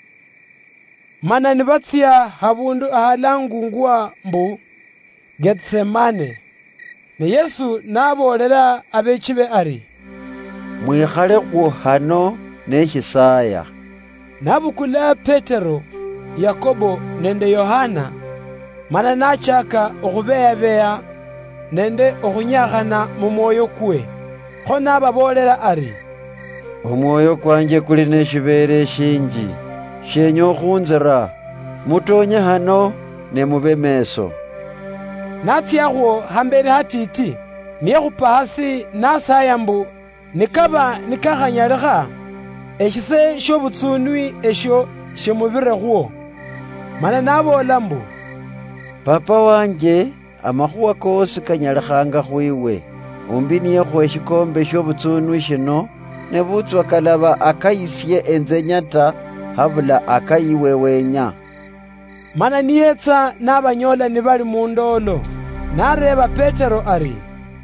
Mana nibatsiya habundu ahalangungwa mbu Getsemane. Ne Yesu nabolela abechi be ari, mwikhale khu hano neshisaya. Nabukula Petero, Yakobo nende Yohana, mana nachaka okhubeya nende okhunyakhana mu mwoyo kwe. Kho nababolela ari, omwoyo kwanje kuli neshibere shinji, shenya okhunzira, mutonye hano ne mube meso. Natsiyakhwo hambere hatiti, niyekhupa hasi nasaya mbu nikaba nikakhanyalekha eshise shobutsunwi esho shemubire khwo. Mana nabola mbu, papa wanje amakhuwa kosi kanyalekhanga khwiwe, umbiniyekho eshikombe shobutsunwi shino ne butswa kalaba akayisye enzenya ta, habula akayiwewenya. Mana niyetsa nabanyola ni bali mundolo, nareba Petero ari,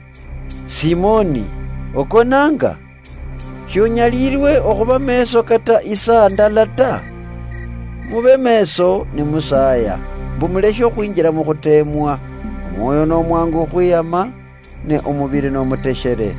Simoni, okonanga? Shonyalirwe okhuba meso kata isa ndala ta? Mube meso ni musaya, mbumuleshe okhwinjira mu khutemwa, omwoyo n'omwangu okhwiyama, ne omubiri n'omuteshere.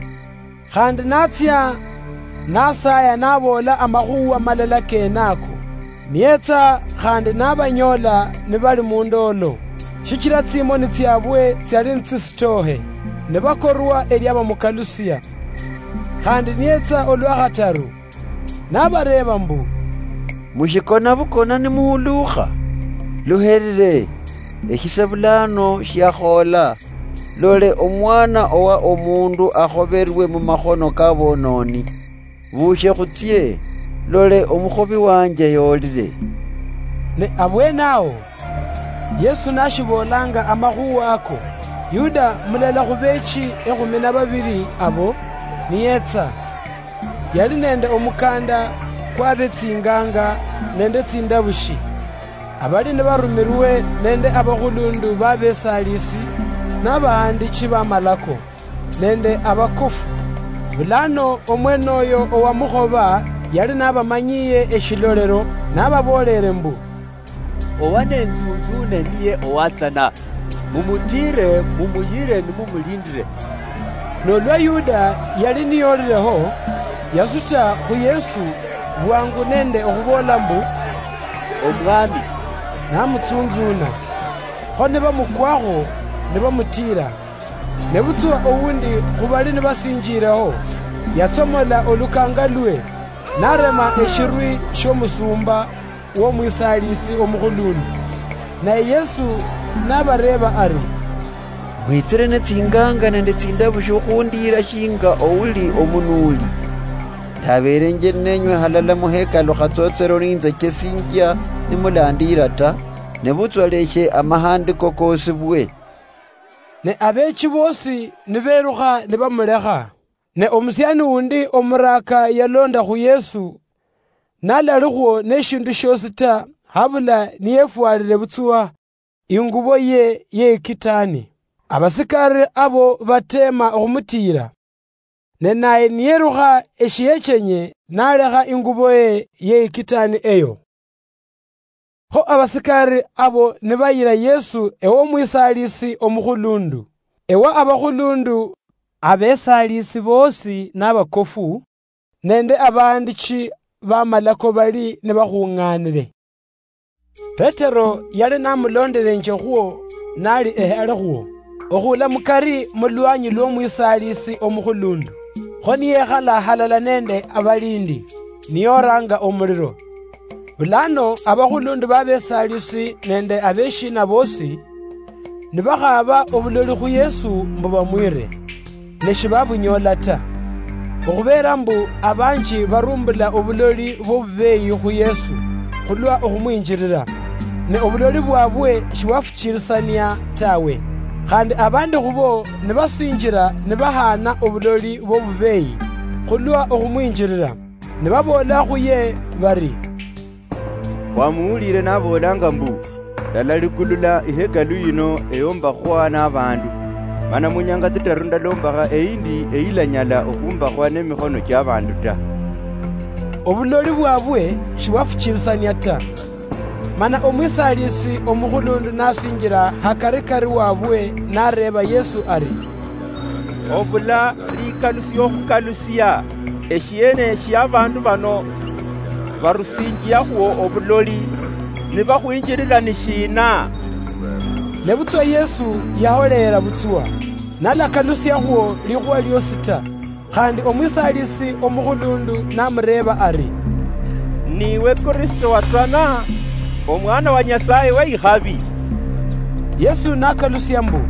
Khandi natsya nasaya nabola amakhuwa malala kenako. Niyetsa khandi nabanyola ni bali mundolo, shichira tsimoni tsyabwe tsyali ntsisitohe, ne bakorwa eliaba mukalusiya. Khandi niyetsa olwakhataru, nabareba mbu, mushikona bukona nimuhulukha, luherire eshisebulano shiakhola, lole omwana owa omundu akhoberwe mu makhono kabononi. Bushe khutsye, lole omukhobi wanje yolile. Ne abwenawo Yesu nashibolanga amakhuwa ako, Yuda mulala khubechi ekhumi na babili abo niyetsa. Yali nende omukanda kwabe tsinganga nende tsindabushi. Abali ne barumirwe nende abakhulundu babesalisi n'abahandichi bamalako nende abakofu. Bulano omwenoyo owamukhoba yali nabamanyiye eshilolero nababolere mbu, owa nenzunzu neniye owatsana, mumutire mumuyire ni mumulindire. Nolwa Yuda yali niyolileho, yasuta khu Yesu bwangu nende okhubola mbu, omwami, namutsunzuna. Kho ne bamukwakho ne bamutira. Ne butswa owundi khubali ne basinjireho, yatsomola olukanga lwe, narema eshirwi shomusumba w'omwisalisi omukhulundu. Naye Yesu nabareba ari, mwitsire ne tsinganga nende tsindabushi okhundira shinga ouli omunuli. Ndabere nje nenywe halala muhekalo khatsotsero ninzeke sinja nimulandira ta, ne butswa leshe amahandiko kosi bwe. Ne abechi bosi niberukha ne bamulekha. Ne omusyani wundi omuraka yalonda khu Yesu, nalalikho neshindu shosi ta, habula niyefwalile butsuwa ingubo ye kitani. Abasikari abo batema okhumutira. Ne naye niyerukha eshiyechenye nalekha ingubo ye kitani eyo. Kho abasikari abo nibayira Yesu ewo mwisalisi omukhulundu. Ewa abakhulundu abesalisi bosi n'abakofu nende abandichi bamalako bali ne bakhung'anire. Petero yali namulondele nje khwo nali ehale khwo, okhula mukari mulwanyi lw'omwisalisi omukhulundu. Kho niyekhala halala nende abalindi, niyoranga omuliro. Bulano abakhulundi babesalisi nende abeshina bosi nibakhaba obuloli khu Yesu mbu bamwire neshibabunyola ta. Okhubera mbu abanji barumbula obuloli bw'obubeyi khu Yesu khulwa okhumwinjirira ne obuloli bwabwe shiwafuchirisania tawe. Khandi abandi khubo nibasinjira nibahana obuloli bw'obubeyi khulwa okhumwinjirira nibabola khuye bari, wamuwulire nabolanga mbu lala likulula ihekalu yino eyombakhwa n'abandu, mana munyanga zitaru ndalombakha eyindi eyilanyala okhumbakhwa n'emikhono ky'abandu ta. Obuloli bwabwe shiwafuchirisania ta. Mana omwisalisi omukhulundu nasinjira hakarikari wabwe nareba Yesu ari, obula likalusi okhukalusya eshiyene shyabandu bano barusinjiyakhuwo obuloli nibakhwinjirira nishina. Ne butswa Yesu yaholera butswa nalakalusyakhuwo likhuwa lyosi ta. Khandi omwisalisi omukhulundu namureba ari, niwe Kristo watsana omwana wa Nyasaye weikhabi? Yesu nakalusya mbu,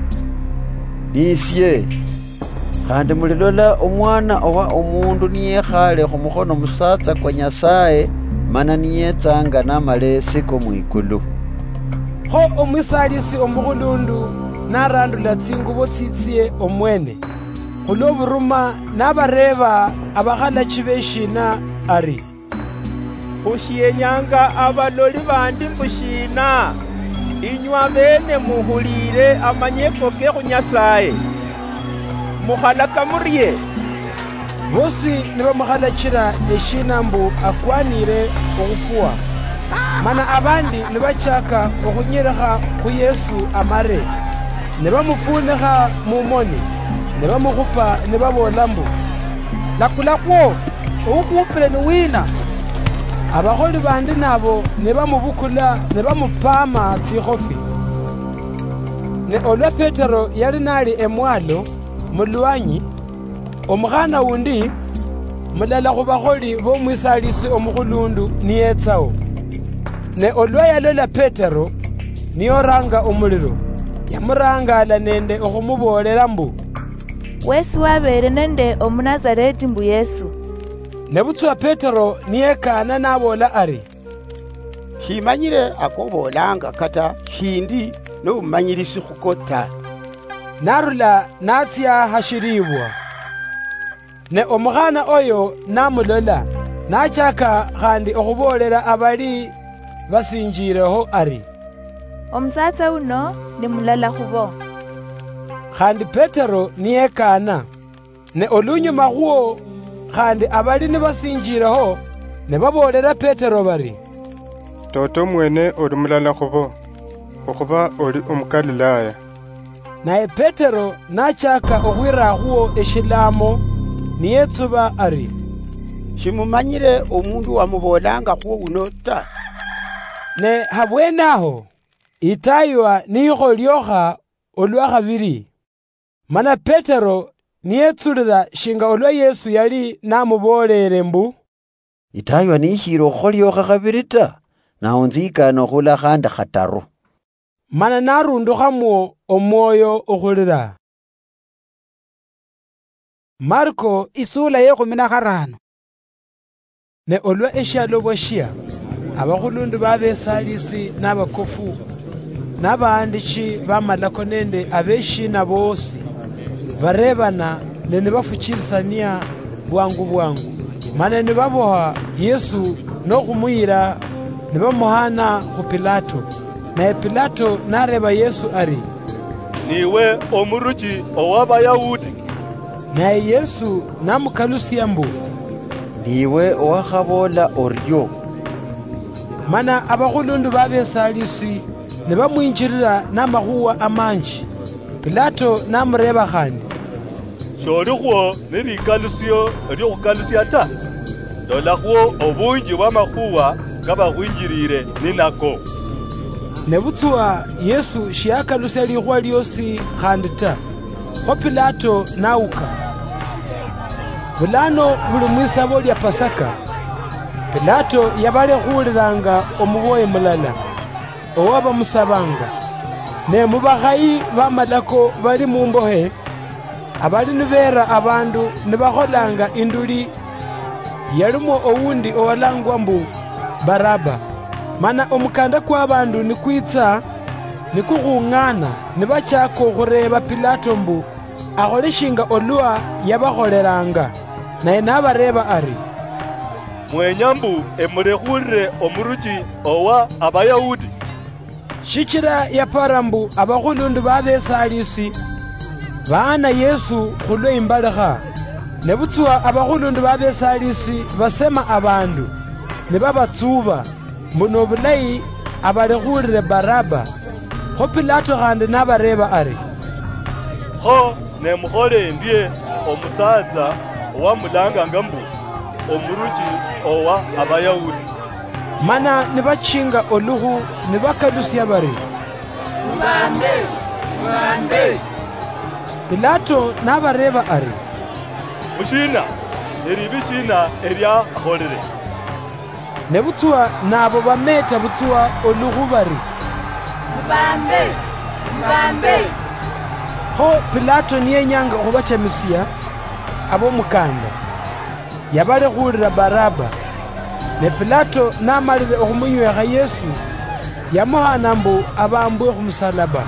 nisye. Khandi mulilola omwana owa omundu niyekhale khumukhono musatsa kwa Nyasaye, mana niyetsanga n'amalesi komwikulu. Kho omwisalisi omukhulundu narandula tsingubo tsitsiye omwene khulwa buruma nabareba abakhalachi beshina ari, khusyenyanga abaloli bandi mbushina inywa bene muhulire amanyeko ke khu Nyasaye mukhalaka murye. Bosi nibamukhalachira eshina mbu akwanire okhufuwa. Mana abandi nibachaka okhunyilekha khu Yesu amare nibamufunikha mumoni nibamukhupa nibabola mbu, lakulakwo oukhupile niwina. Abakholi bandi nabo nibamubukula nibamupama tsikhofi. Ne olwa Petero yali nali emwalo mulwanyi, omukhana wundi mulala khu bakholi b'omwisalisi omukhulundu niyetsawo. Ne olwa yalola Petero niyoranga omuliro yamurangala nende okhumubolela mbu, wesi wabere nende omunazareti mbu Yesu. Ne butswa Petero niyekana nabola ari, shimanyire akobolanga kata shindi n'obumanyirisi khukota. Narula natsya hashiribwa. Ne omukhana oyo namulola nachaka khandi okhubolela abali basinjireho ari, omusatsa uno ni mulala khubo. Khandi Petero niyekana. Ne olunyuma khwo khandi abali nibasinjireho nibabolela Petero bari, toto mwene oli mulala khubo okhuba oli omukalilaya. Naye Petero nachaka okhwirakhuwo eshilamo niyetsuba ari, shimumanyire omundu wamubolanga khuwo uno ta. Ne habwenaho itaywa nikho lyokha olwa khabiri. Mana Petero niyetsulira shinga olwa Yesu yali namubolele mbu, itaywa nishire okholiokha khabiri ta, nawo nzikana okhula khandi khataru. Mana narundukhamwo omwoyo okhulira. Marko isula ye 15. Ne olwa eshalo bwashia abakhulundu babesalisi n'abakofu n'abaandichi bamalako nende abeshina bosi barebana ne nibafuchirisania bwangu. Mana nibaboha Yesu nokhumuyira nibamuhana khu Pilato. Naye Pilato nareba Yesu ari, niwe omuruchi ow'Abayahudi? Naye Yesu namukalusya mbu, niwe owakhabola oryo. Mana abakhulundu babesalisi nibamwinjirira n'amakhuwa amanji. Pilato namureba khandi, sholikhwo nilikalusyo lyokhukalusya ta? Ndolakhwo obunji bw'amakhuwa kabakhwinjirire ninako. Ne butswa Yesu shiyakalusya likhuwa lyosi khandi ta. Kho Pilato nauka. Bulano buli mwisabo lya Pasaka Pilato yabale khulilanga omuboyi mulala owabamusabanga, ne mubakhayi bamalako bali mumbohe abali nibera abandu nibakholanga induli yalimo owundi owalangwa mbu Baraba. Mana omukanda kwa bandu nikwitsa nikukhung'ana nibachaka okhureba Pilato mbu akhole shinga olwa yabakholeranga, naye nabareba ari, mwenya mbu emulekhulire omuruchi owa Abayahudi? Shichira yapara mbu abakhulundu babesalisi baana Yesu khulwe imbalekha, ne butswa abakhulundu babesalisi basema abandu nibabatsuba mbu nobulayi abalekhulire Baraba. Kho Pilato khandi nabareba ari, kho nemukhole ndiye omusaza owamulanganga mbu omuruchi owa Abayahudi. Mana nibachinga olukhu nibakalusya bari, mubambe. Pilato nabareba ari, mushina eribi shina erya akholere. Ne butswa nabo bameta butswa olukhu bari, mubambe. Kho Pilato niyenyanga khubachamisiya abo mukanda yabale khulira Baraba. Ne Pilato namalile okhumunywekha Yesu yamuhana mbu abambwe khumusalaba.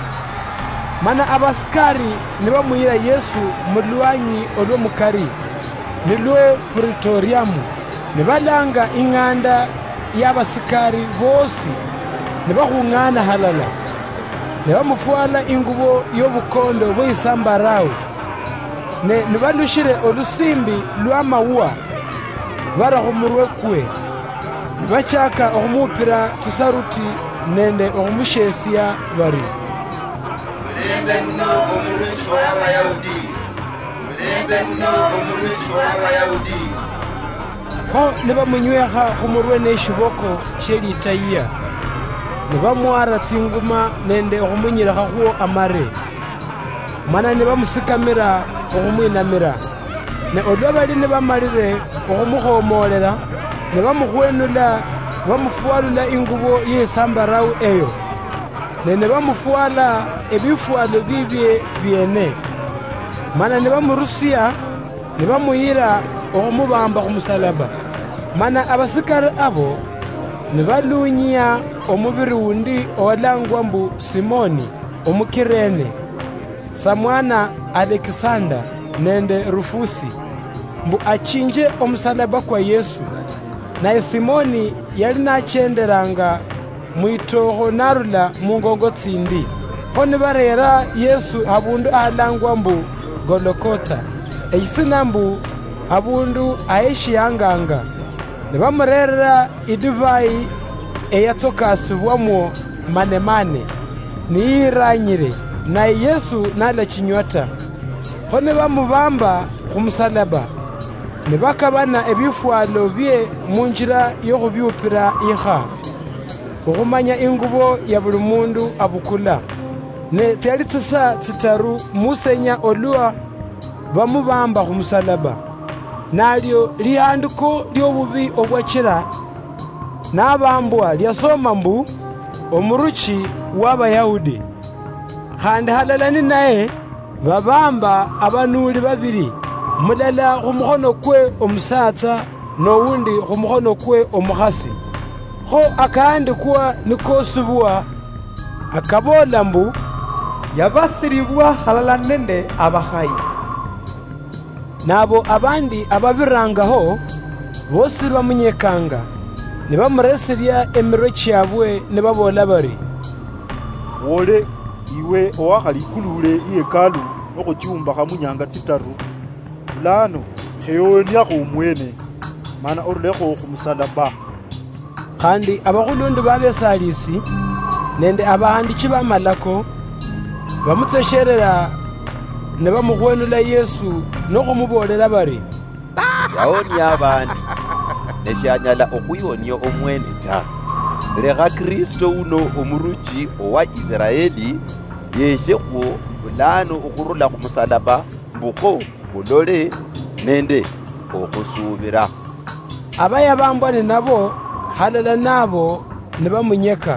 Mana abasikari nibamuyila Yesu mulwanyi olw'omukari nilwo Praetoriamu, nibalanga ing'anda y'abasikari bosi nibakhung'ana halala, nibamufwala ingubo y'obukondo bw'isambarawu, ne nibalushire olusimbi lw'amawuwa bara khumurwe kwe, bachaka okhumupira tusaruti nende okhumushesya bari, mulembe muno omurusi w'Abayahudi, mulembe muno omurusi w'Abayahudi. Kho nibamunywekha khumurwe neshiboko shelitayiya, nibamwara tsinguma nende okhumunyilekha khwo amare. Mana nibamusikamira okhumwinamira, ne olwa bali nibamalire okhumukhomolela nibamukhwenula bamufwalula ingubo y'esambarawu eyo, ne nibamufwala ebifwalo bibye byene. Mana nibamurusya nibamuyira okhumubamba khumusalaba. Mana abasikari abo nibalunyiya omubiri wundi owalangwa mbu Simoni Omukirene, samwana Alexander nende Rufusi, mbu achinje omusalaba kwa Yesu. Naye Simoni yali nachenderanga mwitokho narula mungongo tsindi. Kho nibarera Yesu abundu alangwa mbu Golokota, eisina mbu abundu aeshiyanganga. Nibamurerera idivayi eyatsokasibwamwo manemane niyiranyire, naye Yesu nalachinywata. Kho nibamubamba khumusalaba nibakabana ebifwalo bye munjira y'okhubyupira ikha, okhumanya ingubo ya buli mundu abukula. Ne tyali tsisa tsitaru musenya olwa bamubamba khumusalaba, nalyo lihandiko ly'obubi obwakira n'abambwa lyasoma mbu omuruchi w'Abayahudi. Khandi halala ni naye babamba abanuli babiri, mulala khumukhono kwe omusatsa nowundi khumukhono kwe omukhasi. Kho akaandikwa nikosibwa akabola mbu yabasiribwa halala nende abakhayi. Nabo abandi ababirangaho bosi bamunyekanga nibamureserya emirwe kyabwe nibabola bari, wole iwe owakhalikulule ihekalu n'okhuchiumbakha munyanga tsitaru, lano eyoonyakho omwene, mana orulekho khumusalaba. Khandi abakhulundu babesalisi nende abahandiki bamalako bamutsesherera ne bamukhwenula Yesu n'okhumubolela bari, yawonya abandi neshanyala okhuyonya omwene ta. Lekha Kristo uno omuruchi owa Israeli yeshekho bulano okhurula khumusalaba mbukho bulole nende okhusubira. abaya bambwane nabo halala nabo ne bamunyeka.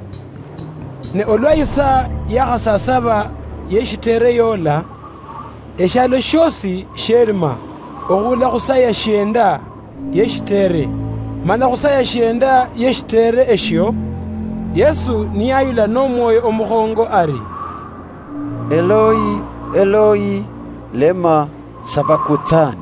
Ne olwayisa yakhasasaba yeshitere yola eshalo shosi sherima okhula khusaya shenda yeshitere mana khusaya shenda yeshitere eshyo Yesu niyayula n'omwoyo omukhongo ari Eloi, Eloi, lema sabakutani.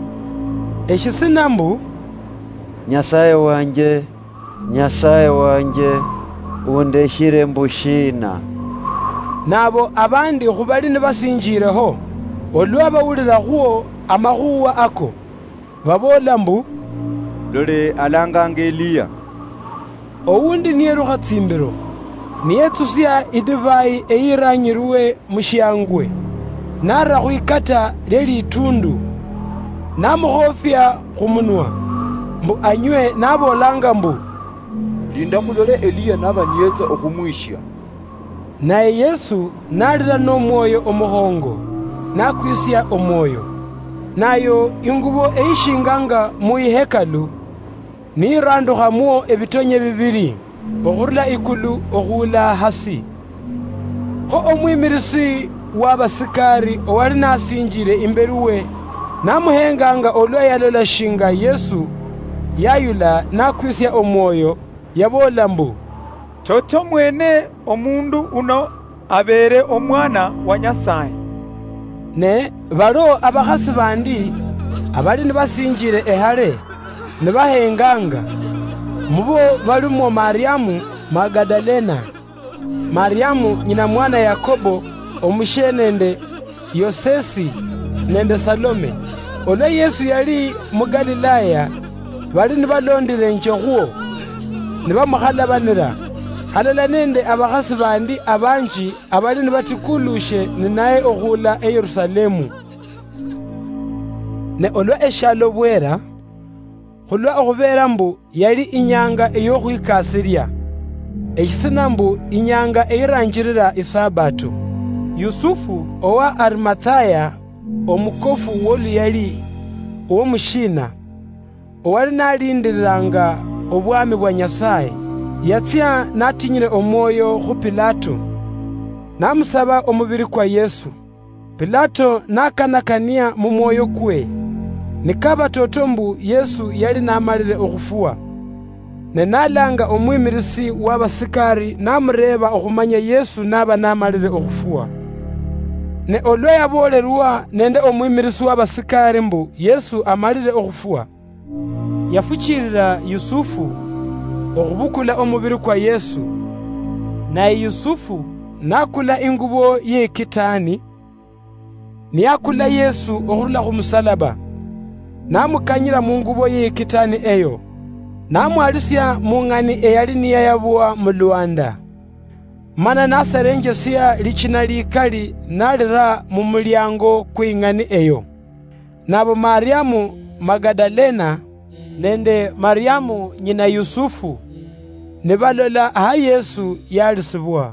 Eshisinambu Nyasaye wanje, Nyasaye wanje, undeshire mbushina. Nabo abandi khubali ne basinjireho olwa bawulira khuo amakhuwa ako babola mbu lole alanganga Eliya. Owundi niyerukha tsimbiro niyetusya idivai eyiranyirwe mushiyangwe nara khwikata lyelitundu namukhofya khumunwa mbu anywe nabolanga mbu linda khulole Eliya nabanyetsa okhumwisha. Naye Yesu nalira n'omwoyo omukhongo nakwisya omwoyo nayo ingubo eyishinganga muihekalu nirandukhamwo ebitonye bibiri okhurula ikulu okhula hasi. Kho omwimirisi w'abasikari owali nasinjire imberi we namuhenganga olwa yalola shinga Yesu yayula nakwisya omwoyo yabola mbu toto mwene omundu uno abere omwana wa Nyasaye. Ne balo abakhasi bandi abali nibasinjire ehale nibahenganga mubo balimo Mariamu Magadalena, Mariamu nyina mwana Yakobo omushenende Yosesi nende Salome. Olwa Yesu yali mu Galilaya bali nibalondile nchokhuo nibamukhalabanira halala nende abakhasi bandi abanji abali nibatikuluse ninaye okhula e Yerusalemu. Ne olwa eshalo bwera khulwa okhubera mbu yali inyanga eyokhwikasirya ekisina mbu inyanga eyiranjirira isabato. Yusufu owa Arimathaya omukofu w'oluyali ow'omushina owali nalindiriranga obwami bwa Nyasaye yatsya natinyire omwoyo khu Pilato namusaba omubiri kwa Yesu. Pilato nakanakania mu mwoyo kwe nikaba toto mbu Yesu yali namalire okhufuwa. Ne nalanga omwimirisi w'abasikari namureba okhumanya Yesu naba namalire okhufuwa. Ne olwa yabolerwa nende omwimirisi w'abasikari mbu Yesu amalire okhufuwa yafuchirira Yusufu okhubukula omubiri kwa Yesu. Naye Yusufu nakula ingubo y'ekitani niyakula Yesu okhurula khumusalaba namukanyira mu ngubo y'ekitani eyo namwalisya mu ng'ani eyali niyayabuwa mu Luanda. Mana nasarenjesya lichina likali nalira mu mulyango kw'ing'ani eyo. Nabo Mariamu Magadalena nende Mariamu nyina Yusufu nibalola aha Yesu yalisibwa.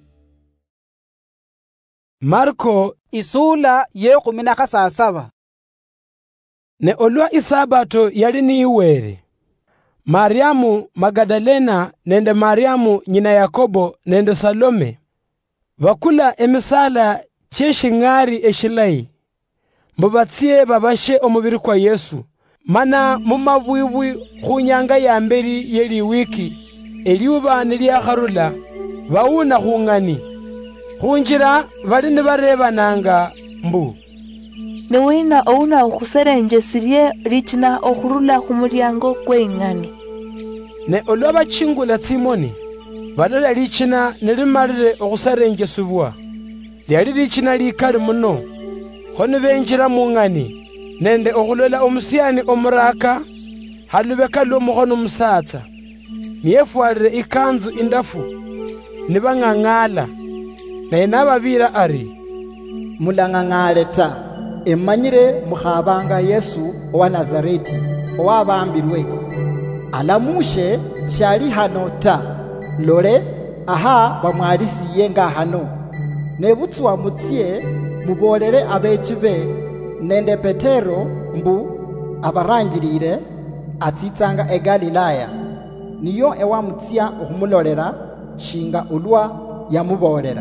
Marko isula ye-17. Ne olwa isabato yali niiwere Mariamu Magadalena nende Mariamu nyina Yakobo nende Salome bakula emisala cheshing'ari eshilayi mbo batsye babashe omubiri kwa Yesu. Mana mumabwibwi khunyanga ya mberi yeliwiki eliuba nelyakharula bawuna khung'ani khunjira bali nibarebananga mbu niwina ouna ukhuserenjesirye lichina okhurula khumulyango kw'ing'ani. Ne olwa bachingula tsimoni balola lichina nelimalire okhuserenjesibwa lyali lichina likali muno. Kho nibenjira mu ng'ani nende okhulola omusyani omuraka halubeka lw'omukhono omusatsa niyefwalire ikanzu indafu nibang'ang'ala naye nababira ari mulang'ang'ale ta emanyire mukhabanga Yesu owa Nazareti owabambirwe. Alamushe shali hano ta lole aha bamwalisiye nga hano nebutswa mutsye mubolere abechibe nende Petero mbu abarangirire atsitsanga egalilaya niyo ewamutsya okhumulolera shinga ulwa yamubolela.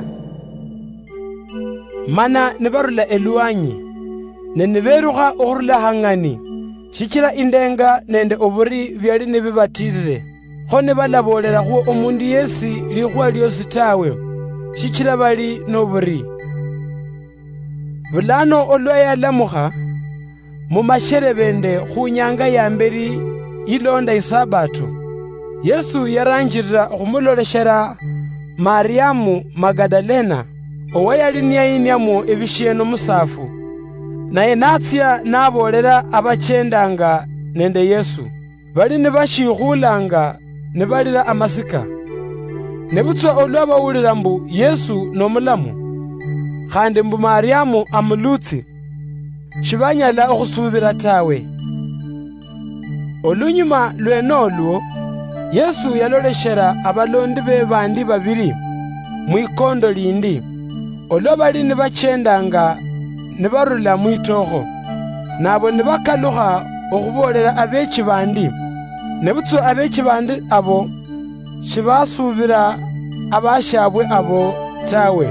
Mana nibarula eluanyi ne niberuha okhurula hang'ani shichira indenga nende oburi byali nibibatirire ho nibalabolera huo omundu yesi lihuwa lyosi tawe shichira bali noburi. Bulano olwayalamuha mu masherebende hunyanga ya mberi ilonda isabato Yesu yaranjirira okhumuloleshera Mariamu Magadalena owayali niyayinyamo ebisheno musafu naye natsya nabolera abachendanga nende Yesu bali nibashihulanga nibalira amasika nebutswa olwabawulira mbu Yesu nomulamu khandi mbu Mariamu amulutsi shibanyala okhusubira tawe. Olunyuma lwenolwo Yesu yaloleshera abalondi be bandi babiri mwikondo lindi olwo bali nibachendanga nibarula mwitoho nabo nibakaluha okhubolera abechibandi nebutswa abechibandi abo shibasubira abashabwe abo tawe.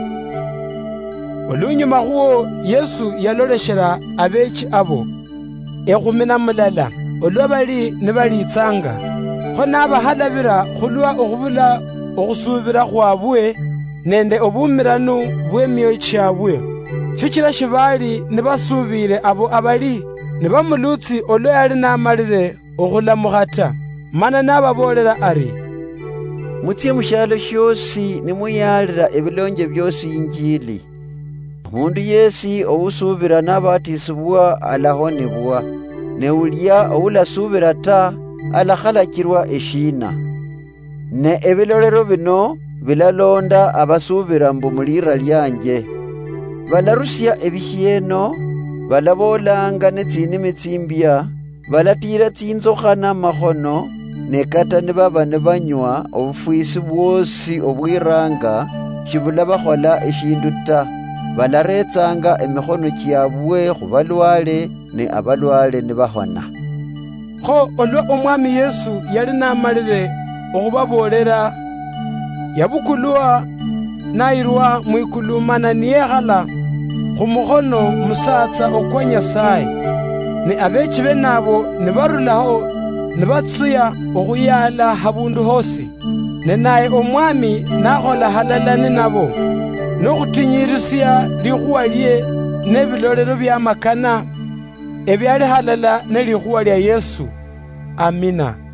Olunyuma huo Yesu yaloleshera abechi abo ekhumina mulala olwo bali nibalitsanga ho nabahalabira khulwa okhubula okhusubira khwabwe nende obumiranu bw'emyoyo kyabwe shichira shibali nibasubire abo abali nibamulutsi olwo yali namalire okhulamuha ta. Mana nababolera ari mutsye mushalo shosi nimuyalira ebilonje byosi injili. Mundu yesi owusubira nabatisibwa alahonebwa ne ulya oulasubira ta alakhalakirwa eshina. Ne ebilolero bino bilalonda abasubira mbu mulira lyanje balarusya ebisheno balabolanga netsinimi tsimbya balatira tsinzokha n'amahono nekata nibaba nibanywa obufwisi bwosi obwiranga shibula bakhola eshindu ta balaretsanga emihono kyabwe khubalwale ne abalwale nibahona. Ho olwo omwami Yesu yali namalire okhubabolera yabukulwa nairwa mwikulumana niyekhala khumuhono musatsa okwa Nyasaye ne abechi benabo nibarulaho nibatsuya okhuyala habundu hosi ne naye omwami nakhola halalani nabo nokhutinyirisia lihuwa lye nebilolero byamakana ebyali halala ne lihuwa lya Yesu. Amina.